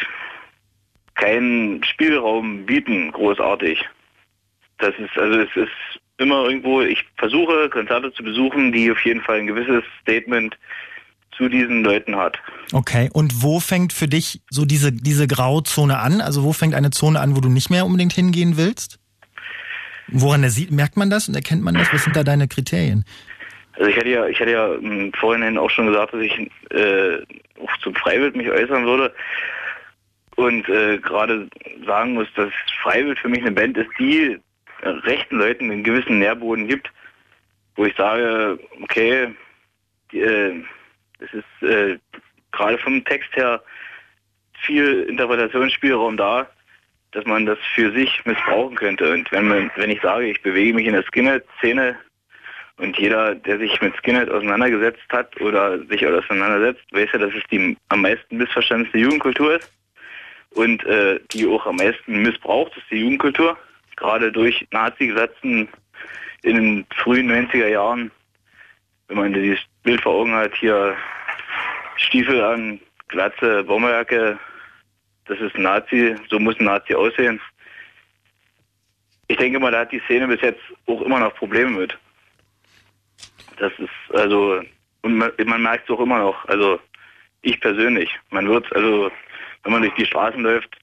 keinen Spielraum bieten, großartig. Das ist, also es ist immer irgendwo, ich versuche Konzerte zu besuchen, die auf jeden Fall ein gewisses Statement zu diesen Leuten hat. Okay, und wo fängt für dich so diese, diese Grauzone an? Also wo fängt eine Zone an, wo du nicht mehr unbedingt hingehen willst? Woran der sieht, merkt man das und erkennt man das? Was sind da deine Kriterien? Also ich hatte ja, ich hatte ja im Vorhinein auch schon gesagt, dass ich äh, auch zum Freiwild mich äußern würde. Und äh, gerade sagen muss, dass Freiwild für mich eine Band ist, die äh, rechten Leuten einen gewissen Nährboden gibt, wo ich sage, okay, die, äh, es ist äh, gerade vom Text her viel Interpretationsspielraum da, dass man das für sich missbrauchen könnte. Und wenn man, wenn ich sage, ich bewege mich in der Skinhead-Szene und jeder, der sich mit Skinhead auseinandergesetzt hat oder sich auseinandersetzt, weiß ja, dass es die am meisten missverstandene Jugendkultur ist. Und äh, die auch am meisten missbraucht ist die Jugendkultur, gerade durch Nazi-Gesetzen in den frühen neunziger Jahren. Wenn man dieses Bild vor Augen hat, hier Stiefel an, Glatze, Bomberjacke, das ist ein Nazi, so muss ein Nazi aussehen. Ich denke mal, da hat die Szene bis jetzt auch immer noch Probleme mit. Das ist also, und man, man merkt es auch immer noch, also ich persönlich, man wird, also wenn man durch die Straßen läuft,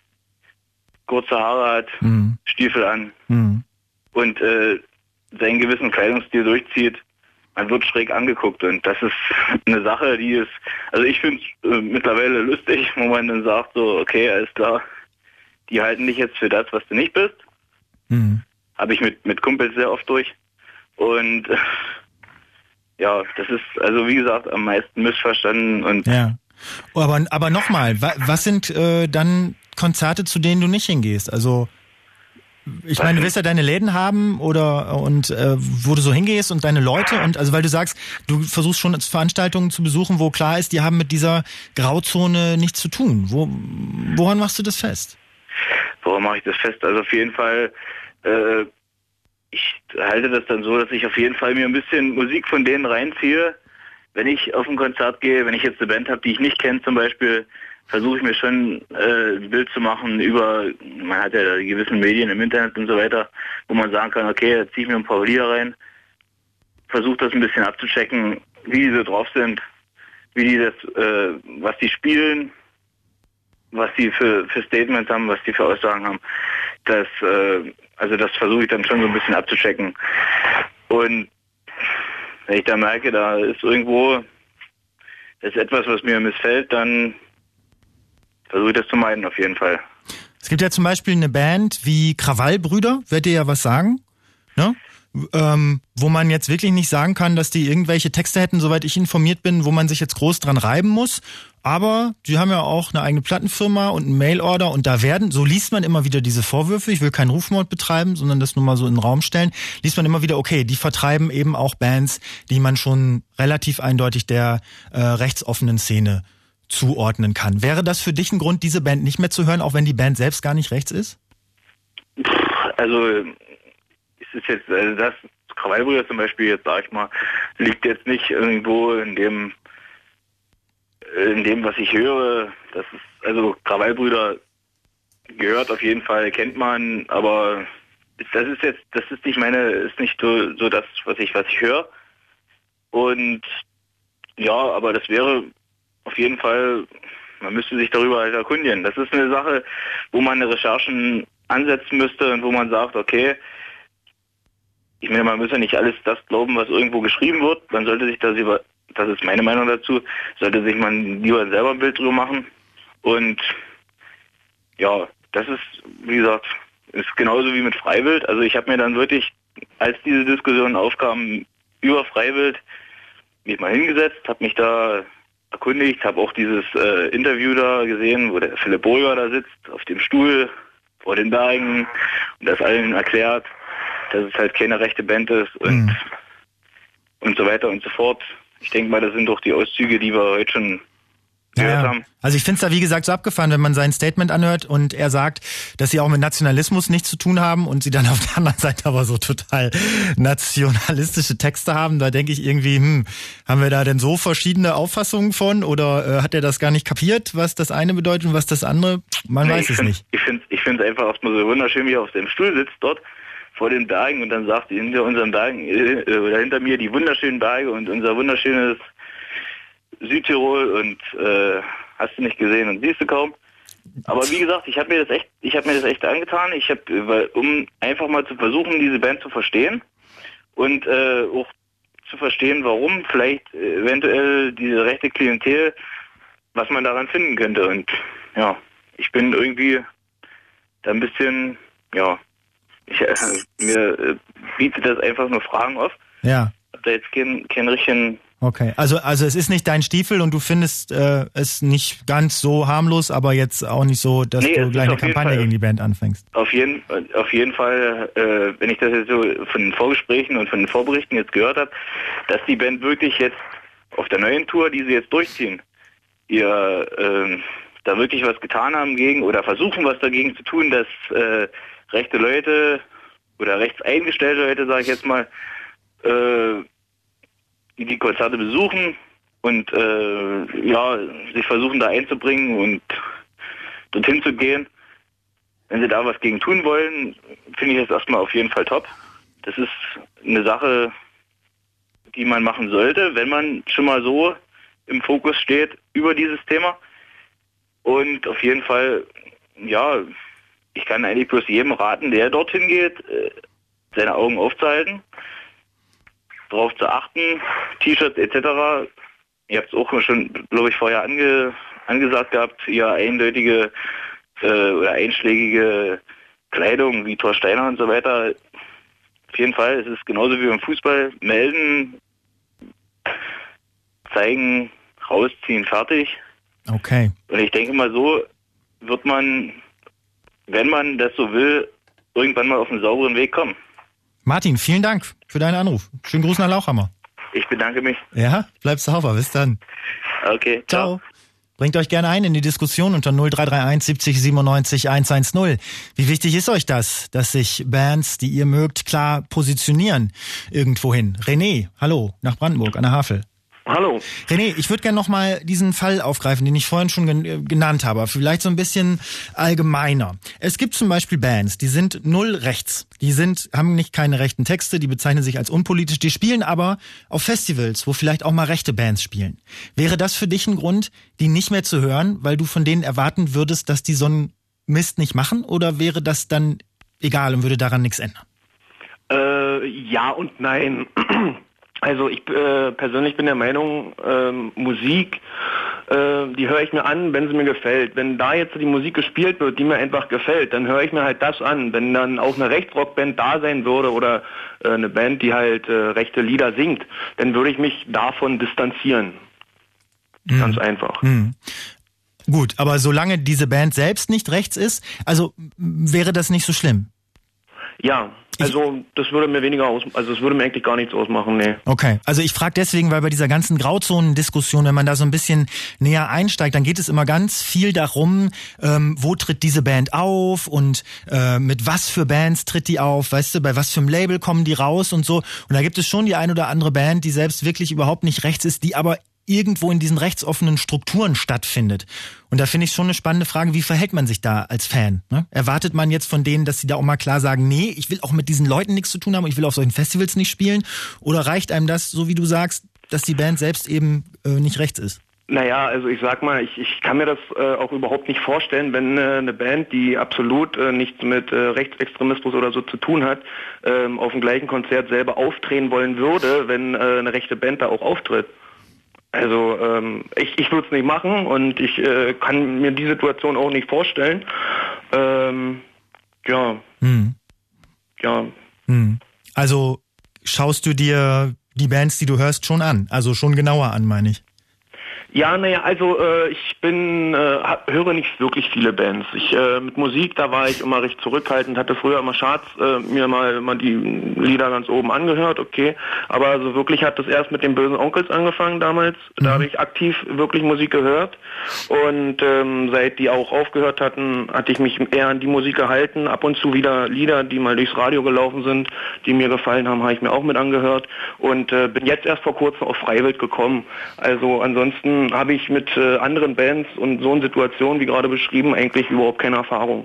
kurze Haare hat, mhm. Stiefel an mhm. und äh, seinen gewissen Kleidungsstil durchzieht, man wird schräg angeguckt und das ist eine Sache, die ist, also ich finde es äh, mittlerweile lustig, wo man dann sagt so, okay, alles klar, die halten dich jetzt für das, was du nicht bist. Mhm. Habe ich mit, mit Kumpels sehr oft durch und äh, ja, das ist also wie gesagt am meisten missverstanden und ja. Aber, aber nochmal, was sind äh, dann Konzerte, zu denen du nicht hingehst? Also ich meine, du wirst ja deine Läden haben oder und äh, wo du so hingehst und deine Leute und also weil du sagst, du versuchst schon Veranstaltungen zu besuchen, wo klar ist, die haben mit dieser Grauzone nichts zu tun. Wo, woran machst du das fest? Woran mache ich das fest? Also auf jeden Fall, äh, ich halte das dann so, dass ich auf jeden Fall mir ein bisschen Musik von denen reinziehe. Wenn ich auf ein Konzert gehe, wenn ich jetzt eine Band habe, die ich nicht kenne zum Beispiel, versuche ich mir schon äh, ein Bild zu machen über, man hat ja die gewissen Medien im Internet und so weiter, wo man sagen kann, okay, da ziehe ich mir ein paar Lieder rein, versuche das ein bisschen abzuchecken, wie die so drauf sind, wie die das, äh, was die spielen, was die für, für Statements haben, was die für Aussagen haben. Das, äh, also das versuche ich dann schon so ein bisschen abzuchecken. Und wenn ich da merke, da ist irgendwo ist etwas, was mir missfällt, dann versuche ich das zu meiden, auf jeden Fall. Es gibt ja zum Beispiel eine Band wie Krawallbrüder, wird dir ja was sagen, ne? Ähm, wo man jetzt wirklich nicht sagen kann, dass die irgendwelche Texte hätten, soweit ich informiert bin, wo man sich jetzt groß dran reiben muss. Aber die haben ja auch eine eigene Plattenfirma und einen Mailorder und da werden, so liest man immer wieder diese Vorwürfe, ich will keinen Rufmord betreiben, sondern das nur mal so in den Raum stellen, liest man immer wieder, okay, die vertreiben eben auch Bands, die man schon relativ eindeutig der äh, rechtsoffenen Szene zuordnen kann. Wäre das für dich ein Grund, diese Band nicht mehr zu hören, auch wenn die Band selbst gar nicht rechts ist? Also es ist jetzt, also das Krawallbrüder zum Beispiel, jetzt sag ich mal, liegt jetzt nicht irgendwo in dem in dem, was ich höre. Das ist, also Krawallbrüder gehört auf jeden Fall, kennt man, aber das ist jetzt, das ist nicht meine, ist nicht so, so das, was ich, was ich höre. Und ja, aber das wäre auf jeden Fall, man müsste sich darüber halt erkundigen. Das ist eine Sache, wo man eine Recherchen ansetzen müsste und wo man sagt, okay, ich meine, man muss ja nicht alles das glauben, was irgendwo geschrieben wird. Man sollte sich das über, das ist meine Meinung dazu, sollte sich man lieber selber ein Bild drüber machen. Und ja, das ist, wie gesagt, ist genauso wie mit Freiwild. Also ich habe mir dann wirklich, als diese Diskussion aufkam über Freiwild, mich mal hingesetzt, habe mich da erkundigt, habe auch dieses äh, Interview da gesehen, wo der Philipp Burger da sitzt, auf dem Stuhl vor den Bergen und das allen erklärt, dass es halt keine rechte Band ist und, mhm. und so weiter und so fort. Ich denke mal, das sind doch die Auszüge, die wir heute schon gehört ja, haben. Also ich finde es da wie gesagt so abgefahren, wenn man sein Statement anhört und er sagt, dass sie auch mit Nationalismus nichts zu tun haben und sie dann auf der anderen Seite aber so total nationalistische Texte haben. Da denke ich irgendwie, hm, haben wir da denn so verschiedene Auffassungen von oder äh, hat er das gar nicht kapiert, was das eine bedeutet und was das andere? Man nee, weiß es nicht. Ich finde ich finde es einfach erstmal so wunderschön, wie er auf seinem Stuhl sitzt dort vor den Bergen und dann sagt hinter unseren Bergen äh, oder hinter mir die wunderschönen Berge und unser wunderschönes Südtirol und äh, hast du nicht gesehen und siehst du kaum. Aber wie gesagt, ich habe mir das echt, ich habe mir das echt angetan. Ich habe, um einfach mal zu versuchen, diese Band zu verstehen und äh, auch zu verstehen, warum vielleicht eventuell diese rechte Klientel, was man daran finden könnte. Und ja, ich bin irgendwie da ein bisschen, ja, ich, äh, mir äh, bietet das einfach nur Fragen auf. Ja. Ich habe da jetzt keinen, keinen richtigen. Okay, also also es ist nicht dein Stiefel und du findest äh, es nicht ganz so harmlos, aber jetzt auch nicht so, dass nee, du gleich eine Kampagne gegen die Band anfängst. Auf jeden, auf jeden Fall, äh, wenn ich das jetzt so von den Vorgesprächen und von den Vorberichten jetzt gehört habe, dass die Band wirklich jetzt auf der neuen Tour, die sie jetzt durchziehen, ihr äh, da wirklich was getan haben gegen oder versuchen was dagegen zu tun, dass äh, rechte Leute oder rechts eingestellte Leute, sage ich jetzt mal, äh, die Konzerte besuchen und äh, ja, sich versuchen da einzubringen und dorthin zu gehen. Wenn sie da was gegen tun wollen, finde ich das erstmal auf jeden Fall top. Das ist eine Sache, die man machen sollte, wenn man schon mal so im Fokus steht über dieses Thema. Und auf jeden Fall, ja, ich kann eigentlich bloß jedem raten, der dorthin geht, seine Augen aufzuhalten, darauf zu achten, T-Shirts et cetera. Ihr habt es auch schon, glaube ich, vorher ange, angesagt gehabt, ihr eindeutige äh, oder einschlägige Kleidung wie Thor Steiner und so weiter. Auf jeden Fall, es ist genauso wie beim Fußball. Melden, zeigen, rausziehen, fertig. Okay. Und ich denke mal, so wird man, wenn man das so will, irgendwann mal auf einen sauberen Weg kommen. Martin, vielen Dank für deinen Anruf. Schönen Gruß nach Lauchhammer. Ich bedanke mich. Ja, bleib sauber. Bis dann. Okay, ciao. Ciao. Bringt euch gerne ein in die Diskussion unter null drei drei eins siebzig siebenundneunzig hundertzehn. Wie wichtig ist euch das, dass sich Bands, die ihr mögt, klar positionieren irgendwohin? René, hallo, nach Brandenburg an der Havel. Hallo. René, ich würde gerne nochmal diesen Fall aufgreifen, den ich vorhin schon gen- genannt habe, vielleicht so ein bisschen allgemeiner. Es gibt zum Beispiel Bands, die sind null rechts. Die sind, haben nicht keine rechten Texte, die bezeichnen sich als unpolitisch, die spielen aber auf Festivals, wo vielleicht auch mal rechte Bands spielen. Wäre das für dich ein Grund, die nicht mehr zu hören, weil du von denen erwarten würdest, dass die so einen Mist nicht machen? Oder wäre das dann egal und würde daran nichts ändern? Äh, ja und nein. Also ich äh, persönlich bin der Meinung, ähm, Musik, äh, die höre ich mir an, wenn sie mir gefällt. Wenn da jetzt die Musik gespielt wird, die mir einfach gefällt, dann höre ich mir halt das an. Wenn dann auch eine Rechtsrockband da sein würde oder äh, eine Band, die halt äh, rechte Lieder singt, dann würde ich mich davon distanzieren. Mhm. Ganz einfach. Mhm. Gut, aber solange diese Band selbst nicht rechts ist, also wäre das nicht so schlimm? Ja, also das würde mir weniger aus, also es würde mir eigentlich gar nichts ausmachen, nee. Okay, also ich frage deswegen, weil bei dieser ganzen Grauzonendiskussion, wenn man da so ein bisschen näher einsteigt, dann geht es immer ganz viel darum, ähm, wo tritt diese Band auf und äh, mit was für Bands tritt die auf, weißt du, bei was für einem Label kommen die raus und so. Und da gibt es schon die ein oder andere Band, die selbst wirklich überhaupt nicht rechts ist, die aber irgendwo in diesen rechtsoffenen Strukturen stattfindet. Und da finde ich schon eine spannende Frage, wie verhält man sich da als Fan? Ne? Erwartet man jetzt von denen, dass sie da auch mal klar sagen, nee, ich will auch mit diesen Leuten nichts zu tun haben, ich will auf solchen Festivals nicht spielen? Oder reicht einem das, so wie du sagst, dass die Band selbst eben äh, nicht rechts ist? Naja, also ich sag mal, ich, ich kann mir das äh, auch überhaupt nicht vorstellen, wenn äh, eine Band, die absolut äh, nichts mit äh, Rechtsextremismus oder so zu tun hat, ähm, auf dem gleichen Konzert selber auftreten wollen würde, wenn äh, eine rechte Band da auch auftritt. Also ähm, ich, ich würde es nicht machen und ich äh, kann mir die Situation auch nicht vorstellen. Ähm, ja. Hm. Ja. Hm. Also schaust du dir die Bands, die du hörst, schon an? Also schon genauer an, meine ich. Ja, naja, also äh, ich bin, äh, hab, höre nicht wirklich viele Bands. Ich äh, mit Musik, da war ich immer recht zurückhaltend, hatte früher immer Charts, äh, mir mal, mal die Lieder ganz oben angehört, okay. Aber also wirklich hat das erst mit den Bösen Onkels angefangen damals. Mhm. Da habe ich aktiv wirklich Musik gehört. Und ähm, seit die auch aufgehört hatten, hatte ich mich eher an die Musik gehalten. Ab und zu wieder Lieder, die mal durchs Radio gelaufen sind, die mir gefallen haben, habe ich mir auch mit angehört. Und äh, bin jetzt erst vor kurzem auf Freiwild gekommen. Also ansonsten habe ich mit äh, anderen Bands und so in Situationen, wie gerade beschrieben, eigentlich überhaupt keine Erfahrung.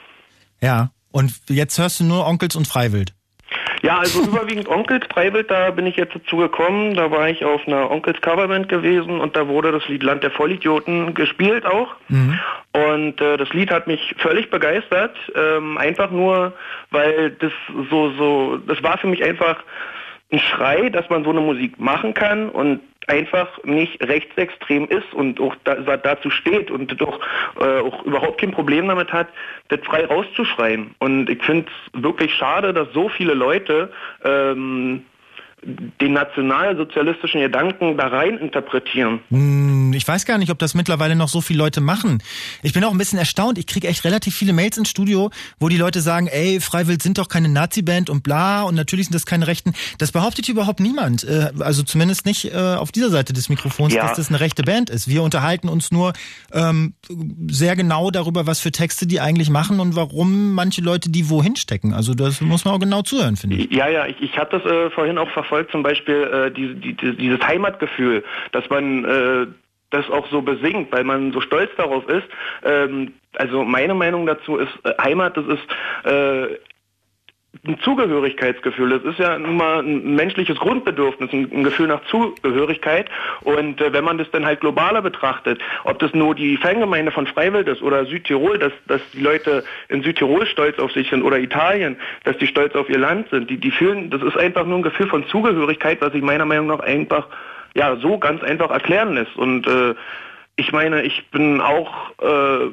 Ja, und jetzt hörst du nur Onkels und Freiwild? Ja, also überwiegend Onkels. Freiwild, da bin ich jetzt dazu gekommen. Da war ich auf einer Onkels Coverband gewesen und da wurde das Lied Land der Vollidioten gespielt auch. Mhm. Und äh, das Lied hat mich völlig begeistert. Ähm, einfach nur, weil das so, so, das war für mich einfach ein Schrei, dass man so eine Musik machen kann und einfach nicht rechtsextrem ist und auch da, dazu steht und doch äh, auch überhaupt kein Problem damit hat, das frei rauszuschreien. Und ich finde es wirklich schade, dass so viele Leute ähm, den nationalsozialistischen Gedanken da rein interpretieren. Ich weiß gar nicht, ob das mittlerweile noch so viele Leute machen. Ich bin auch ein bisschen erstaunt. Ich kriege echt relativ viele Mails ins Studio, wo die Leute sagen, ey, Freiwild sind doch keine Nazi-Band und bla und natürlich sind das keine Rechten. Das behauptet überhaupt niemand. Also zumindest nicht auf dieser Seite des Mikrofons, ja, dass das eine rechte Band ist. Wir unterhalten uns nur ähm, sehr genau darüber, was für Texte die eigentlich machen und warum manche Leute die wohin stecken. Also das muss man auch genau zuhören, finde ich. Ja, ja, ich, ich habe das äh, vorhin auch verfolgt. Zum Beispiel äh, die, die, die, dieses Heimatgefühl, dass man äh, das auch so besingt, weil man so stolz darauf ist. Ähm, also meine Meinung dazu ist, äh, Heimat, das ist äh, ein Zugehörigkeitsgefühl. Das ist ja nun mal ein menschliches Grundbedürfnis, ein, ein Gefühl nach Zugehörigkeit. Und äh, wenn man das dann halt globaler betrachtet, ob das nur die Fangemeinde von Freiwild ist oder Südtirol, dass, dass die Leute in Südtirol stolz auf sich sind oder Italien, dass die stolz auf ihr Land sind, die, die fühlen, das ist einfach nur ein Gefühl von Zugehörigkeit, was sich meiner Meinung nach einfach, ja, so ganz einfach erklären lässt. Und äh, ich meine, ich bin auch, äh,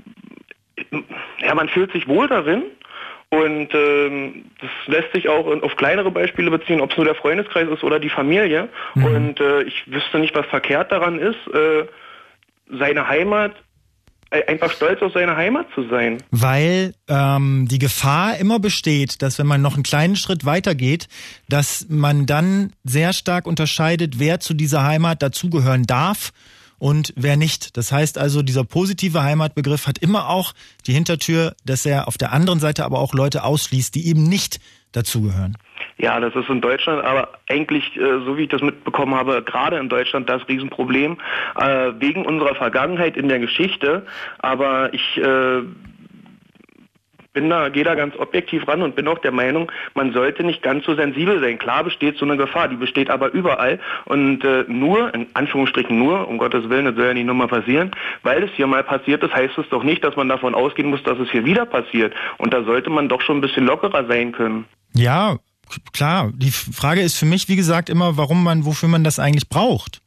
ja, man fühlt sich wohl darin. Und ähm, das lässt sich auch auf kleinere Beispiele beziehen, ob es nur der Freundeskreis ist oder die Familie. Mhm. Und äh, ich wüsste nicht, was verkehrt daran ist, äh, seine Heimat, äh, einfach stolz auf seine Heimat zu sein. Weil ähm, die Gefahr immer besteht, dass wenn man noch einen kleinen Schritt weiter geht, dass man dann sehr stark unterscheidet, wer zu dieser Heimat dazugehören darf und wer nicht. Das heißt also, dieser positive Heimatbegriff hat immer auch die Hintertür, dass er auf der anderen Seite aber auch Leute ausschließt, die eben nicht dazugehören. Ja, das ist in Deutschland aber eigentlich, äh, so wie ich das mitbekommen habe, gerade in Deutschland das Riesenproblem, äh, wegen unserer Vergangenheit in der Geschichte. Aber ich äh, bin da, gehe da ganz objektiv ran und bin auch der Meinung, man sollte nicht ganz so sensibel sein. Klar besteht so eine Gefahr, die besteht aber überall und äh, nur, in Anführungsstrichen nur, um Gottes Willen, das soll ja nicht nochmal passieren, weil es hier mal passiert ist, heißt es doch nicht, dass man davon ausgehen muss, dass es hier wieder passiert. Und da sollte man doch schon ein bisschen lockerer sein können. Ja, klar. Die Frage ist für mich, wie gesagt, immer, warum man, wofür man das eigentlich braucht.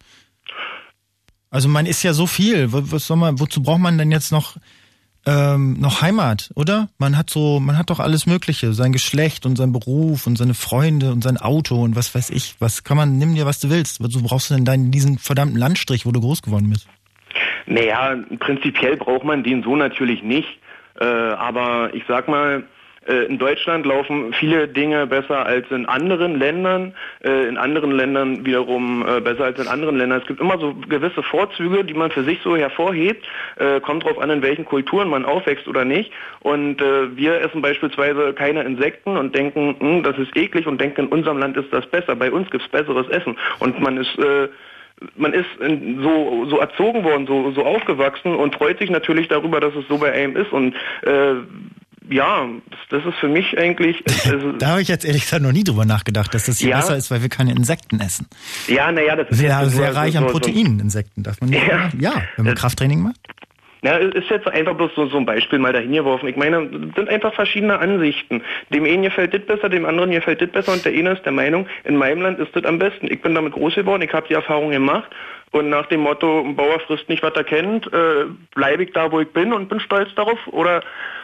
Also man ist ja so viel. Was soll man, wozu braucht man denn jetzt noch Ähm, noch Heimat, oder? Man hat so, man hat doch alles Mögliche, sein Geschlecht und sein Beruf und seine Freunde und sein Auto und was weiß ich. Was kann man, nimm dir, was du willst. Wozu brauchst du denn deinen, diesen verdammten Landstrich, wo du groß geworden bist? Naja, prinzipiell braucht man den so natürlich nicht. Äh, aber ich sag mal, in Deutschland laufen viele Dinge besser als in anderen Ländern, in anderen Ländern wiederum besser als in anderen Ländern. Es gibt immer so gewisse Vorzüge, die man für sich so hervorhebt. Kommt drauf an, in welchen Kulturen man aufwächst oder nicht. Und wir essen beispielsweise keine Insekten und denken, das ist eklig und denken, in unserem Land ist das besser. Bei uns gibt's besseres Essen. Und man ist man ist so so erzogen worden, so so aufgewachsen und freut sich natürlich darüber, dass es so bei einem ist. Und äh, ja, das, das ist für mich eigentlich... Also da habe ich jetzt ehrlich gesagt noch nie drüber nachgedacht, dass das hier ja. besser ist, weil wir keine Insekten essen. Ja, naja, das ist... Sehr, so, sehr reich so, an so, Proteinen, Insekten, darf man nicht ja. ja, wenn man Krafttraining macht. Ja, ist jetzt einfach bloß so, so ein Beispiel mal dahin geworfen. Ich meine, das sind einfach verschiedene Ansichten. Dem einen gefällt das besser, dem anderen gefällt das besser und der eine ist der Meinung, in meinem Land ist das am besten. Ich bin damit groß geworden, ich habe die Erfahrung gemacht und nach dem Motto, ein Bauer frisst nicht, was er kennt, äh, bleibe ich da, wo ich bin und bin stolz darauf. Oder,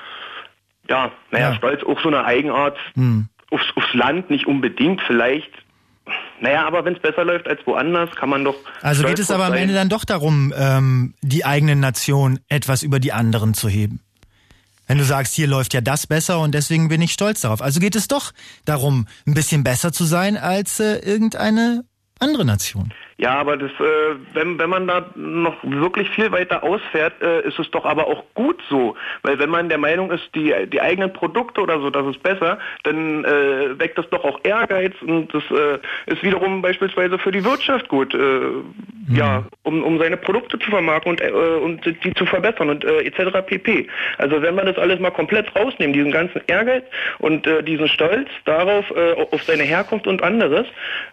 ja, naja, ja. stolz auch so eine Eigenart hm. aufs, aufs Land, nicht unbedingt vielleicht. Naja, aber wenn es besser läuft als woanders, kann man doch... Also geht es aber am Ende dann doch darum, ähm, die eigene Nation etwas über die anderen zu heben. Wenn du sagst, hier läuft ja das besser und deswegen bin ich stolz darauf. Also geht es doch darum, ein bisschen besser zu sein als äh, irgendeine andere Nation. Ja, aber das, äh, wenn, wenn man da noch wirklich viel weiter ausfährt, äh, ist es doch aber auch gut so. Weil wenn man der Meinung ist, die, die eigenen Produkte oder so, das ist besser, dann äh, weckt das doch auch Ehrgeiz und das äh, ist wiederum beispielsweise für die Wirtschaft gut, äh, mhm. ja, um, um seine Produkte zu vermarkten und, äh, und die zu verbessern und äh, et cetera pp. Also wenn wir das alles mal komplett rausnehmen, diesen ganzen Ehrgeiz und äh, diesen Stolz darauf, äh, auf seine Herkunft und anderes,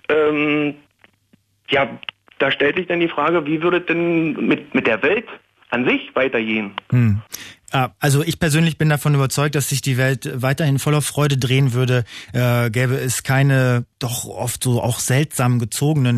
ähm, ja, da stellt sich dann die Frage, wie würde es denn mit, mit der Welt an sich weitergehen? Hm. Also ich persönlich bin davon überzeugt, dass sich die Welt weiterhin voller Freude drehen würde, äh, gäbe es keine doch oft so auch seltsam gezogenen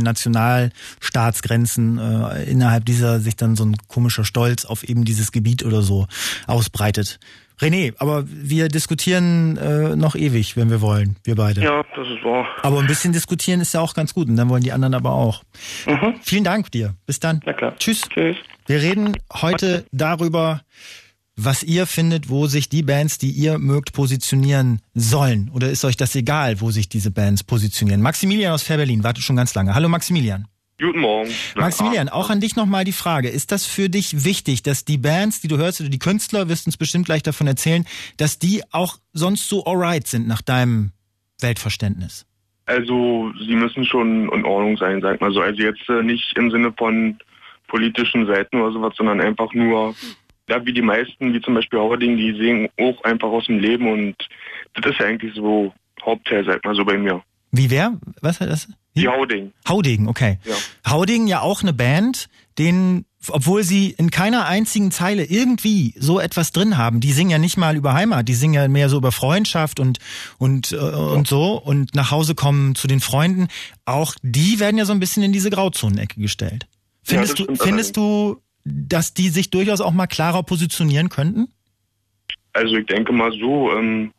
Nationalstaatsgrenzen, äh, innerhalb dieser sich dann so ein komischer Stolz auf eben dieses Gebiet oder so ausbreitet. René, aber wir diskutieren äh, noch ewig, wenn wir wollen, wir beide. Ja, das ist wahr. Aber ein bisschen diskutieren ist ja auch ganz gut und dann wollen die anderen aber auch. Mhm. Vielen Dank dir. Bis dann. Na klar. Tschüss. Tschüss. Wir reden heute darüber, was ihr findet, wo sich die Bands, die ihr mögt, positionieren sollen. Oder ist euch das egal, wo sich diese Bands positionieren? Maximilian aus Fair-Berlin wartet schon ganz lange. Hallo Maximilian. Guten Morgen. Maximilian, auch an dich nochmal die Frage. Ist das für dich wichtig, dass die Bands, die du hörst, oder die Künstler, wirst uns bestimmt gleich davon erzählen, dass die auch sonst so alright sind nach deinem Weltverständnis? Also sie müssen schon in Ordnung sein, sag mal so. Also jetzt äh, nicht im Sinne von politischen Seiten oder sowas, sondern einfach nur, ja, wie die meisten, wie zum Beispiel Howarding, die singen auch einfach aus dem Leben und das ist ja eigentlich so Hauptteil, sag mal so bei mir. Wie wer? Was hat das? Die Howarding. Howarding, okay. Ja. Howarding ja auch eine Band, denen, obwohl sie in keiner einzigen Zeile irgendwie so etwas drin haben, die singen ja nicht mal über Heimat, die singen ja mehr so über Freundschaft und und äh, und so und nach Hause kommen zu den Freunden. Auch die werden ja so ein bisschen in diese Grauzonenecke gestellt. Findest ja, du findest du, dass die sich durchaus auch mal klarer positionieren könnten? Also ich denke mal so, ähm,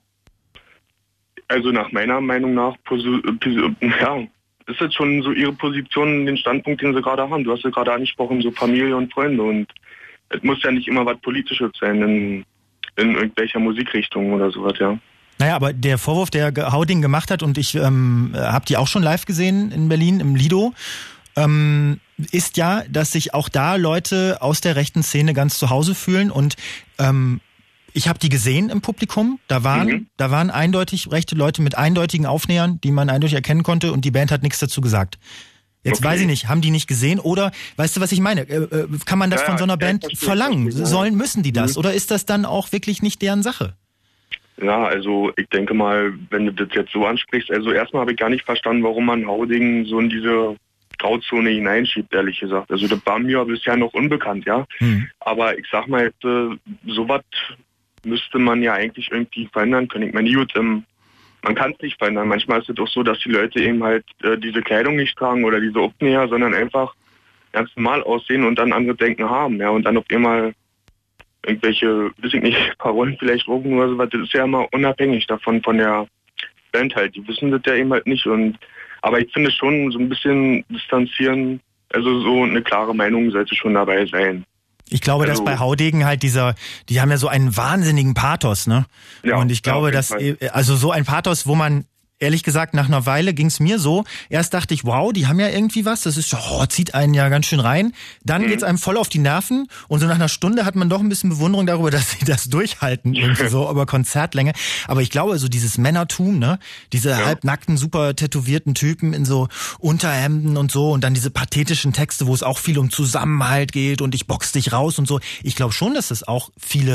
also nach meiner Meinung nach, ja, ist jetzt schon so ihre Position, den Standpunkt, den sie gerade haben. Du hast ja gerade angesprochen, so Familie und Freunde und es muss ja nicht immer was Politisches sein in, in irgendwelcher Musikrichtung oder sowas, ja. Naja, aber der Vorwurf, der Howarding gemacht hat und ich ähm, habe die auch schon live gesehen in Berlin im Lido, ähm, ist ja, dass sich auch da Leute aus der rechten Szene ganz zu Hause fühlen und ähm, ich habe die gesehen im Publikum, da waren mhm. da waren eindeutig rechte Leute mit eindeutigen Aufnähern, die man eindeutig erkennen konnte und die Band hat nichts dazu gesagt. Jetzt okay. weiß ich nicht, haben die nicht gesehen oder, weißt du, was ich meine, äh, kann man das ja, von so einer Band verstehe, verlangen? Verstehe, Sollen, müssen die das mhm. oder ist das dann auch wirklich nicht deren Sache? Ja, also ich denke mal, wenn du das jetzt so ansprichst, also erstmal habe ich gar nicht verstanden, warum man Howarding so in diese Grauzone hineinschiebt, ehrlich gesagt. Also das war mir bisher noch unbekannt, ja. Mhm. Aber ich sag mal, jetzt, äh, sowas müsste man ja eigentlich irgendwie verändern können. Ich meine, gut, ähm, man kann es nicht verändern. Manchmal ist es auch so, dass die Leute eben halt äh, diese Kleidung nicht tragen oder diese Aufnäher, sondern einfach ganz normal aussehen und dann andere Denken haben, ja, und dann auf einmal irgendwelche, weiß ich nicht, Parolen vielleicht rufen oder sowas. Das ist ja immer unabhängig davon, von der Band halt. Die wissen das ja eben halt nicht und, aber ich finde schon so ein bisschen distanzieren, also so eine klare Meinung sollte schon dabei sein. Ich glaube, also, dass bei Howarding halt dieser, die haben ja so einen wahnsinnigen Pathos, ne? Ja, und ich glaube, ja, dass, Fall. also so ein Pathos, wo man, ehrlich gesagt, nach einer Weile ging's mir so, erst dachte ich, wow, die haben ja irgendwie was, das ist so, oh, zieht einen ja ganz schön rein, dann mhm. geht's einem voll auf die Nerven und so nach einer Stunde hat man doch ein bisschen Bewunderung darüber, dass sie das durchhalten, irgendwie so über Konzertlänge, aber ich glaube, so dieses Männertum, ne, diese ja. halbnackten, super tätowierten Typen in so Unterhemden und so und dann diese pathetischen Texte, wo es auch viel um Zusammenhalt geht und ich box dich raus und so, ich glaube schon, dass es auch viele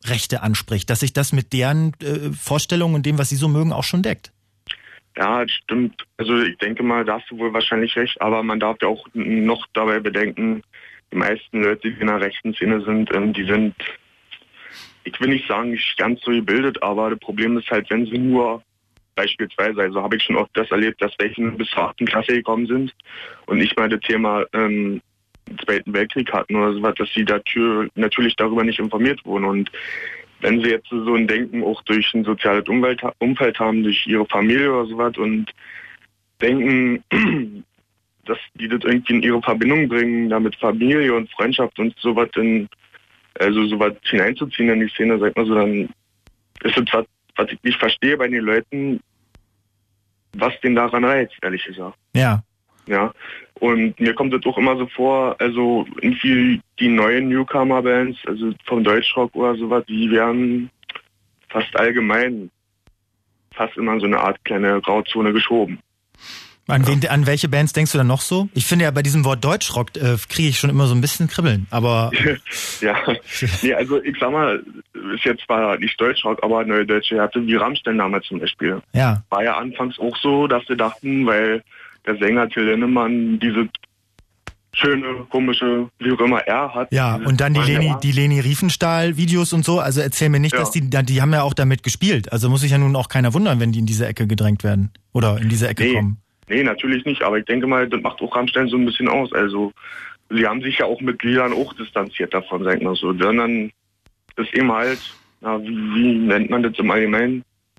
Rechte anspricht, dass sich das mit deren äh, Vorstellungen und dem, was sie so mögen, auch schon deckt. Ja, das stimmt. Also ich denke mal, da hast du wohl wahrscheinlich recht, aber man darf ja auch noch dabei bedenken, die meisten Leute, die in der rechten Szene sind, ähm, die sind, ich will nicht sagen, nicht ganz so gebildet, aber das Problem ist halt, wenn sie nur beispielsweise, also habe ich schon oft das erlebt, dass welche bis zur achten Klasse gekommen sind und nicht mal das Thema ähm, Zweiten Weltkrieg hatten oder sowas, dass sie dafür natürlich darüber nicht informiert wurden. Und wenn sie jetzt so ein Denken auch durch ein soziales Umwelt, Umfeld haben, durch ihre Familie oder sowas und denken, dass die das irgendwie in ihre Verbindung bringen, damit Familie und Freundschaft und sowas in, also sowas hineinzuziehen in die Szene, sag mal so, dann ist es was, was ich nicht verstehe bei den Leuten, was denen daran reizt, ehrlich gesagt. Ja. Ja, und mir kommt das auch immer so vor, also irgendwie die neuen Newcomer-Bands, also vom Deutschrock oder sowas, die werden fast allgemein fast immer in so eine Art kleine Grauzone geschoben. An, wen, an welche Bands denkst du dann noch so? Ich finde ja, bei diesem Wort Deutschrock äh, kriege ich schon immer so ein bisschen Kribbeln, aber... ja, nee, also ich sag mal, ist jetzt zwar nicht Deutschrock, aber Neue Deutsche Härte, wie Rammstein damals zum Beispiel. Ja. War ja anfangs auch so, dass wir dachten, weil der Sänger Till Lindemann diese schöne, komische, wie auch immer er hat. Ja, und dann die Leni, die Leni Riefenstahl-Videos und so, also erzähl mir nicht, ja. dass die, die haben ja auch damit gespielt. Also muss sich ja nun auch keiner wundern, wenn die in diese Ecke gedrängt werden oder in diese Ecke nee, kommen. Nee, natürlich nicht, aber ich denke mal, das macht auch Rammstein so ein bisschen aus. Also sie haben sich ja auch mit Liedern auch distanziert davon, sag ich mal so. Sondern ist eben halt, na, wie, wie nennt man das im Allgemeinen?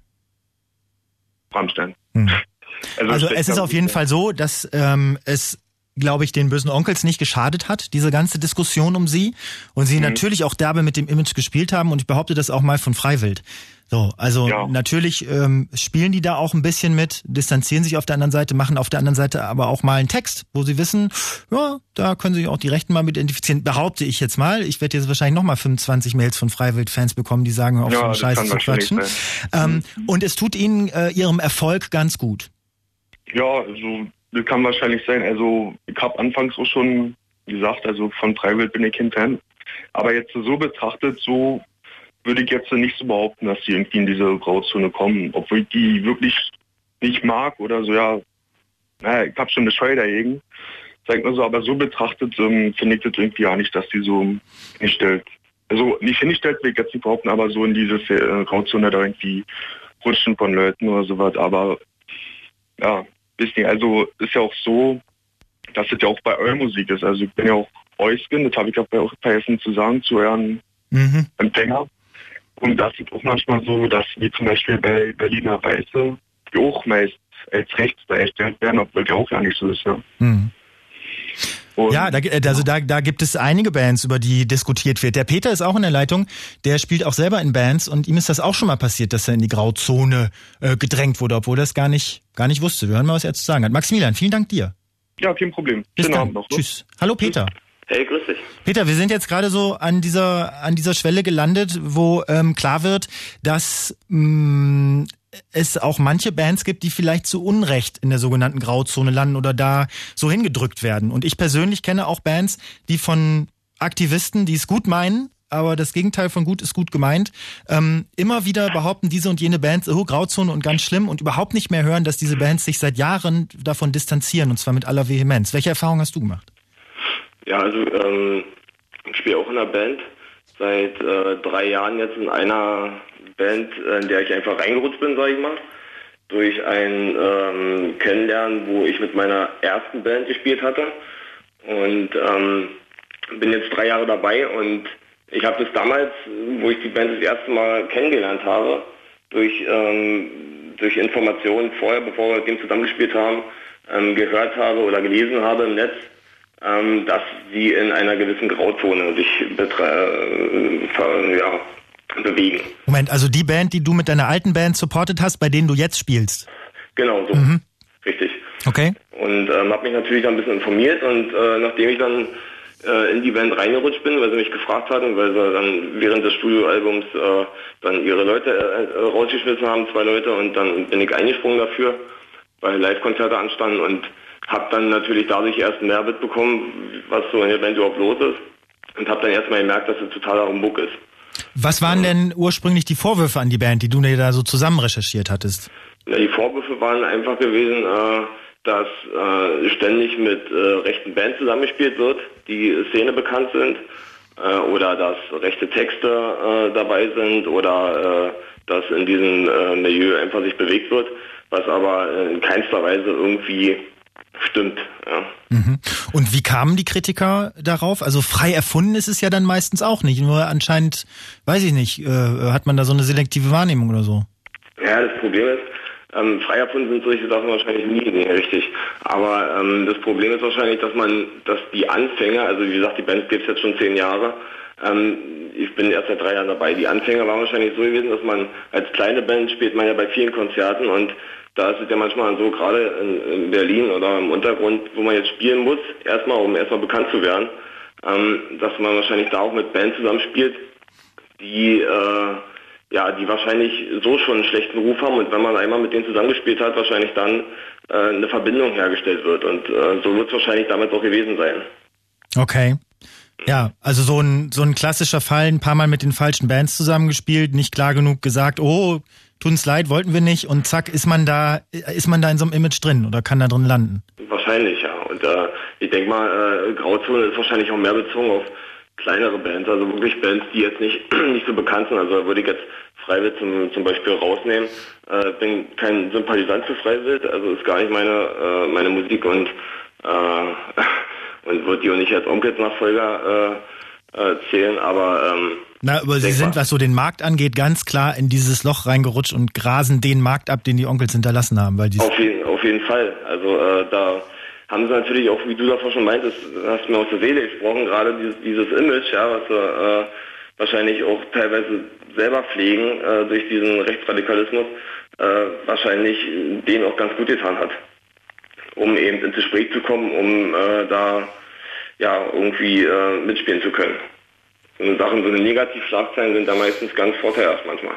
Rammstein. Hm. Also, also es ist auf jeden Fall so, dass ähm, es, glaube ich, den bösen Onkels nicht geschadet hat, diese ganze Diskussion um sie. Und sie mhm. natürlich auch derbe mit dem Image gespielt haben. Und ich behaupte das auch mal von Freiwild. So, also ja. natürlich ähm, spielen die da auch ein bisschen mit, distanzieren sich auf der anderen Seite, machen auf der anderen Seite aber auch mal einen Text, wo sie wissen, ja, da können sich auch die Rechten mal mit identifizieren. Behaupte ich jetzt mal. Ich werde jetzt wahrscheinlich nochmal fünfundzwanzig Mails von Freiwild-Fans bekommen, die sagen, auf ja, so eine Scheiße zu quatschen. Ähm, mhm. Und es tut ihnen äh, ihrem Erfolg ganz gut. Ja, also das kann wahrscheinlich sein. Also ich habe anfangs auch schon gesagt, also von Freiwild bin ich kein Fan. Aber jetzt so betrachtet, so würde ich jetzt nicht so behaupten, dass die irgendwie in diese Grauzone kommen. Obwohl ich die wirklich nicht mag oder so, ja, naja, ich habe schon eine Scheu dagegen. Sag mal so, aber so betrachtet ähm, finde ich das irgendwie ja nicht, dass die so hinstellt. Also nicht hingestellt will ich jetzt nicht behaupten, aber so in diese äh, Grauzone da irgendwie rutschen von Leuten oder sowas. Aber ja, wisst ihr, also ist ja auch so, dass es ja auch bei eurer Musik ist. Also ich bin ja auch Eusgen, das habe ich auch vergessen zu sagen, zu euren mhm. Empfänger. Und das ist auch manchmal so, dass wie zum Beispiel bei Berliner Weiße, die auch meist als rechts dargestellt werden, obwohl die auch gar nicht so ist. Ja, mhm. ja da, also da, da gibt es einige Bands, über die diskutiert wird. Der Peter ist auch in der Leitung, der spielt auch selber in Bands und ihm ist das auch schon mal passiert, dass er in die Grauzone äh, gedrängt wurde, obwohl er das gar nicht, gar nicht wusste. Wir hören mal, was er zu sagen hat. Maximilian, vielen Dank dir. Ja, kein Problem. Bis dann. Noch, Tschüss. Hallo Peter. Hey, grüß dich. Peter, wir sind jetzt gerade so an dieser an dieser Schwelle gelandet, wo ähm, klar wird, dass mh, es auch manche Bands gibt, die vielleicht zu Unrecht in der sogenannten Grauzone landen oder da so hingedrückt werden. Und ich persönlich kenne auch Bands, die von Aktivisten, die es gut meinen, aber das Gegenteil von gut ist gut gemeint, ähm, immer wieder behaupten, diese und jene Bands, oh, Grauzone und ganz schlimm und überhaupt nicht mehr hören, dass diese Bands sich seit Jahren davon distanzieren und zwar mit aller Vehemenz. Welche Erfahrung hast du gemacht? Ja, also ähm, ich spiele auch in einer Band, seit äh, drei Jahren jetzt in einer Band, in der ich einfach reingerutscht bin, sage ich mal, durch ein ähm, Kennenlernen, wo ich mit meiner ersten Band gespielt hatte und ähm, bin jetzt drei Jahre dabei und ich habe das damals, wo ich die Band das erste Mal kennengelernt habe, durch, ähm, durch Informationen vorher, bevor wir mit dem zusammengespielt haben, ähm, gehört habe oder gelesen habe im Netz, ähm, dass sie in einer gewissen Grauzone sich betre- äh, ja, bewegen. Moment, also die Band, die du mit deiner alten Band supportet hast, bei denen du jetzt spielst? Genau, so. Mhm. Richtig. Okay. Und ähm, habe mich natürlich dann ein bisschen informiert und äh, nachdem ich dann äh, in die Band reingerutscht bin, weil sie mich gefragt hatten, weil sie dann während des Studioalbums äh, dann ihre Leute äh, rausgeschmissen haben, zwei Leute, und dann bin ich eingesprungen dafür, weil Live-Konzerte anstanden und habe dann natürlich dadurch erst mehr mitbekommen, was so in der Band überhaupt los ist und habe dann erstmal gemerkt, dass es totaler Humbug ist. Was waren denn ursprünglich die Vorwürfe an die Band, die du dir da so zusammen recherchiert hattest? Ja, die Vorwürfe waren einfach gewesen, äh, dass äh, ständig mit äh, rechten Bands zusammengespielt wird, die Szene bekannt sind, äh, oder dass rechte Texte äh, dabei sind oder äh, dass in diesem äh, Milieu einfach sich bewegt wird, was aber in keinster Weise irgendwie stimmt. Ja. Mhm. Und wie kamen die Kritiker darauf? Also frei erfunden ist es ja dann meistens auch nicht, nur anscheinend, weiß ich nicht, äh, hat man da so eine selektive Wahrnehmung oder so? Ja, das Problem ist, Ähm, frei erfunden sind solche Sachen wahrscheinlich nie, nee, richtig. Aber ähm, das Problem ist wahrscheinlich, dass man, dass die Anfänger, also wie gesagt, die Band gibt es jetzt schon zehn Jahre, ähm, ich bin erst seit drei Jahren dabei, die Anfänger waren wahrscheinlich so gewesen, dass man als kleine Band spielt man ja bei vielen Konzerten und da ist es ja manchmal so, gerade in, in Berlin oder im Untergrund, wo man jetzt spielen muss, erstmal, um erstmal bekannt zu werden, ähm, dass man wahrscheinlich da auch mit Bands zusammenspielt, die äh, ja, die wahrscheinlich so schon einen schlechten Ruf haben und wenn man einmal mit denen zusammengespielt hat, wahrscheinlich dann äh, eine Verbindung hergestellt wird und äh, so wird es wahrscheinlich damals auch gewesen sein. Okay. Ja, also so ein so ein klassischer Fall, ein paar Mal mit den falschen Bands zusammengespielt, nicht klar genug gesagt, oh, tut uns leid, wollten wir nicht und zack, ist man da ist man da in so einem Image drin oder kann da drin landen? Wahrscheinlich, ja. Und äh, ich denke mal, äh, Grauzone ist wahrscheinlich auch mehr bezogen auf kleinere Bands, also wirklich Bands, die jetzt nicht nicht so bekannt sind. Also würde ich jetzt Freiwild zum, zum Beispiel rausnehmen. Äh, bin kein Sympathisant für Freiwild, also ist gar nicht meine äh, meine Musik und äh, und würde die auch nicht als Onkels-Nachfolger äh, äh, zählen, aber ähm, Na, aber Sie sind, was so den Markt angeht, ganz klar in dieses Loch reingerutscht und grasen den Markt ab, den die Onkels hinterlassen haben, weil die auf jeden auf jeden Fall. Also äh, da haben sie natürlich auch, wie du davor schon meintest, hast mir aus der Seele gesprochen, gerade dieses, dieses Image, ja, was sie äh, wahrscheinlich auch teilweise selber pflegen äh, durch diesen Rechtsradikalismus, äh, wahrscheinlich denen auch ganz gut getan hat, um eben ins Gespräch zu kommen, um äh, da ja irgendwie äh, mitspielen zu können. So eine Sachen, so eine Negativschlagzeilen sind da meistens ganz vorteilhaft manchmal.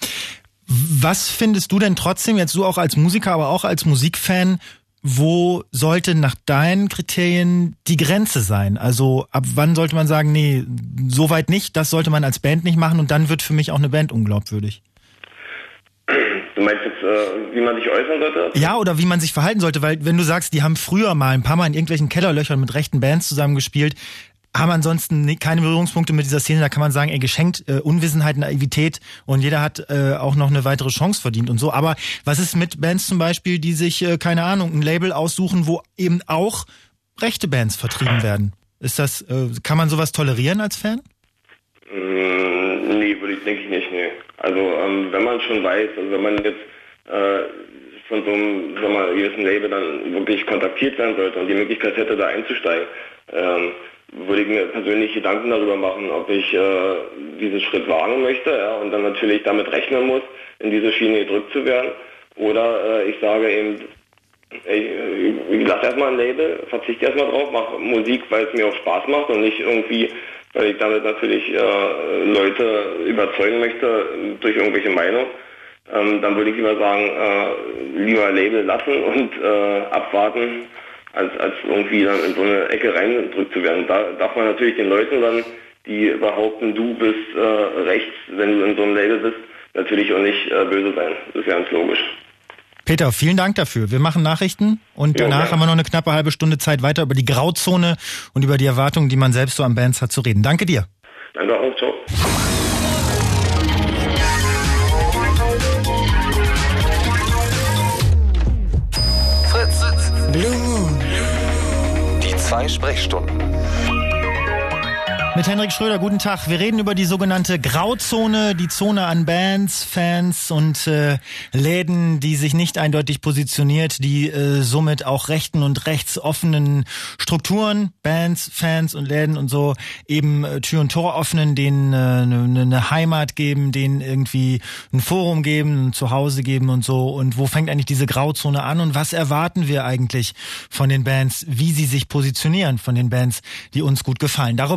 Was findest du denn trotzdem, jetzt du auch als Musiker, aber auch als Musikfan, wo sollte nach deinen Kriterien die Grenze sein? Also ab wann sollte man sagen, nee, so weit nicht, das sollte man als Band nicht machen und dann wird für mich auch eine Band unglaubwürdig? Du meinst jetzt, äh, wie man sich äußern sollte? Ja, oder wie man sich verhalten sollte, weil wenn du sagst, die haben früher mal ein paar Mal in irgendwelchen Kellerlöchern mit rechten Bands zusammengespielt, haben ansonsten keine Berührungspunkte mit dieser Szene, da kann man sagen, ey, geschenkt, äh, Unwissenheit, Naivität und jeder hat äh, auch noch eine weitere Chance verdient und so. Aber was ist mit Bands zum Beispiel, die sich, äh, keine Ahnung, ein Label aussuchen, wo eben auch rechte Bands vertrieben werden? Ist das, äh, kann man sowas tolerieren als Fan? Mm, nee, würde ich, denke ich nicht, nee. Also ähm, wenn man schon weiß, also wenn man jetzt äh, von so einem, sagen wir mal, gewissen Label dann wirklich kontaktiert werden sollte und die Möglichkeit hätte, da einzusteigen, ähm, würde ich mir persönlich Gedanken darüber machen, ob ich äh, diesen Schritt wagen möchte, ja, und dann natürlich damit rechnen muss, in diese Schiene gedrückt zu werden. Oder äh, ich sage eben, ey, ich lasse erstmal ein Label, verzichte erstmal drauf, mache Musik, weil es mir auch Spaß macht und nicht irgendwie, weil ich damit natürlich äh, Leute überzeugen möchte durch irgendwelche Meinungen. Ähm, dann würde ich lieber sagen, äh, lieber Label lassen und äh, abwarten, als als irgendwie dann in so eine Ecke reingedrückt zu werden. Da darf man natürlich den Leuten dann, die behaupten, du bist äh, rechts, wenn du in so einem Label bist, natürlich auch nicht äh, böse sein. Das ist ganz logisch. Peter, vielen Dank dafür. Wir machen Nachrichten und danach ja, haben wir noch eine knappe halbe Stunde Zeit, weiter über die Grauzone und über die Erwartungen, die man selbst so an Bands hat, zu reden. Danke dir. Danke auch, ciao. Fritz. Blue Moon. Die zwei Sprechstunden. Mit Henrik Schröder, guten Tag. Wir reden über die sogenannte Grauzone, die Zone an Bands, Fans und äh, Läden, die sich nicht eindeutig positioniert, die äh, somit auch rechten und rechtsoffenen Strukturen, Bands, Fans und Läden und so eben äh, Tür und Tor öffnen, denen eine äh, ne Heimat geben, denen irgendwie ein Forum geben, ein Zuhause geben und so. Und wo fängt eigentlich diese Grauzone an und was erwarten wir eigentlich von den Bands, wie sie sich positionieren von den Bands, die uns gut gefallen? Darüber reden wir noch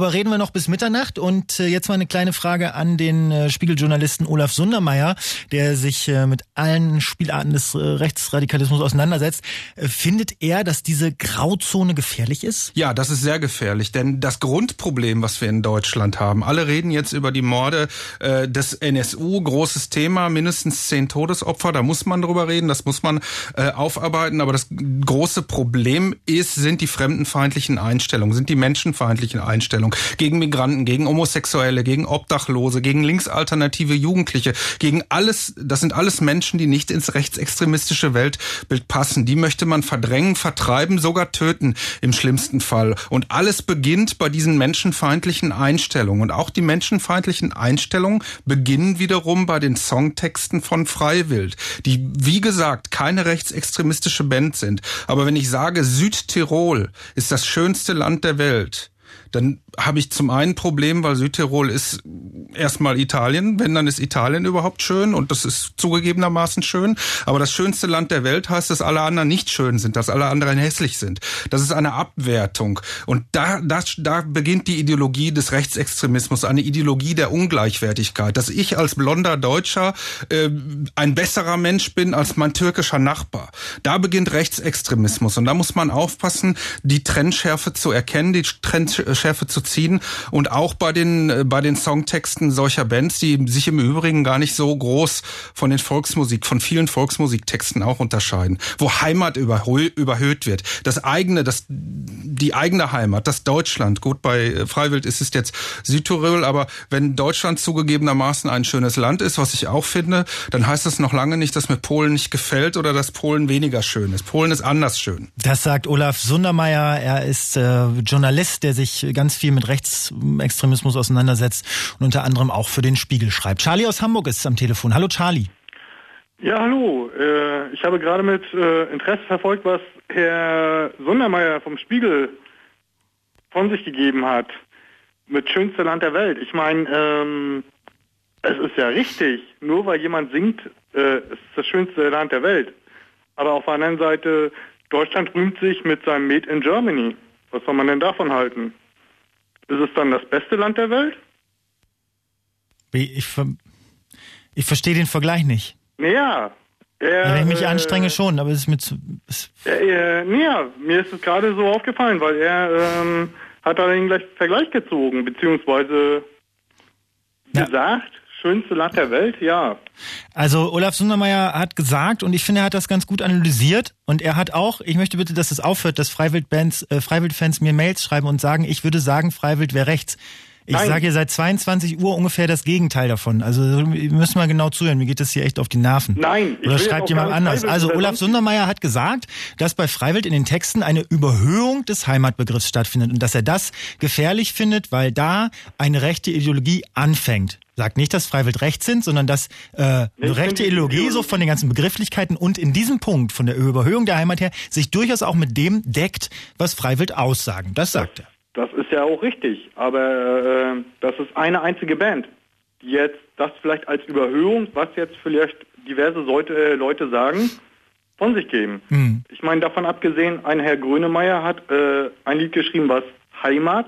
noch bis Mitternacht und äh, jetzt mal eine kleine Frage an den äh, Spiegeljournalisten Olaf Sundermeier, der sich äh, mit allen Spielarten des äh, Rechtsradikalismus auseinandersetzt. Äh, findet er, dass diese Grauzone gefährlich ist? Ja, das ist sehr gefährlich, denn das Grundproblem, was wir in Deutschland haben, alle reden jetzt über die Morde äh, des N S U, großes Thema, mindestens zehn Todesopfer, da muss man drüber reden, das muss man äh, aufarbeiten, aber das große Problem ist, sind die fremdenfeindlichen Einstellungen, sind die menschenfeindlichen Einstellungen gegen Migranten, gegen Homosexuelle, gegen Obdachlose, gegen linksalternative Jugendliche, gegen alles, das sind alles Menschen, die nicht ins rechtsextremistische Weltbild passen. Die möchte man verdrängen, vertreiben, sogar töten im schlimmsten Fall. Und alles beginnt bei diesen menschenfeindlichen Einstellungen. Und auch die menschenfeindlichen Einstellungen beginnen wiederum bei den Songtexten von Freiwild, die, wie gesagt, keine rechtsextremistische Band sind. Aber wenn ich sage, Südtirol ist das schönste Land der Welt, dann habe ich zum einen ein Problem, weil Südtirol ist erstmal Italien. Wenn, dann ist Italien überhaupt schön und das ist zugegebenermaßen schön. Aber das schönste Land der Welt heißt, dass alle anderen nicht schön sind, dass alle anderen hässlich sind. Das ist eine Abwertung. Und da, das, da beginnt die Ideologie des Rechtsextremismus, eine Ideologie der Ungleichwertigkeit. Dass ich als blonder Deutscher äh, ein besserer Mensch bin als mein türkischer Nachbar. Da beginnt Rechtsextremismus. Und da muss man aufpassen, die Trennschärfe zu erkennen, die Trennschärfe zu ziehen und auch bei den bei den Songtexten solcher Bands, die sich im Übrigen gar nicht so groß von den Volksmusik, von vielen Volksmusiktexten auch unterscheiden, wo Heimat überhö- überhöht wird, das eigene, das die eigene Heimat, das Deutschland. Gut, bei Freiwild ist es jetzt Südtirol, aber wenn Deutschland zugegebenermaßen ein schönes Land ist, was ich auch finde, dann heißt das noch lange nicht, dass mir Polen nicht gefällt oder dass Polen weniger schön ist. Polen ist anders schön. Das sagt Olaf Sundermeier. Er ist äh, Journalist, der sich ganz viel mit Rechtsextremismus auseinandersetzt und unter anderem auch für den Spiegel schreibt. Charlie aus Hamburg ist am Telefon. Hallo Charlie. Ja, hallo. Äh, ich habe gerade mit äh, Interesse verfolgt, was Herr Sundermeier vom Spiegel von sich gegeben hat. Mit schönste Land der Welt. Ich meine, ähm, es ist ja richtig. Nur weil jemand singt, äh, es ist das schönste Land der Welt. Aber auf der anderen Seite, Deutschland rühmt sich mit seinem Made in Germany. Was soll man denn davon halten? Ist es dann das beste Land der Welt? Ich, ver- ich verstehe den Vergleich nicht. Naja. Er, ja, wenn ich mich äh, anstrenge schon, aber es ist mir zu... Es äh, äh, naja, mir ist es gerade so aufgefallen, weil er ähm, hat da den gleich Vergleich gezogen, beziehungsweise ja. gesagt, schönste Land der Welt, ja. Also Olaf Sundermeier hat gesagt, und ich finde, er hat das ganz gut analysiert, und er hat auch, ich möchte bitte, dass es aufhört, dass Freiwild-Bands, äh, Freiwild-Fans mir Mails schreiben und sagen, ich würde sagen, Freiwild wäre rechts. Ich sage hier seit zweiundzwanzig Uhr ungefähr das Gegenteil davon. Also wir müssen mal genau zuhören, mir geht das hier echt auf die Nerven. Nein. Oder schreibt jemand anders. Also Olaf Sundermeier hat gesagt, dass bei Freiwild in den Texten eine Überhöhung des Heimatbegriffs stattfindet und dass er das gefährlich findet, weil da eine rechte Ideologie anfängt. Sagt nicht, dass Freiwild rechts sind, sondern dass äh, eine rechte Ideologie so von den ganzen Begrifflichkeiten und in diesem Punkt von der Überhöhung der Heimat her sich durchaus auch mit dem deckt, was Freiwild aussagen. Das sagt er. Das ist ja auch richtig, aber äh, das ist eine einzige Band, die jetzt das vielleicht als Überhöhung, was jetzt vielleicht diverse Leute, äh, Leute sagen, von sich geben. Mhm. Ich meine, davon abgesehen, ein Herr Grönemeyer hat äh, ein Lied geschrieben, was Heimat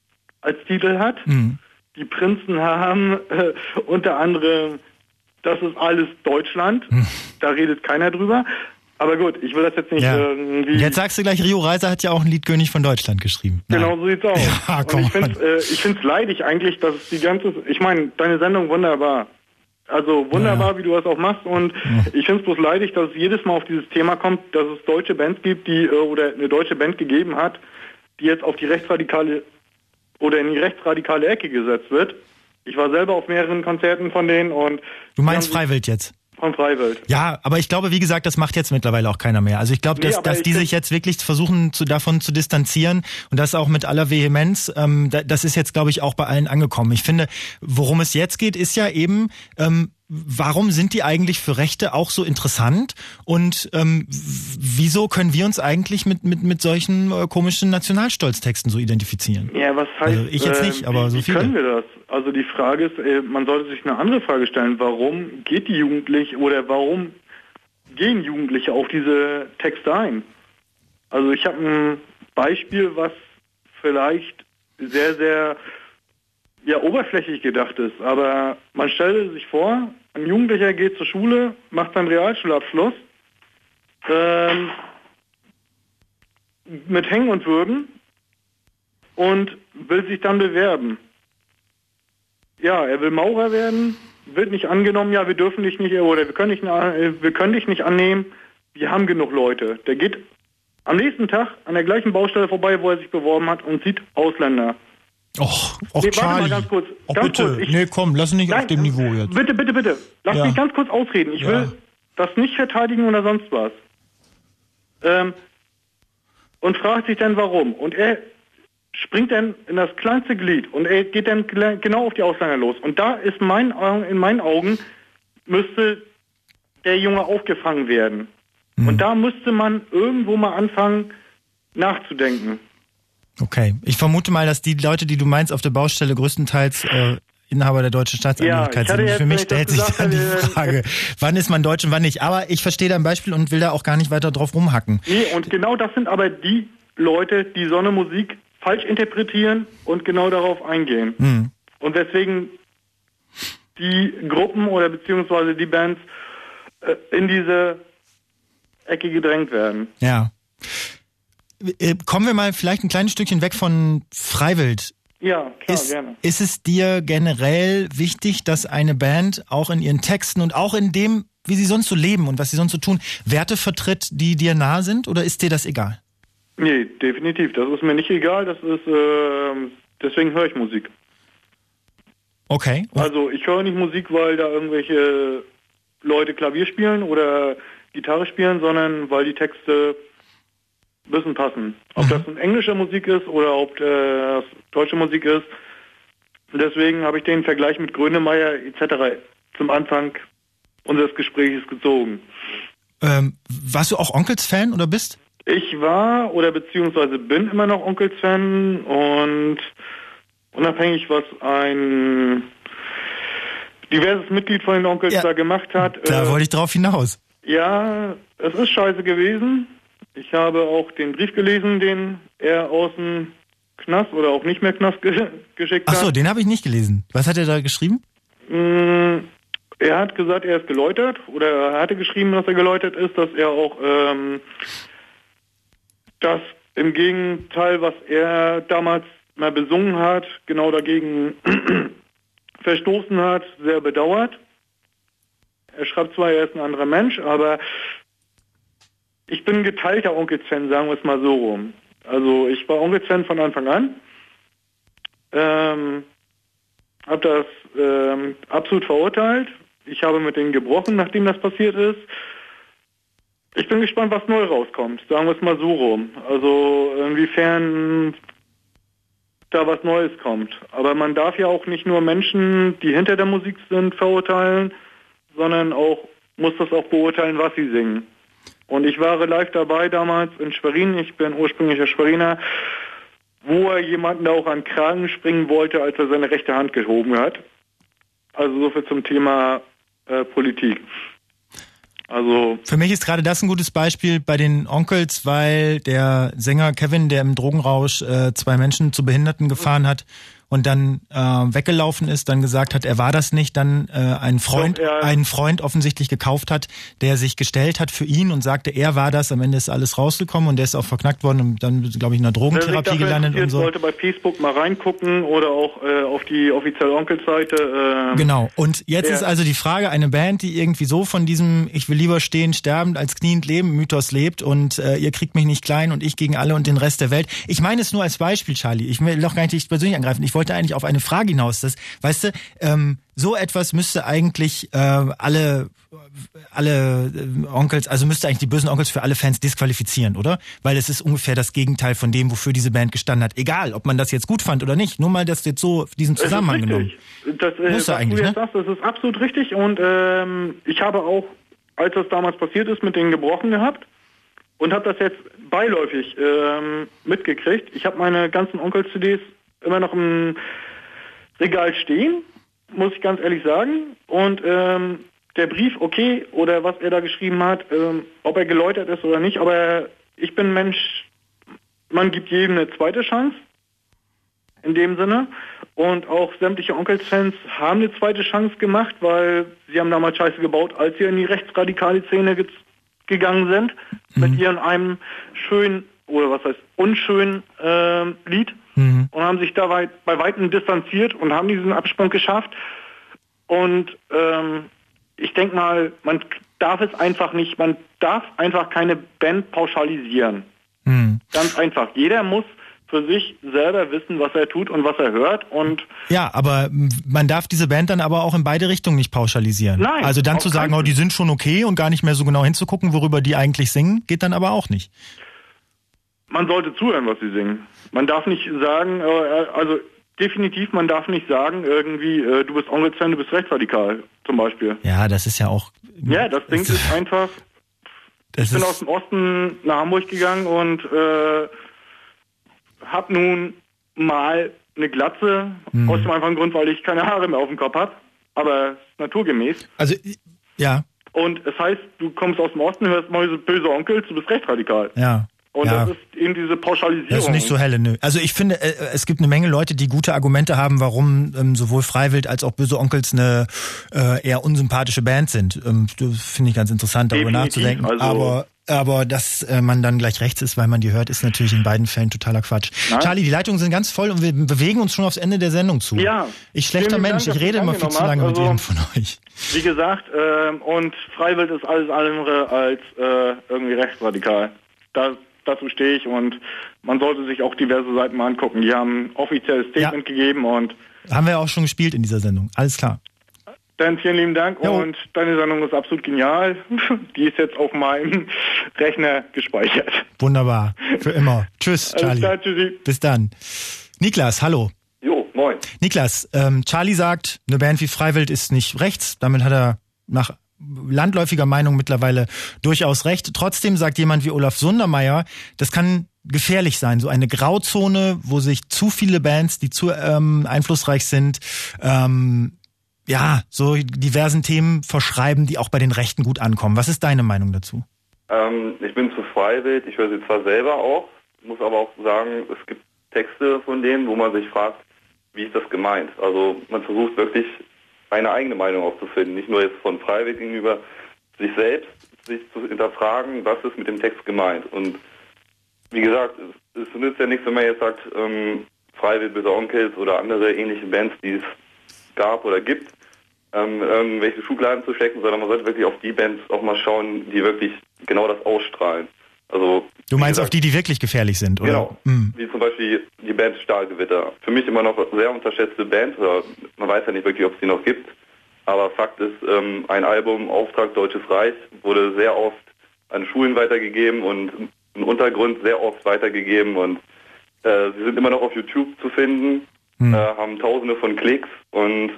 als Titel hat. Mhm. Die Prinzen haben äh, unter anderem, das ist alles Deutschland, mhm. da redet keiner drüber. Aber gut, ich will das jetzt nicht ja. irgendwie... Jetzt sagst du gleich, Rio Reiser hat ja auch ein Lied König von Deutschland geschrieben. Nein. Genau so sieht's aus. Ja, komm, und ich finde es äh, ich find's leidig eigentlich, dass es die ganze... Ich meine, deine Sendung wunderbar. Also wunderbar, ja. wie du das auch machst. Und ja. ich finde es bloß leidig, dass es jedes Mal auf dieses Thema kommt, dass es deutsche Bands gibt, die äh, oder eine deutsche Band gegeben hat, die jetzt auf die rechtsradikale oder in die rechtsradikale Ecke gesetzt wird. Ich war selber auf mehreren Konzerten von denen und... Du meinst Freiwild jetzt? Von Freiwild. Ja, aber ich glaube, wie gesagt, das macht jetzt mittlerweile auch keiner mehr. Also ich glaube, dass, nee, dass die sich jetzt wirklich versuchen, zu, davon zu distanzieren und das auch mit aller Vehemenz. Ähm, das ist jetzt, glaube ich, auch bei allen angekommen. Ich finde, worum es jetzt geht, ist ja eben, ähm, warum sind die eigentlich für Rechte auch so interessant und ähm, wieso können wir uns eigentlich mit mit mit solchen äh, komischen Nationalstolztexten so identifizieren? Ja, was heißt, also ich jetzt nicht, äh, aber wie, so viele. Wie können wir das? Also die Frage ist, äh, man sollte sich eine andere Frage stellen, warum geht die Jugendliche oder warum gehen Jugendliche auf diese Texte ein? Also ich habe ein Beispiel, was vielleicht sehr, sehr ja oberflächlich gedacht ist. Aber man stelle sich vor, ein Jugendlicher geht zur Schule, macht seinen Realschulabschluss ähm, mit Hängen und Würgen und will sich dann bewerben. Ja, er will Maurer werden, wird nicht angenommen, ja, wir dürfen dich nicht, oder wir können dich, wir können dich nicht annehmen, wir haben genug Leute. Der geht am nächsten Tag an der gleichen Baustelle vorbei, wo er sich beworben hat und sieht Ausländer. Och, och nee, Charlie. Mal ganz kurz, Och, ganz bitte. kurz. Ich, nee, komm, lass nicht nein, auf dem Niveau jetzt. Bitte, bitte, bitte. Lass Ja. mich ganz kurz ausreden. Ich Ja. will das nicht verteidigen oder sonst was. Ähm, und fragt sich dann, warum. Und er springt dann in das kleinste Glied und er geht dann genau auf die Ausländer los. Und da ist mein, in meinen Augen, müsste der Junge aufgefangen werden. Mhm. Und da müsste man irgendwo mal anfangen, nachzudenken. Okay, ich vermute mal, dass die Leute, die du meinst, auf der Baustelle größtenteils äh, Inhaber der deutschen Staatsangehörigkeit Ja, sind. jetzt, Für mich wenn stellt ich sich das dann die gesagt hätte, Frage, wann ist man deutsch und wann nicht. Aber ich verstehe dein Beispiel und will da auch gar nicht weiter drauf rumhacken. Nee, und genau das sind aber die Leute, die so eine Musik falsch interpretieren und genau darauf eingehen. Hm. Und weswegen die Gruppen oder beziehungsweise die Bands äh, in diese Ecke gedrängt werden. Ja. Äh, Kommen wir mal vielleicht ein kleines Stückchen weg von Freiwild. Ja, klar, Ist, gerne. ist es dir generell wichtig, dass eine Band auch in ihren Texten und auch in dem, wie sie sonst so leben und was sie sonst so tun, Werte vertritt, die dir nahe sind, oder ist dir das egal? Nee, definitiv. Das ist mir nicht egal. Das ist, äh, deswegen höre ich Musik. Okay. Also ich höre nicht Musik, weil da irgendwelche Leute Klavier spielen oder Gitarre spielen, sondern weil die Texte müssen passen. Ob Mhm. das eine englische Musik ist oder ob das deutsche Musik ist. Deswegen habe ich den Vergleich mit Grönemeyer et cetera zum Anfang unseres Gesprächs gezogen. Ähm, warst du auch Onkels-Fan oder bist? Ich war oder beziehungsweise bin immer noch Onkels-Fan und unabhängig, was ein diverses Mitglied von den Onkels Ja, da gemacht hat. Da äh, wollte ich drauf hinaus. Ja, es ist scheiße gewesen. Ich habe auch den Brief gelesen, den er aus dem Knast oder auch nicht mehr Knast ge geschickt Ach so, hat. den habe ich nicht gelesen. Was hat er da geschrieben? Mm, Er hat gesagt, er ist geläutert oder er hatte geschrieben, dass er geläutert ist, dass er auch ähm, das im Gegenteil, was er damals mal besungen hat, genau dagegen verstoßen hat, sehr bedauert. Er schreibt zwar, er ist ein anderer Mensch, aber ich bin ein geteilter Onkels-Fan, sagen wir es mal so rum. Also ich war Onkels-Fan von Anfang an. Ähm, habe das ähm, absolut verurteilt. Ich habe mit denen gebrochen, nachdem das passiert ist. Ich bin gespannt, was neu rauskommt. Sagen wir es mal so rum. Also inwiefern da was Neues kommt. Aber man darf ja auch nicht nur Menschen, die hinter der Musik sind, verurteilen, sondern auch muss das auch beurteilen, was sie singen. Und ich war live dabei damals in Schwerin. Ich bin ursprünglicher Schweriner, wo er jemanden da auch an den Kragen springen wollte, als er seine rechte Hand gehoben hat. Also so viel zum Thema äh, Politik. Also Für mich ist gerade das ein gutes Beispiel bei den Onkels, weil der Sänger Kevin, der im Drogenrausch äh, zwei Menschen zu Behinderten gefahren hat und dann äh, weggelaufen ist, dann gesagt hat, er war das nicht, dann äh, einen Freund, Doch, ja. einen Freund offensichtlich gekauft hat, der sich gestellt hat für ihn und sagte, er war das. Am Ende ist alles rausgekommen und der ist auch verknackt worden und dann, glaube ich, in einer Drogentherapie gelandet und so. Sollte bei Facebook mal reingucken oder auch äh, auf die offizielle Onkels-Seite. Äh, Genau. Und jetzt ja. ist also die Frage, eine Band, die irgendwie so von diesem ich will lieber stehen, sterben, als kniend leben Mythos lebt und äh, ihr kriegt mich nicht klein und ich gegen alle und den Rest der Welt. Ich meine es nur als Beispiel, Charlie. Ich will doch gar nicht dich persönlich angreifen. Ich wollte eigentlich auf eine Frage hinaus. Dass, weißt du, ähm, so etwas müsste eigentlich äh, alle alle äh, Onkels, also müsste eigentlich die bösen Onkels für alle Fans disqualifizieren, oder? Weil es ist ungefähr das Gegenteil von dem, wofür diese Band gestanden hat. Egal, ob man das jetzt gut fand oder nicht. Nur mal das jetzt so diesen Zusammenhang genommen. Das, äh, Muss er was eigentlich, du jetzt ne? sagst, das ist absolut richtig und ähm, ich habe auch, als das damals passiert ist, mit denen gebrochen gehabt und habe das jetzt beiläufig ähm, mitgekriegt. Ich habe meine ganzen Onkel-C Ds immer noch im Regal stehen, muss ich ganz ehrlich sagen. Und ähm, der Brief, okay, oder was er da geschrieben hat, ähm, ob er geläutert ist oder nicht, aber ich bin ein Mensch, man gibt jedem eine zweite Chance. in dem Sinne. Und auch sämtliche Onkels-Fans haben eine zweite Chance gemacht, weil sie haben damals Scheiße gebaut, als sie in die rechtsradikale Szene ge- gegangen sind, mhm. mit ihren einem schönen, oder was heißt unschönen äh, Lied mhm. und haben sich da weit, bei Weitem distanziert und haben diesen Absprung geschafft. Und ähm, ich denke mal, man darf es einfach nicht, man darf einfach keine Band pauschalisieren. Mhm. Ganz einfach. Jeder muss für sich selber wissen, was er tut und was er hört. Und ja, aber man darf diese Band dann aber auch in beide Richtungen nicht pauschalisieren. Nein. Also dann zu sagen, oh, die sind schon okay und gar nicht mehr so genau hinzugucken, worüber die eigentlich singen, geht dann aber auch nicht. Man sollte zuhören, was sie singen. Man darf nicht sagen, also definitiv, man darf nicht sagen, irgendwie, du bist Onkels-Fan, du bist rechtsradikal, zum Beispiel. Ja, das ist ja auch... Ja, das Ding ist einfach... Ich bin aus dem Osten nach Hamburg gegangen und äh, hab nun mal eine Glatze, mhm. aus dem einfachen Grund, weil ich keine Haare mehr auf dem Kopf habe, aber naturgemäß. Also, ja. Und es heißt, du kommst aus dem Osten, hörst mal so böse Onkels, du bist rechtsradikal. Ja. Und ja. das ist eben diese Pauschalisierung. Das ist nicht so helle, nö. Also ich finde, es gibt eine Menge Leute, die gute Argumente haben, warum ähm, sowohl Freiwild als auch Böse Onkels eine äh, eher unsympathische Band sind. Ähm, das finde ich ganz interessant, darüber Definitiv, nachzudenken. also aber aber dass äh, man dann gleich rechts ist, weil man die hört, ist natürlich in beiden Fällen totaler Quatsch. Nein. Charlie, die Leitungen sind ganz voll und wir bewegen uns schon aufs Ende der Sendung zu. Ja. Ich schlechter Mensch, Dank, ich rede immer viel zu lange also, mit jedem von euch. Wie gesagt, ähm, und Freiwild ist alles andere als äh, irgendwie rechtsradikal. Das Dazu stehe ich und man sollte sich auch diverse Seiten mal angucken. Die haben ein offizielles Statement ja. gegeben und... Haben wir auch schon gespielt in dieser Sendung. Alles klar. Dann vielen lieben Dank jo. Und deine Sendung ist absolut genial. Die ist jetzt auf meinem Rechner gespeichert. Wunderbar. Für immer. Tschüss, Charlie. Alles klar, tschüssi. Bis dann. Niklas, hallo. Jo, moin. Niklas, ähm, Charlie sagt, eine Band wie Freiwild ist nicht rechts. Damit hat er nach landläufiger Meinung mittlerweile durchaus recht. Trotzdem sagt jemand wie Olaf Sundermeier, das kann gefährlich sein, so eine Grauzone, wo sich zu viele Bands, die zu ähm, einflussreich sind, ähm, ja, so diversen Themen verschreiben, die auch bei den Rechten gut ankommen. Was ist deine Meinung dazu? Ähm, ich bin zu Freiwild, ich höre sie zwar selber auch, muss aber auch sagen, es gibt Texte von denen, wo man sich fragt, wie ist das gemeint? Also man versucht wirklich eine eigene Meinung auch zu finden, nicht nur jetzt von Freiwild gegenüber sich selbst, sich zu hinterfragen, was ist mit dem Text gemeint. Und wie gesagt, es, es nützt ja nichts, wenn man jetzt sagt, ähm, Freiwild, Böse Onkels oder andere ähnliche Bands, die es gab oder gibt, ähm, irgendwelche Schubladen zu stecken, sondern man sollte wirklich auf die Bands auch mal schauen, die wirklich genau das ausstrahlen. Also, du meinst gesagt, auf die, die wirklich gefährlich sind, oder? Genau, mhm. wie zum Beispiel die Band Stahlgewitter. Für mich immer noch sehr unterschätzte Band, oder man weiß ja nicht wirklich, ob es die noch gibt, aber Fakt ist, ähm, ein Album, Auftrag Deutsches Reich, wurde sehr oft an Schulen weitergegeben und im Untergrund sehr oft weitergegeben und äh, sie sind immer noch auf YouTube zu finden, mhm. äh, haben tausende von Klicks und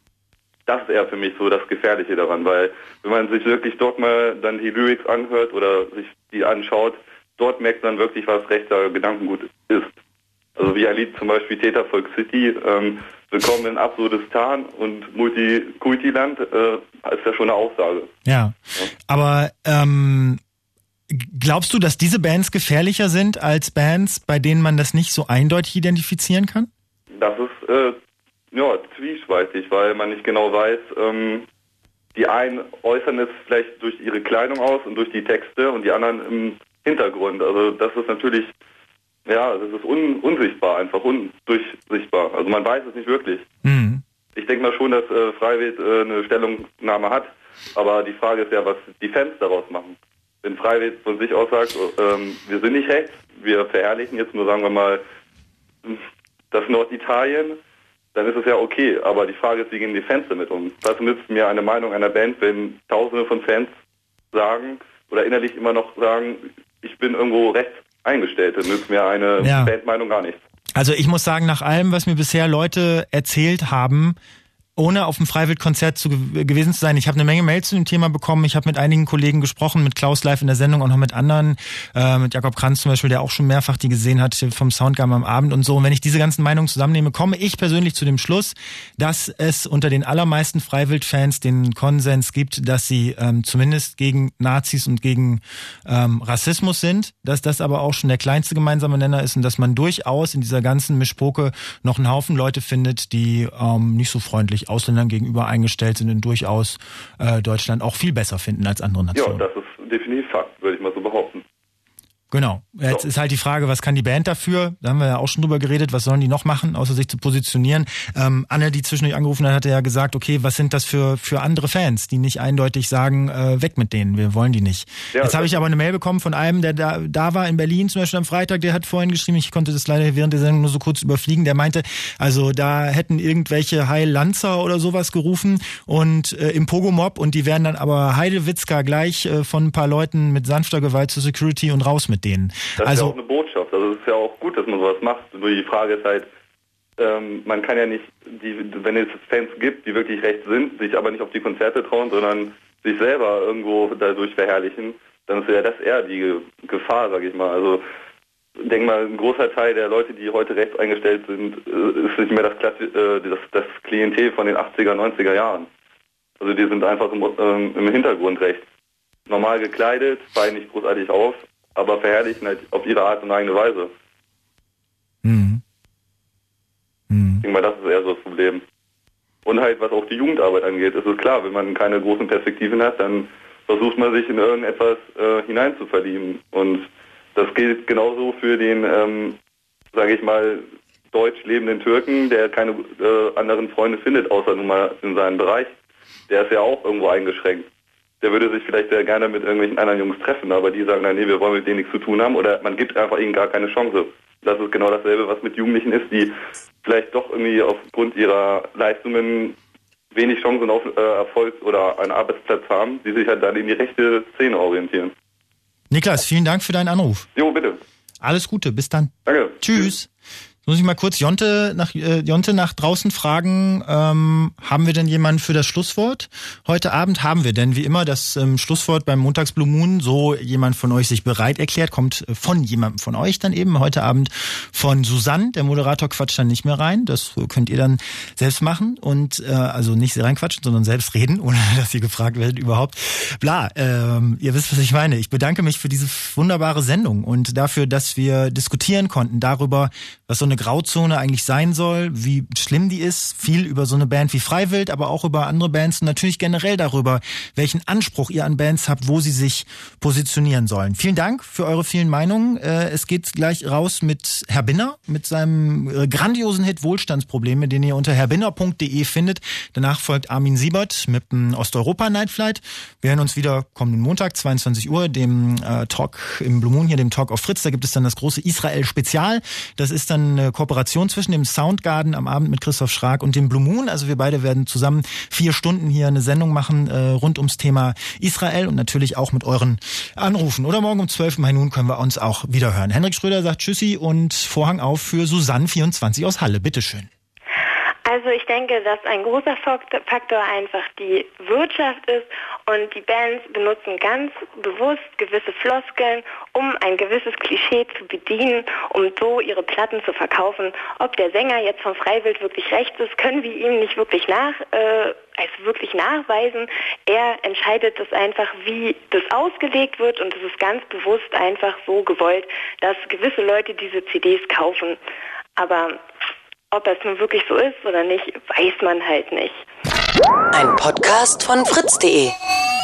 das ist eher für mich so das Gefährliche daran, weil wenn man sich wirklich dort mal dann die Lyrics anhört oder sich die anschaut, dort merkt man wirklich, was rechter Gedankengut ist. Also wie ein Lied zum Beispiel Tätervolk City, ähm, Willkommen in Absurdistan und Multikultiland, äh, ist ja schon eine Aussage. Ja, ja. Aber ähm, glaubst du, dass diese Bands gefährlicher sind als Bands, bei denen man das nicht so eindeutig identifizieren kann? Das ist äh, ja, zwiespältig, weil man nicht genau weiß, ähm, die einen äußern es vielleicht durch ihre Kleidung aus und durch die Texte und die anderen im Hintergrund. Also das ist natürlich, ja, das ist un unsichtbar, einfach undurchsichtbar. Also man weiß es nicht wirklich. Mhm. Ich denke mal schon, dass äh, Freiwild äh, eine Stellungnahme hat, aber die Frage ist ja, was die Fans daraus machen. Wenn Freiwild von sich aus sagt, ähm, wir sind nicht rechts, wir verherrlichen jetzt nur, sagen wir mal, das Norditalien, dann ist es ja okay, aber die Frage ist, wie gehen die Fans damit um? Was nützt mir eine Meinung einer Band, wenn Tausende von Fans sagen oder innerlich immer noch sagen, ich bin irgendwo rechts eingestellt, dann nützt mir eine ja. Bandmeinung gar nichts. Also ich muss sagen, nach allem, was mir bisher Leute erzählt haben, ohne auf dem Freiwild-Konzert zu ge- gewesen zu sein. Ich habe eine Menge Mails zu dem Thema bekommen. Ich habe mit einigen Kollegen gesprochen, mit Klaus live in der Sendung und noch mit anderen, äh, mit Jakob Kranz zum Beispiel, der auch schon mehrfach die gesehen hat vom Soundgarden am Abend und so. Und wenn ich diese ganzen Meinungen zusammennehme, komme ich persönlich zu dem Schluss, dass es unter den allermeisten Freiwild-Fans den Konsens gibt, dass sie ähm, zumindest gegen Nazis und gegen ähm, Rassismus sind, dass das aber auch schon der kleinste gemeinsame Nenner ist und dass man durchaus in dieser ganzen Mischpoke noch einen Haufen Leute findet, die ähm, nicht so freundlich Ausländern gegenüber eingestellt sind und durchaus äh, Deutschland auch viel besser finden als andere Nationen. Ja, das ist definitiv Fakt, würde ich mal so behaupten. Genau. Jetzt so. Ist halt die Frage, was kann die Band dafür? Da haben wir ja auch schon drüber geredet. Was sollen die noch machen, außer sich zu positionieren? Ähm, Anne, die zwischendurch angerufen hat, hatte ja gesagt, okay, was sind das für für andere Fans, die nicht eindeutig sagen, äh, weg mit denen, wir wollen die nicht. Ja, Jetzt habe ich aber eine Mail bekommen von einem, der da, da war in Berlin zum Beispiel am Freitag, der hat vorhin geschrieben, ich konnte das leider während der Sendung nur so kurz überfliegen, der meinte, also da hätten irgendwelche Heil Lanzer oder sowas gerufen und äh, im Pogomob und die wären dann aber Heidewitzka gleich äh, von ein paar Leuten mit sanfter Gewalt zur Security und raus mit denen. Das also, ist ja auch eine Botschaft. Also es ist ja auch gut, dass man sowas macht. Nur die Frage ist halt, ähm, man kann ja nicht, die, wenn es Fans gibt, die wirklich rechts sind, sich aber nicht auf die Konzerte trauen, sondern sich selber irgendwo dadurch verherrlichen, dann ist ja das eher die Gefahr, sag ich mal. Also ich denke mal, ein großer Teil der Leute, die heute rechts eingestellt sind, ist nicht mehr das, Klassi- äh, das, das Klientel von den achtziger, neunziger Jahren. Also die sind einfach im, ähm, im Hintergrund rechts. Normal gekleidet, fallen nicht großartig auf, aber verherrlichen halt auf ihre Art und eigene Weise. Mhm. Mhm. Ich denke mal, das ist eher so das Problem. Und halt, was auch die Jugendarbeit angeht, ist es klar, wenn man keine großen Perspektiven hat, dann versucht man sich in irgendetwas äh, hineinzuverlieben. Und das gilt genauso für den, ähm, sage ich mal, deutsch lebenden Türken, der keine äh, anderen Freunde findet, außer nun mal in seinem Bereich. Der ist ja auch irgendwo eingeschränkt. Der würde sich vielleicht sehr gerne mit irgendwelchen anderen Jungs treffen, aber die sagen, nein, nee, wir wollen mit denen nichts zu tun haben, oder man gibt einfach ihnen gar keine Chance. Das ist genau dasselbe, was mit Jugendlichen ist, die vielleicht doch irgendwie aufgrund ihrer Leistungen wenig Chancen auf äh, Erfolg oder einen Arbeitsplatz haben, die sich halt dann in die rechte Szene orientieren. Niklas, vielen Dank für deinen Anruf. Jo, bitte. Alles Gute, bis dann. Danke. Tschüss. Jetzt muss ich mal kurz Jonte nach, äh, Jonte nach draußen fragen, ähm, haben wir denn jemanden für das Schlusswort? Heute Abend haben wir denn wie immer das ähm, Schlusswort beim Montags Blue Moon, so jemand von euch sich bereit erklärt, kommt äh, von jemandem von euch dann eben, heute Abend von Susanne, der Moderator quatscht dann nicht mehr rein, das könnt ihr dann selbst machen und äh, also nicht reinquatschen, sondern selbst reden, ohne dass ihr gefragt werdet überhaupt. Bla, ähm, ihr wisst, was ich meine. Ich bedanke mich für diese wunderbare Sendung und dafür, dass wir diskutieren konnten darüber, was so eine Grauzone eigentlich sein soll, wie schlimm die ist, viel über so eine Band wie Freiwild, aber auch über andere Bands und natürlich generell darüber, welchen Anspruch ihr an Bands habt, wo sie sich positionieren sollen. Vielen Dank für eure vielen Meinungen. Es geht gleich raus mit Herr Binner, mit seinem grandiosen Hit Wohlstandsprobleme, den ihr unter herbinner punkt de findet. Danach folgt Armin Siebert mit dem Osteuropa Night Flight. Wir hören uns wieder kommenden Montag, zweiundzwanzig Uhr, dem äh, Talk im Blue Moon hier, dem Talk auf Fritz. Da gibt es dann das große Israel-Spezial. Das ist dann eine Kooperation zwischen dem Soundgarden am Abend mit Christoph Schrag und dem Blue Moon. Also wir beide werden zusammen vier Stunden hier eine Sendung machen äh, rund ums Thema Israel und natürlich auch mit euren Anrufen. Oder morgen um zwölf Mai nun können wir uns auch wieder hören. Henrik Schröder sagt Tschüssi und Vorhang auf für Susanne vierundzwanzig aus Halle. Bitteschön. Also ich denke, dass ein großer Faktor einfach die Wirtschaft ist und die Bands benutzen ganz bewusst gewisse Floskeln, um ein gewisses Klischee zu bedienen, um so ihre Platten zu verkaufen. Ob der Sänger jetzt von Freiwild wirklich rechts ist, können wir ihm nicht wirklich nach, äh, also wirklich nachweisen. Er entscheidet das einfach, wie das ausgelegt wird und es ist ganz bewusst einfach so gewollt, dass gewisse Leute diese C Ds kaufen. Aber ob es nun wirklich so ist oder nicht, weiß man halt nicht. Ein Podcast von fritz punkt de.